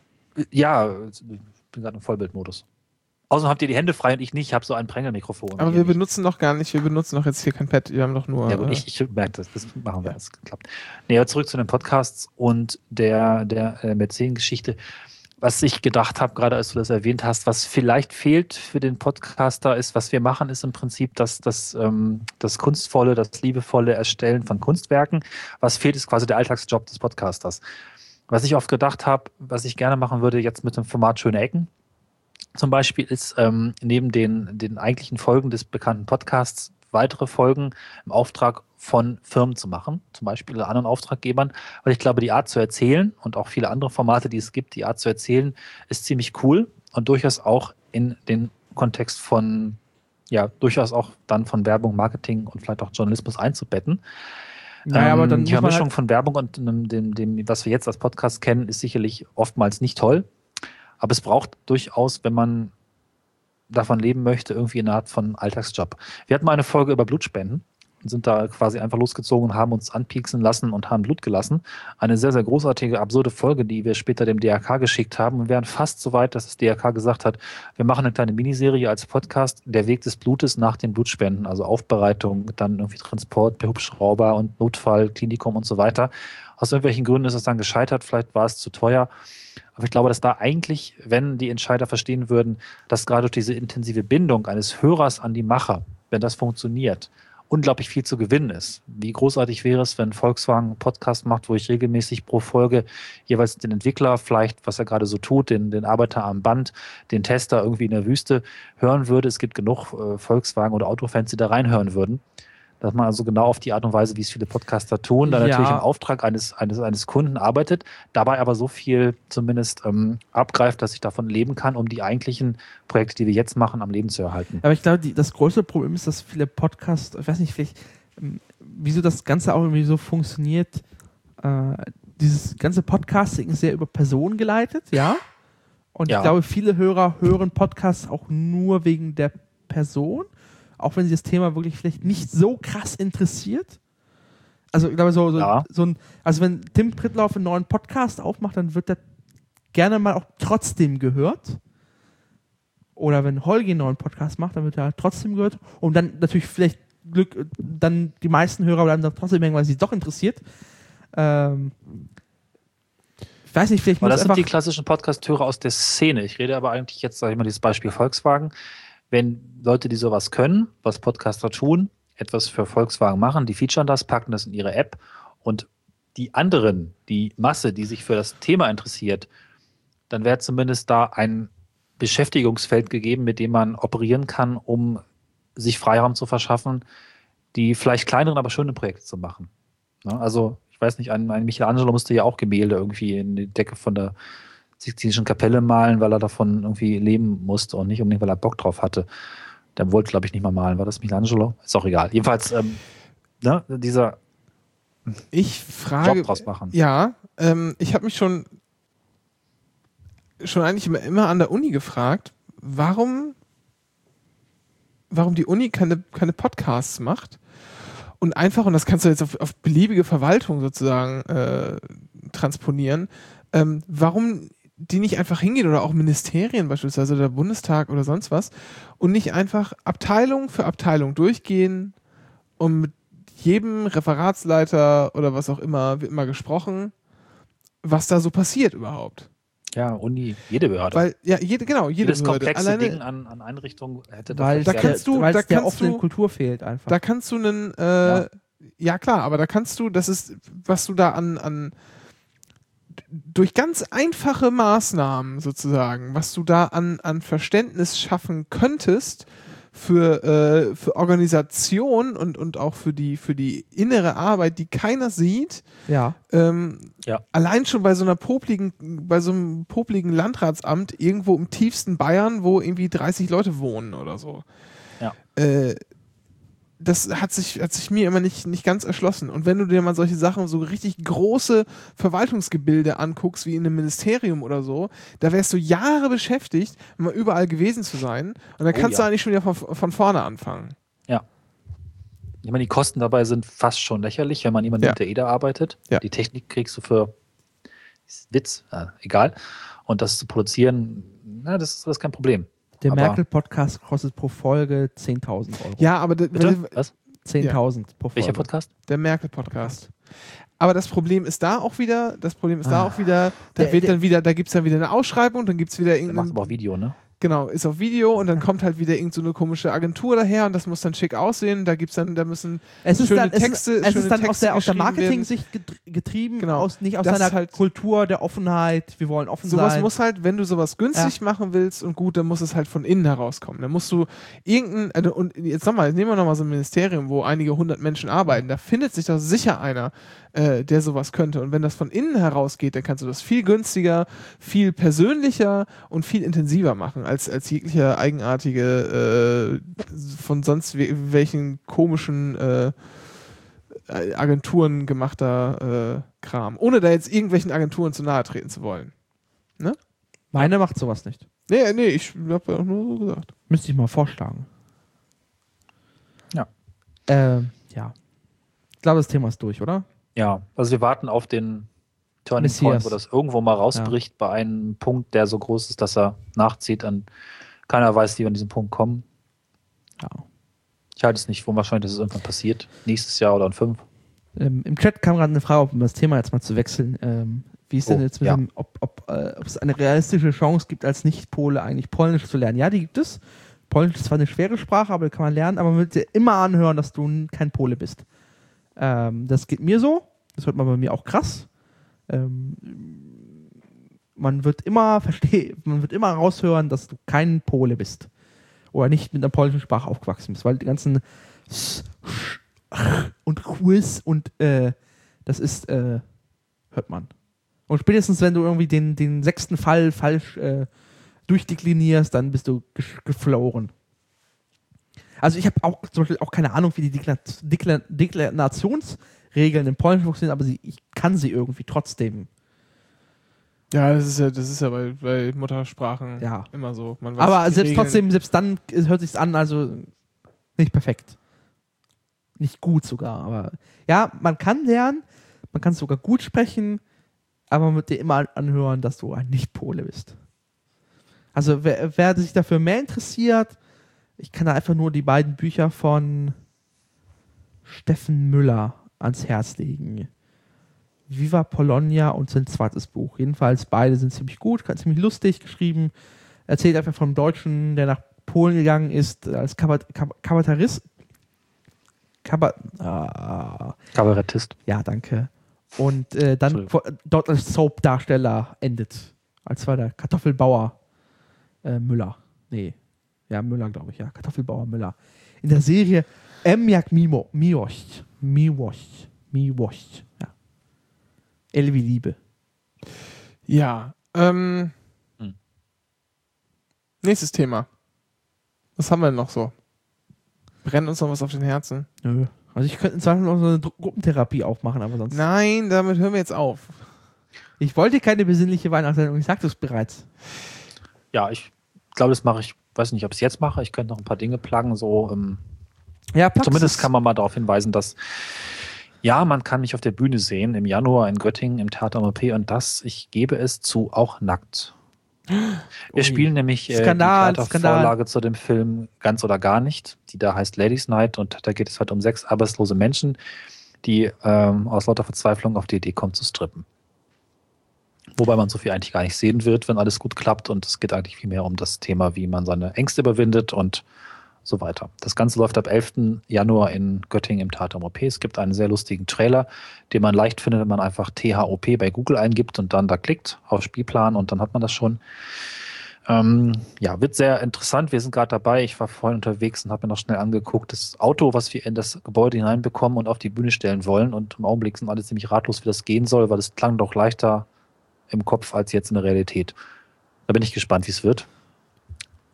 Ja, ich bin gerade im Vollbildmodus. Außerdem habt ihr die Hände frei und ich nicht. Ich habe so ein Prängelmikrofon. Aber Ihr wir nicht. benutzen noch gar nicht, wir benutzen noch jetzt hier kein Pad, wir haben doch nur. Ja gut, äh, ich, ich merke das, das machen wir, das klappt. Nee, aber zurück zu den Podcasts und der, der äh, Mäzen-Geschichte. Was ich gedacht habe, gerade als du das erwähnt hast, was vielleicht fehlt für den Podcaster ist, was wir machen, ist im Prinzip das, das, ähm, das kunstvolle, das liebevolle Erstellen von Kunstwerken. Was fehlt, ist quasi der Alltagsjob des Podcasters. Was ich oft gedacht habe, was ich gerne machen würde, jetzt mit dem Format Schöne Ecken, zum Beispiel ist ähm, neben den, den eigentlichen Folgen des bekannten Podcasts weitere Folgen im Auftrag von Firmen zu machen, zum Beispiel oder anderen Auftraggebern, weil ich glaube, die Art zu erzählen und auch viele andere Formate, die es gibt, die Art zu erzählen, ist ziemlich cool und durchaus auch in den Kontext von, ja, durchaus auch dann von Werbung, Marketing und vielleicht auch Journalismus einzubetten. Naja, aber dann die muss man Vermischung halt, von Werbung und dem, dem, dem, was wir jetzt als Podcast kennen, ist sicherlich oftmals nicht toll. Aber es braucht durchaus, wenn man davon leben möchte, irgendwie eine Art von Alltagsjob. Wir hatten mal eine Folge über Blutspenden und sind da quasi einfach losgezogen und haben uns anpieksen lassen und haben Blut gelassen. Eine sehr, sehr großartige, absurde Folge, die wir später dem D R K geschickt haben. Und wir waren fast so weit, dass das D R K gesagt hat, wir machen eine kleine Miniserie als Podcast, der Weg des Blutes nach den Blutspenden, also Aufbereitung, dann irgendwie Transport per Hubschrauber und Notfall, Klinikum und so weiter. Aus irgendwelchen Gründen ist es dann gescheitert, vielleicht war es zu teuer. Aber ich glaube, dass da eigentlich, wenn die Entscheider verstehen würden, dass gerade durch diese intensive Bindung eines Hörers an die Macher, wenn das funktioniert, unglaublich viel zu gewinnen ist. Wie großartig wäre es, wenn Volkswagen einen Podcast macht, wo ich regelmäßig pro Folge jeweils den Entwickler, vielleicht, was er gerade so tut, den, den Arbeiter am Band, den Tester irgendwie in der Wüste hören würde. Es gibt genug äh, Volkswagen- oder Autofans, die da reinhören würden. Dass man also genau auf die Art und Weise, wie es viele Podcaster tun, dann Ja. natürlich im Auftrag eines, eines, eines Kunden arbeitet, dabei aber so viel zumindest ähm, abgreift, dass ich davon leben kann, um die eigentlichen Projekte, die wir jetzt machen, am Leben zu erhalten. aber ich glaube, die, das größte Problem ist, dass viele Podcasts, ich weiß nicht, vielleicht, ähm, wieso das Ganze auch irgendwie so funktioniert, äh, dieses ganze Podcasting ist sehr über Personen geleitet, ja. Und Ja. ich glaube, viele Hörer hören Podcasts auch nur wegen der Person, auch wenn sie das Thema wirklich vielleicht nicht so krass interessiert. Also ich glaube, so, so, Ja. so ein, also wenn Tim Prittlauf einen neuen Podcast aufmacht, dann wird der gerne mal auch trotzdem gehört. Oder wenn Holgi einen neuen Podcast macht, dann wird er halt trotzdem gehört. Und dann natürlich vielleicht Glück, dann die meisten Hörer bleiben dann trotzdem irgendwann, weil sie doch interessiert. Ähm, ich weiß nicht, vielleicht Aber muss das sind einfach... die klassischen Podcast-Hörer aus der Szene. Ich rede aber eigentlich jetzt, sage ich mal, dieses Beispiel Volkswagen. Wenn Leute, die sowas können, was Podcaster tun, etwas für Volkswagen machen, die featuren das, packen das in ihre App und die anderen, die Masse, die sich für das Thema interessiert, dann wäre zumindest da ein Beschäftigungsfeld gegeben, mit dem man operieren kann, um sich Freiraum zu verschaffen, die vielleicht kleineren, aber schönen Projekte zu machen. Ne? Also, ich weiß nicht, ein, ein Michelangelo musste ja auch Gemälde irgendwie in die Decke von der Sixtinischen Kapelle malen, weil er davon irgendwie leben musste und nicht unbedingt, weil er Bock drauf hatte. Der wollte, glaube ich, nicht mal malen. War das Michelangelo? Ist auch egal. Jedenfalls, ähm, ne, dieser Ich frage. Job draus machen. Ja, ähm, ich habe mich schon, schon eigentlich immer, immer an der Uni gefragt, warum, warum die Uni keine, keine Podcasts macht und einfach, und das kannst du jetzt auf, auf beliebige Verwaltung sozusagen äh, transponieren, ähm, warum die nicht einfach hingehen oder auch Ministerien beispielsweise, der Bundestag oder sonst was und nicht einfach Abteilung für Abteilung durchgehen und mit jedem Referatsleiter oder was auch immer wird immer gesprochen, was da so passiert überhaupt. Ja, Uni, jede Behörde. Weil, ja, jede, genau, jede Jedes Behörde. komplexe Alleine, Ding an, an Einrichtungen hätte weil da vielleicht kannst du- weil da es der kannst offenen du- Kultur fehlt einfach. da kannst du einen, äh, Ja. ja. klar, aber da kannst du, das ist, was du da an, an durch ganz einfache Maßnahmen sozusagen, was du da an, an Verständnis schaffen könntest für, äh, für Organisation und, und auch für die, für die innere Arbeit, die keiner sieht, ja. ähm, Ja. allein schon bei so einer popligen, bei so einem popligen Landratsamt irgendwo im tiefsten Bayern, wo irgendwie dreißig Leute wohnen oder so. Ja. Äh, das hat sich, hat sich mir immer nicht, nicht ganz erschlossen. Und wenn du dir mal solche Sachen, so richtig große Verwaltungsgebilde anguckst, wie in einem Ministerium oder so, da wärst du Jahre beschäftigt, mal überall gewesen zu sein. Und dann Oh, kannst ja. du eigentlich schon wieder von, von vorne anfangen. Ja. Ich meine, die Kosten dabei sind fast schon lächerlich, wenn man jemanden Ja. nimmt, der eh da arbeitet. Ja. Die Technik kriegst du für Witz, äh, egal. Und das zu produzieren, na, das, ist- das ist kein Problem. Der Aber- Merkel-Podcast kostet pro Folge zehntausend Euro. Ja, aber d- Bitte? Was? zehntausend pro Folge. Welcher Podcast? der Merkel-Podcast. Aber das Problem ist da auch wieder, das Problem ist da Ah. auch wieder, da Der- wird der- dann wieder, da gibt es dann wieder eine Ausschreibung, dann gibt es wieder Der macht irgendeinen, aber auch Video, ne? genau, ist auf Video und dann kommt halt wieder irgend so eine komische Agentur daher und das muss dann schick aussehen, da gibt's dann, da müssen Es ist schöne dann, es Texte, ist, es schöne ist dann aus Texte der, aus der geschrieben Marketing-Sicht getr- getrieben, Genau. aus, nicht aus Das seiner ist halt- Kultur der Offenheit. Wir wollen offen sowas sein. muss halt, wenn du sowas günstig machen willst und gut, dann muss es halt von innen herauskommen. Dann musst du irgendein, also, und jetzt nochmal, nehmen wir nochmal so ein Ministerium, wo einige hundert Menschen arbeiten, da findet sich doch sicher einer, äh, der sowas könnte. Und wenn das von innen herausgeht, dann kannst du das viel günstiger, viel persönlicher und viel intensiver machen, als, als jeglicher eigenartige, äh, von sonst we welchen komischen äh, Agenturen gemachter äh, Kram. Ohne da jetzt irgendwelchen Agenturen zu nahe treten zu wollen. Meine macht sowas nicht. Nee, nee, ich habe ja auch nur so gesagt. Müsste ich mal vorschlagen. Ja. Ähm, ja. Ich glaube, das Thema ist durch, oder? Ja, also wir warten auf den Turning Messias. Point, wo das irgendwo mal rausbricht bei einem Punkt, der so groß ist, dass er nachzieht. Und keiner weiß, wie wir an diesen Punkt kommen. Ja. Ich halte es nicht für unwahrscheinlich, dass es irgendwann passiert. Nächstes Jahr oder in fünf. Ähm, Im Chat kam gerade eine Frage, um das Thema jetzt mal zu wechseln. Ähm, wie ist denn Oh, jetzt mit ja. dem, ob, ob, äh, ob es eine realistische Chance gibt, als Nicht-Pole eigentlich Polnisch zu lernen? Ja, die gibt es. Polnisch ist zwar eine schwere Sprache, aber die kann man lernen, aber man wird dir immer anhören, dass du n- kein Pole bist. Ähm, das geht mir so. Das hört man bei mir auch krass. Ähm, man wird immer verstehen, man wird immer raushören, dass du kein Pole bist. Oder nicht mit einer polnischen Sprache aufgewachsen bist, weil die ganzen S- Sch- und Quiz und äh, das ist, äh, hört man. Und spätestens, wenn du irgendwie den, den sechsten Fall falsch äh, durchdeklinierst, dann bist du gesch- gefloren. Also ich habe auch zum Beispiel auch keine Ahnung, wie die Dekla Dekla Deklinationsregeln im Polnischen funktionieren, aber sie, ich kann sie irgendwie trotzdem. Ja, das ist ja, das ist ja bei, bei Muttersprachen Ja. immer so. Man weiß Aber die selbst Regeln. trotzdem, selbst dann hört sich's an, also nicht perfekt. Nicht gut sogar, aber ja, man kann lernen, man kann sogar gut sprechen, aber man wird dir immer anhören, dass du ein Nicht-Pole bist. Also wer, wer sich dafür mehr interessiert, ich kann da einfach nur die beiden Bücher von Steffen Müller ans Herz legen. Viva Polonia und sein zweites Buch. Jedenfalls beide sind ziemlich gut, ziemlich lustig geschrieben. Erzählt einfach vom Deutschen, der nach Polen gegangen ist, als Kabat Kab Kabarettist. Kabat ah, Kabarettist. ja, danke. Und äh, dann Entschuldigung. vor- dort als Soap-Darsteller endet. Als war der Kartoffelbauer äh, Müller. Nee. Ja, Müller, glaube ich, ja. Kartoffelbauer Müller. In der Serie M jak Mimo. Miłość. Miłość. Miłość. Ja. L wie Liebe. Ja. Ähm, Hm. Nächstes Thema. Was haben wir denn noch so? Brennt uns noch was auf den Herzen? Nö. Also ich könnte zwar noch so eine Dru- Gruppentherapie aufmachen, aber sonst. Nein, damit hören wir jetzt auf. Ich wollte keine besinnliche Weihnachtssendung, ich sagte es bereits. Ja, ich glaube, das mache ich, weiß nicht, ob ich es jetzt mache. Ich könnte noch ein paar Dinge pluggen. So, ähm, Ja, pack's zumindest es. kann man mal darauf hinweisen, dass ja, man kann mich auf der Bühne sehen im Januar in Göttingen im Theater M P und das, ich gebe es zu, auch nackt. Wir Ui. spielen nämlich äh, Skandal, die Skandal. Theatervorlage zu dem Film Ganz oder Gar nicht, die da heißt Ladies Night und da geht es halt um sechs arbeitslose Menschen, die ähm, aus lauter Verzweiflung auf die Idee kommen zu strippen. Wobei man so viel eigentlich gar nicht sehen wird, wenn alles gut klappt und es geht eigentlich viel mehr um das Thema, wie man seine Ängste überwindet und so weiter. Das Ganze läuft ab elften Januar in Göttingen im Theater M P. Es gibt einen sehr lustigen Trailer, den man leicht findet, wenn man einfach T H O P bei Google eingibt und dann da klickt auf Spielplan und dann hat man das schon. Ähm, ja, wird sehr interessant. Wir sind gerade dabei. Ich war vorhin unterwegs und habe mir noch schnell angeguckt, das Auto, was wir in das Gebäude hineinbekommen und auf die Bühne stellen wollen. Und im Augenblick sind alle ziemlich ratlos, wie das gehen soll, weil es klang doch leichter im Kopf als jetzt in der Realität. Da bin ich gespannt, wie es wird.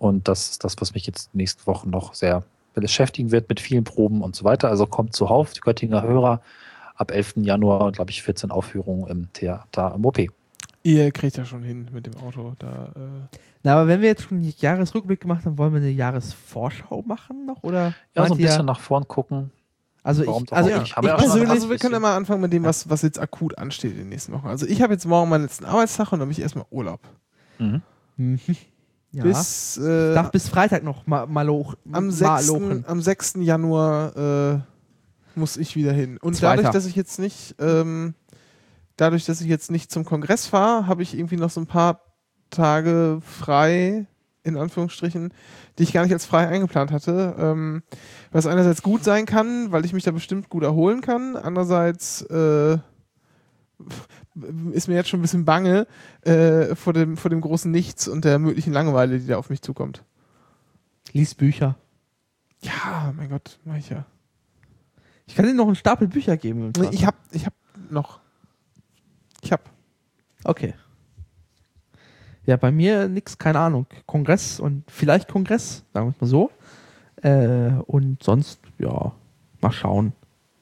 Und das ist das, was mich jetzt nächste Woche noch sehr beschäftigen wird mit vielen Proben und so weiter. Also kommt zuhauf, die Göttinger Hörer, ab elften Januar, glaube ich, vierzehn Aufführungen im Theater im O P. Ihr kriegt ja schon hin mit dem Auto. Da, äh Na, aber wenn wir jetzt schon einen Jahresrückblick gemacht haben, wollen wir eine Jahresvorschau machen noch? Oder Ja, so ein meint ihr- bisschen nach vorn gucken. Also Warum ich, doch also auch ich, nicht? ich Aber ja, persönlich, also wir können ja bisschen. mal anfangen mit dem, was, was jetzt akut ansteht in den nächsten Wochen. Also ich habe jetzt morgen meinen letzten Arbeitstag und dann habe ich erstmal Urlaub. Mhm. Mhm. ja. Bis, äh, Darf bis Freitag noch mal, mal loch, am, mal sechsten, lochen. am sechsten Januar äh, muss ich wieder hin. Und Zweiter. dadurch, dass ich jetzt nicht ähm, dadurch, dass ich jetzt nicht zum Kongress fahre, habe ich irgendwie noch so ein paar Tage frei, in Anführungsstrichen, die ich gar nicht als frei eingeplant hatte. Ähm, was einerseits gut sein kann, weil ich mich da bestimmt gut erholen kann. Andererseits äh, ist mir jetzt schon ein bisschen bange äh, vor, dem, vor dem großen Nichts und der möglichen Langeweile, die da auf mich zukommt. Lies Bücher. Ja, mein Gott, mach ich ja. Ich kann dir noch einen Stapel Bücher geben. Nee, ich hab, ich hab noch. Ich hab. Okay. Ja, bei mir nix, keine Ahnung. Kongress und vielleicht Kongress, sagen wir es mal so. Äh, und sonst, ja, mal schauen.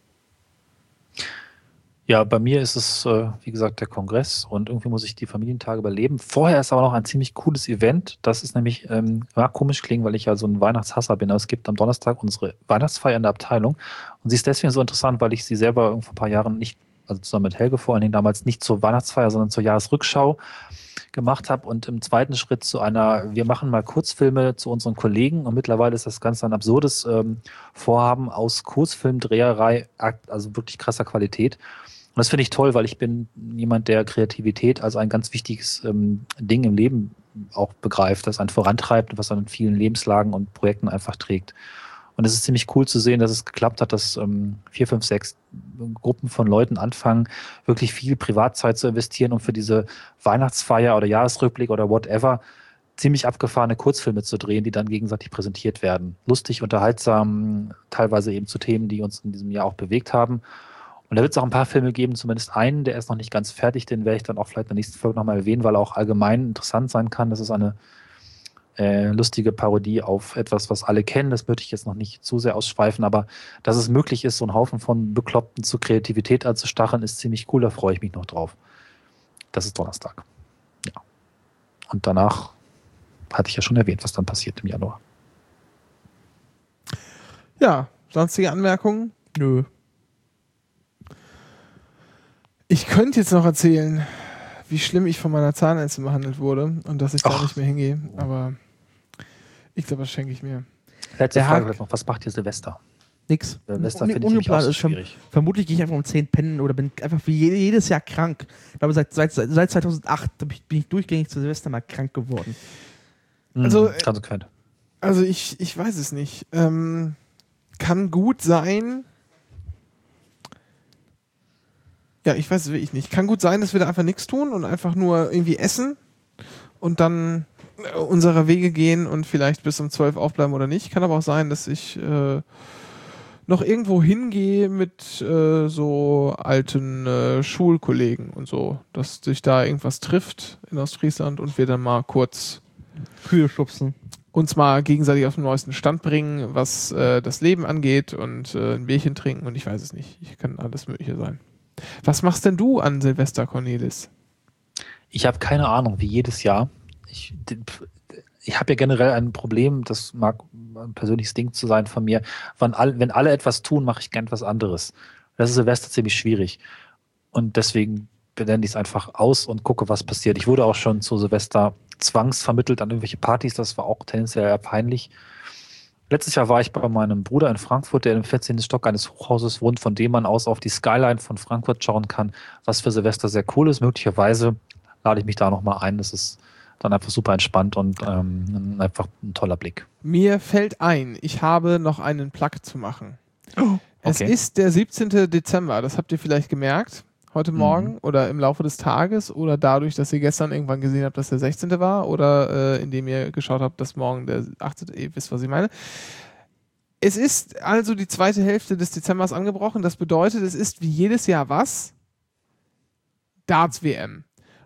Ja, bei mir ist es, äh, wie gesagt, der Kongress und irgendwie muss ich die Familientage überleben. Vorher ist aber noch ein ziemlich cooles Event. Das ist nämlich, ähm, mag komisch klingen, weil ich ja so ein Weihnachtshasser bin, aber es gibt am Donnerstag unsere Weihnachtsfeier in der Abteilung und sie ist deswegen so interessant, weil ich sie selber vor ein paar Jahren nicht, also zusammen mit Helge vor allen Dingen damals nicht zur Weihnachtsfeier, sondern zur Jahresrückschau gemacht habe und im zweiten Schritt zu einer, wir machen mal Kurzfilme zu unseren Kollegen und mittlerweile ist das Ganze ein absurdes ähm, Vorhaben aus Kurzfilmdreherei, also wirklich krasser Qualität. Und das finde ich toll, weil ich bin jemand, der Kreativität als ein ganz wichtiges ähm, Ding im Leben auch begreift, das einen vorantreibt und was dann in vielen Lebenslagen und Projekten einfach trägt. Und es ist ziemlich cool zu sehen, dass es geklappt hat, dass ähm, vier, fünf, sechs Gruppen von Leuten anfangen, wirklich viel Privatzeit zu investieren, um für diese Weihnachtsfeier oder Jahresrückblick oder whatever ziemlich abgefahrene Kurzfilme zu drehen, die dann gegenseitig präsentiert werden. Lustig, unterhaltsam, teilweise eben zu Themen, die uns in diesem Jahr auch bewegt haben. Und da wird es auch ein paar Filme geben, zumindest einen, der ist noch nicht ganz fertig, den werde ich dann auch vielleicht in der nächsten Folge nochmal erwähnen, weil er auch allgemein interessant sein kann. Das ist eine äh, lustige Parodie auf etwas, was alle kennen. Das möchte ich jetzt noch nicht zu sehr ausschweifen, aber dass es möglich ist, so einen Haufen von Bekloppten zur Kreativität anzustacheln, ist ziemlich cool, da freue ich mich noch drauf. Das ist Donnerstag. Ja. Und danach hatte ich ja schon erwähnt, was dann passiert im Januar. Ja, sonstige Anmerkungen? Nö. Ich könnte jetzt noch erzählen, wie schlimm ich von meiner Zahnärztin behandelt wurde und dass ich da Ach. nicht mehr hingehe, aber ich glaube, das schenke ich mir. Letzte Der Frage Hack- vielleicht noch. Was macht ihr Silvester? Nix. Silvester Un- finde ich nämlich auch ungeplant so ist verm- schwierig. Vermutlich gehe ich einfach um zehn pennen oder bin einfach wie je- jedes Jahr krank. Ich glaube, seit, seit, seit zweitausendacht bin ich- bin ich durchgängig zu Silvester mal krank geworden. Also, Mhm, konsequent. Also ich, ich weiß es nicht. Ähm, kann gut sein. Ja, ich weiß es wirklich nicht. Kann gut sein, dass wir da einfach nichts tun und einfach nur irgendwie essen und dann äh, unserer Wege gehen und vielleicht bis um zwölf aufbleiben oder nicht. Kann aber auch sein, dass ich äh, noch irgendwo hingehe mit äh, so alten äh, Schulkollegen und so, dass sich da irgendwas trifft in Ostfriesland und wir dann mal kurz Kühe schubsen. uns mal gegenseitig auf den neuesten Stand bringen, was äh, das Leben angeht und äh, ein Bierchen trinken und ich weiß es nicht. Ich kann alles Mögliche sein. Was machst denn du an Silvester, Cornelis? Ich habe keine Ahnung, wie jedes Jahr. Ich, ich habe ja generell ein Problem, das mag ein persönliches Ding zu sein von mir. Wenn alle, wenn alle etwas tun, mache ich gern etwas anderes. Das ist Silvester ziemlich schwierig. Und deswegen blende ich es einfach aus und gucke, was passiert. Ich wurde auch schon zu Silvester zwangsvermittelt an irgendwelche Partys. Das war auch tendenziell eher peinlich. Letztes Jahr war ich bei meinem Bruder in Frankfurt, der im vierzehnten Stock eines Hochhauses wohnt, von dem man aus auf die Skyline von Frankfurt schauen kann, was für Silvester sehr cool ist. Möglicherweise lade ich mich da nochmal ein. Das ist dann einfach super entspannt und ähm, einfach ein toller Blick. Mir fällt ein, ich habe noch einen Plug zu machen. Oh, es okay. ist der siebzehnten Dezember, das habt ihr vielleicht gemerkt, heute Morgen Mhm. oder im Laufe des Tages oder dadurch, dass ihr gestern irgendwann gesehen habt, dass der sechzehnte war oder äh, indem ihr geschaut habt, dass morgen der achtzehnte Ihr wisst, was ich meine. Es ist also die zweite Hälfte des Dezembers angebrochen. Das bedeutet, es ist wie jedes Jahr was? Darts-W M.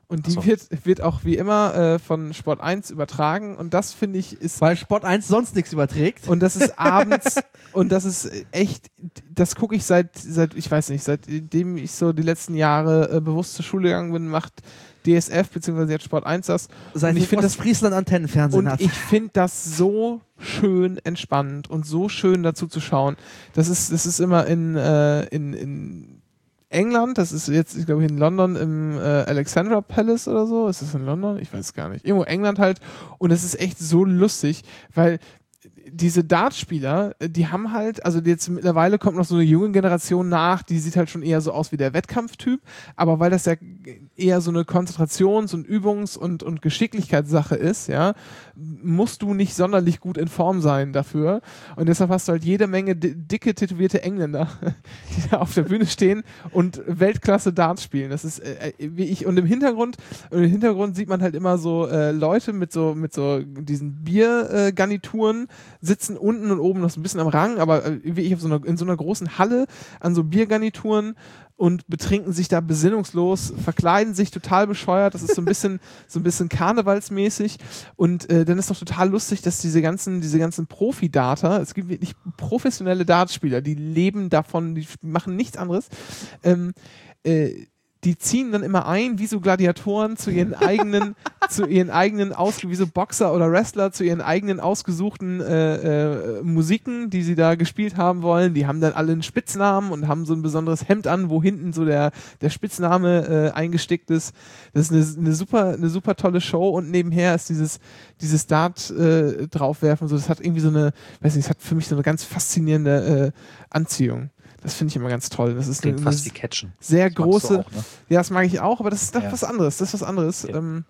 Und die Ach so. wird, wird auch wie immer äh, von Sport eins übertragen. Und das finde ich ist. Weil Sport eins sonst nichts überträgt. Und das ist abends. Und das ist echt. Das gucke ich seit, seit, ich weiß nicht, seitdem ich so die letzten Jahre äh, bewusst zur Schule gegangen bin, macht D S F bzw. jetzt Sport eins das. Seit und ich finde das Friesland Antennenfernsehen Und hat. ich finde das so schön entspannend und so schön dazu zu schauen. Das ist, das ist immer in, äh, in, in England, das ist jetzt, ich glaube, in London im äh, Alexandra Palace oder so. Ist das in London? Ich weiß es gar nicht. Irgendwo England halt. Und es ist echt so lustig, weil diese Dartspieler, die haben halt, also jetzt mittlerweile kommt noch so eine junge Generation nach, die sieht halt schon eher so aus wie der Wettkampftyp, aber weil das ja eher so eine Konzentrations- und Übungs- und, und Geschicklichkeitssache ist, ja, musst du nicht sonderlich gut in Form sein dafür und deshalb hast du halt jede Menge di- dicke, tätowierte Engländer, die da auf der Bühne stehen und Weltklasse Darts spielen. Das ist äh, wie ich, und im Hintergrund, und im Hintergrund sieht man halt immer so äh, Leute mit so, mit so diesen Biergarnituren, äh, sitzen unten und oben noch so ein bisschen am Rang, aber äh, wie ich auf so einer, in so einer großen Halle an so Biergarnituren und betrinken sich da besinnungslos, verkleiden sich total bescheuert. Das ist so ein bisschen, so ein bisschen karnevalsmäßig. Und äh, dann ist doch total lustig, dass diese ganzen, diese ganzen Profi-Darter, es gibt wirklich professionelle Dartspieler, die leben davon, die machen nichts anderes. Ähm, äh, die ziehen dann immer ein, wie so Gladiatoren zu ihren eigenen, zu ihren eigenen Aus, wie so Boxer oder Wrestler zu ihren eigenen ausgesuchten äh, äh, Musiken, die sie da gespielt haben wollen. Die haben dann alle einen Spitznamen und haben so ein besonderes Hemd an, wo hinten so der, der Spitzname äh, eingestickt ist. Das ist eine, eine super, eine super tolle Show und nebenher ist dieses, dieses Dart äh, draufwerfen. So, das hat irgendwie so eine, weiß nicht, das hat für mich so eine ganz faszinierende äh, Anziehung. Das finde ich immer ganz toll. Das ist Klingt eine, fast eine wie Catchen. sehr Das magst du große. auch, ne? Ja, das mag ich auch, aber das ist doch Ja. was anderes. Das ist was anderes. Ja. Ähm,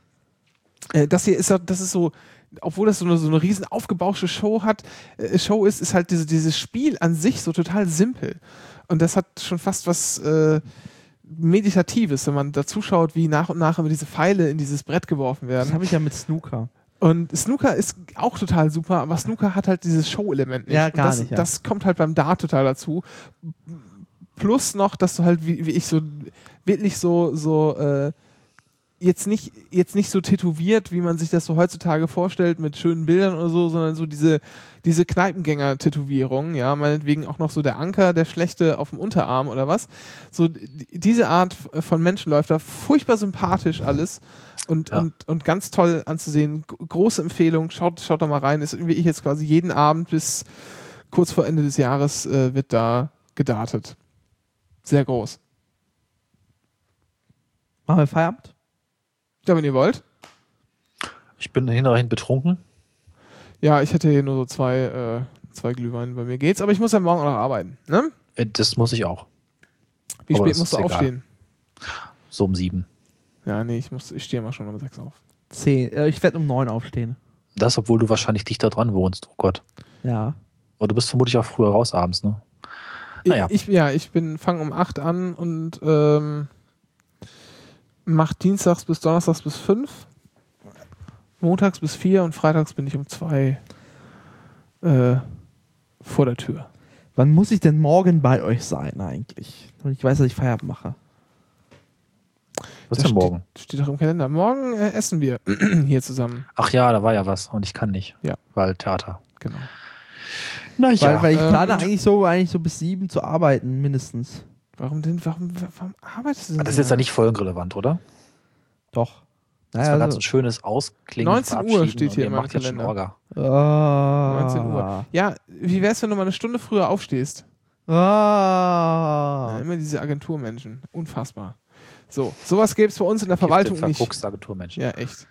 äh, das hier ist ja, das ist so, obwohl das so eine, so eine riesen aufgebauschte Show hat, äh, Show ist, ist halt diese, dieses Spiel an sich so total simpel. Und das hat schon fast was äh, Meditatives, wenn man da zuschaut, wie nach und nach immer diese Pfeile in dieses Brett geworfen werden. Das habe ich ja mit Snooker. Und Snooker ist auch total super, aber Snooker hat halt dieses Show-Element nicht. Ja, Und gar das, nicht, ja. Das kommt halt beim Dart total dazu. Plus noch, dass du halt, wie, wie ich so, wirklich so, so, äh, jetzt nicht, jetzt nicht so tätowiert, wie man sich das so heutzutage vorstellt, mit schönen Bildern oder so, sondern so diese, diese Kneipengänger-Tätowierung, ja, meinetwegen auch noch so der Anker, der Schlechte auf dem Unterarm oder was. So, die, diese Art von Menschen läuft da furchtbar sympathisch alles und, Ja. und, und ganz toll anzusehen. G- große Empfehlung, schaut, schaut da mal rein. Ist irgendwie ich jetzt quasi jeden Abend bis kurz vor Ende des Jahres äh, wird da gedartet. Sehr groß. Machen wir Feierabend? Ja, wenn ihr wollt. Ich bin hinterhin betrunken. Ja, ich hätte hier nur so zwei, äh, zwei Glühwein, bei mir geht's, aber ich muss ja morgen auch noch arbeiten, ne? Äh, Das muss ich auch. Wie Aber spät das musst du ist egal. aufstehen? So um sieben. Ja, nee, ich muss, ich stehe immer schon um sechs auf. Zehn. Äh, ich werde um neun aufstehen. Das, obwohl du wahrscheinlich dichter dran wohnst. Oh Gott. Ja. Aber du bist vermutlich auch früher raus abends, ne? Naja. Ich, ja, ich bin, fange um acht an und ähm, mach dienstags bis donnerstags bis fünf, montags bis vier und freitags bin ich um zwei äh, vor der Tür. Wann muss ich denn morgen bei euch sein eigentlich? Und ich weiß, dass ich Feierabend mache. Was Da denn morgen? Steht, steht doch im Kalender. Morgen äh, essen wir hier zusammen. Ach ja, da war ja was und ich kann nicht. Ja. Weil Theater. Genau. Na Weil, weil ich ähm, plane eigentlich so, eigentlich so bis sieben zu arbeiten, mindestens. Warum denn? Warum, warum arbeitest du denn? Das ist so jetzt ja lange? nicht folgenrelevant, oder? Doch. Das war Naja, ganz also, ein schönes Ausklingen. neunzehn Uhr verabschieden steht und hier ihr in meinem macht jetzt schon Kalender. Orga. ah, neunzehn Uhr. Ja, wie wär's, wenn du mal eine Stunde früher aufstehst? Ah. Ja, immer diese Agenturmenschen. Unfassbar. So, sowas gäbe es bei uns in der Verwaltung nicht. Verguckste Agenturmenschen. Ja, echt.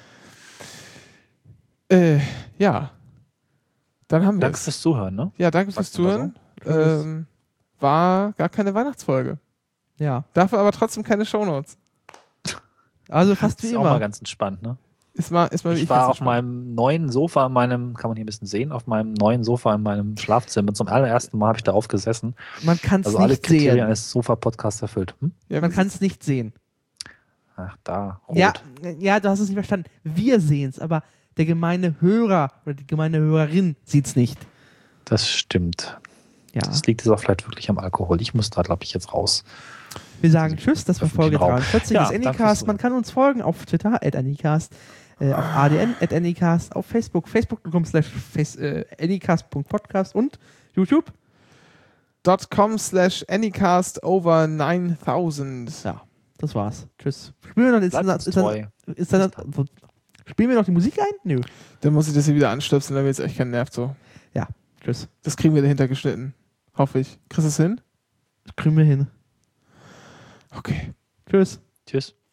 Äh, ja. Dann haben wir Danke es. fürs Zuhören, ne? Ja, danke fürs Sagst du mal Zuhören. Ähm, war gar keine Weihnachtsfolge. Ja. Dafür aber trotzdem keine Shownotes. Also fast Das wie ist auch mal immer. ganz entspannt, ne? Ist mal, ist mal Ich wirklich war ganz auf entspannt. meinem neuen Sofa in meinem, kann man hier ein bisschen sehen, auf meinem neuen Sofa in meinem Schlafzimmer. Zum allerersten Mal habe ich da aufgesessen. Man kann es Also alle nicht Kriterien sehen. eines Sofa-Podcasts erfüllt. Hm? Ja, Man wir kann es nicht sehen. Ach, da, rot. Ja, ja, du hast es nicht verstanden. Wir sehen es, aber der gemeine Hörer oder die gemeine Hörerin sieht es nicht. Das stimmt. Ja. Das liegt jetzt auch vielleicht wirklich am Alkohol. Ich muss da, glaube ich, jetzt raus. Wir sagen Tschüss, das war Folge Raum. dreiundvierzig Ja, des danke Anycast. fürs Man kann uns folgen auf Twitter, at Anycast, äh, auf A D N, at Anycast, auf Facebook, facebook.com slash anycast.podcast und YouTube. .com slash anycast over neuntausend. Ja, das war's. Tschüss. Spielen wir noch, ist Bleibt dann, uns ist dann, treu. ist dann, spielen wir noch die Musik ein? Nö. Dann muss ich das hier wieder anstöpseln, damit es echt keinen nervt so. Ja, tschüss. Das kriegen wir dahinter geschnitten. Hoffe ich. Kriegst du es hin? Kriegen wir hin. Okay. Tschüss. Tschüss.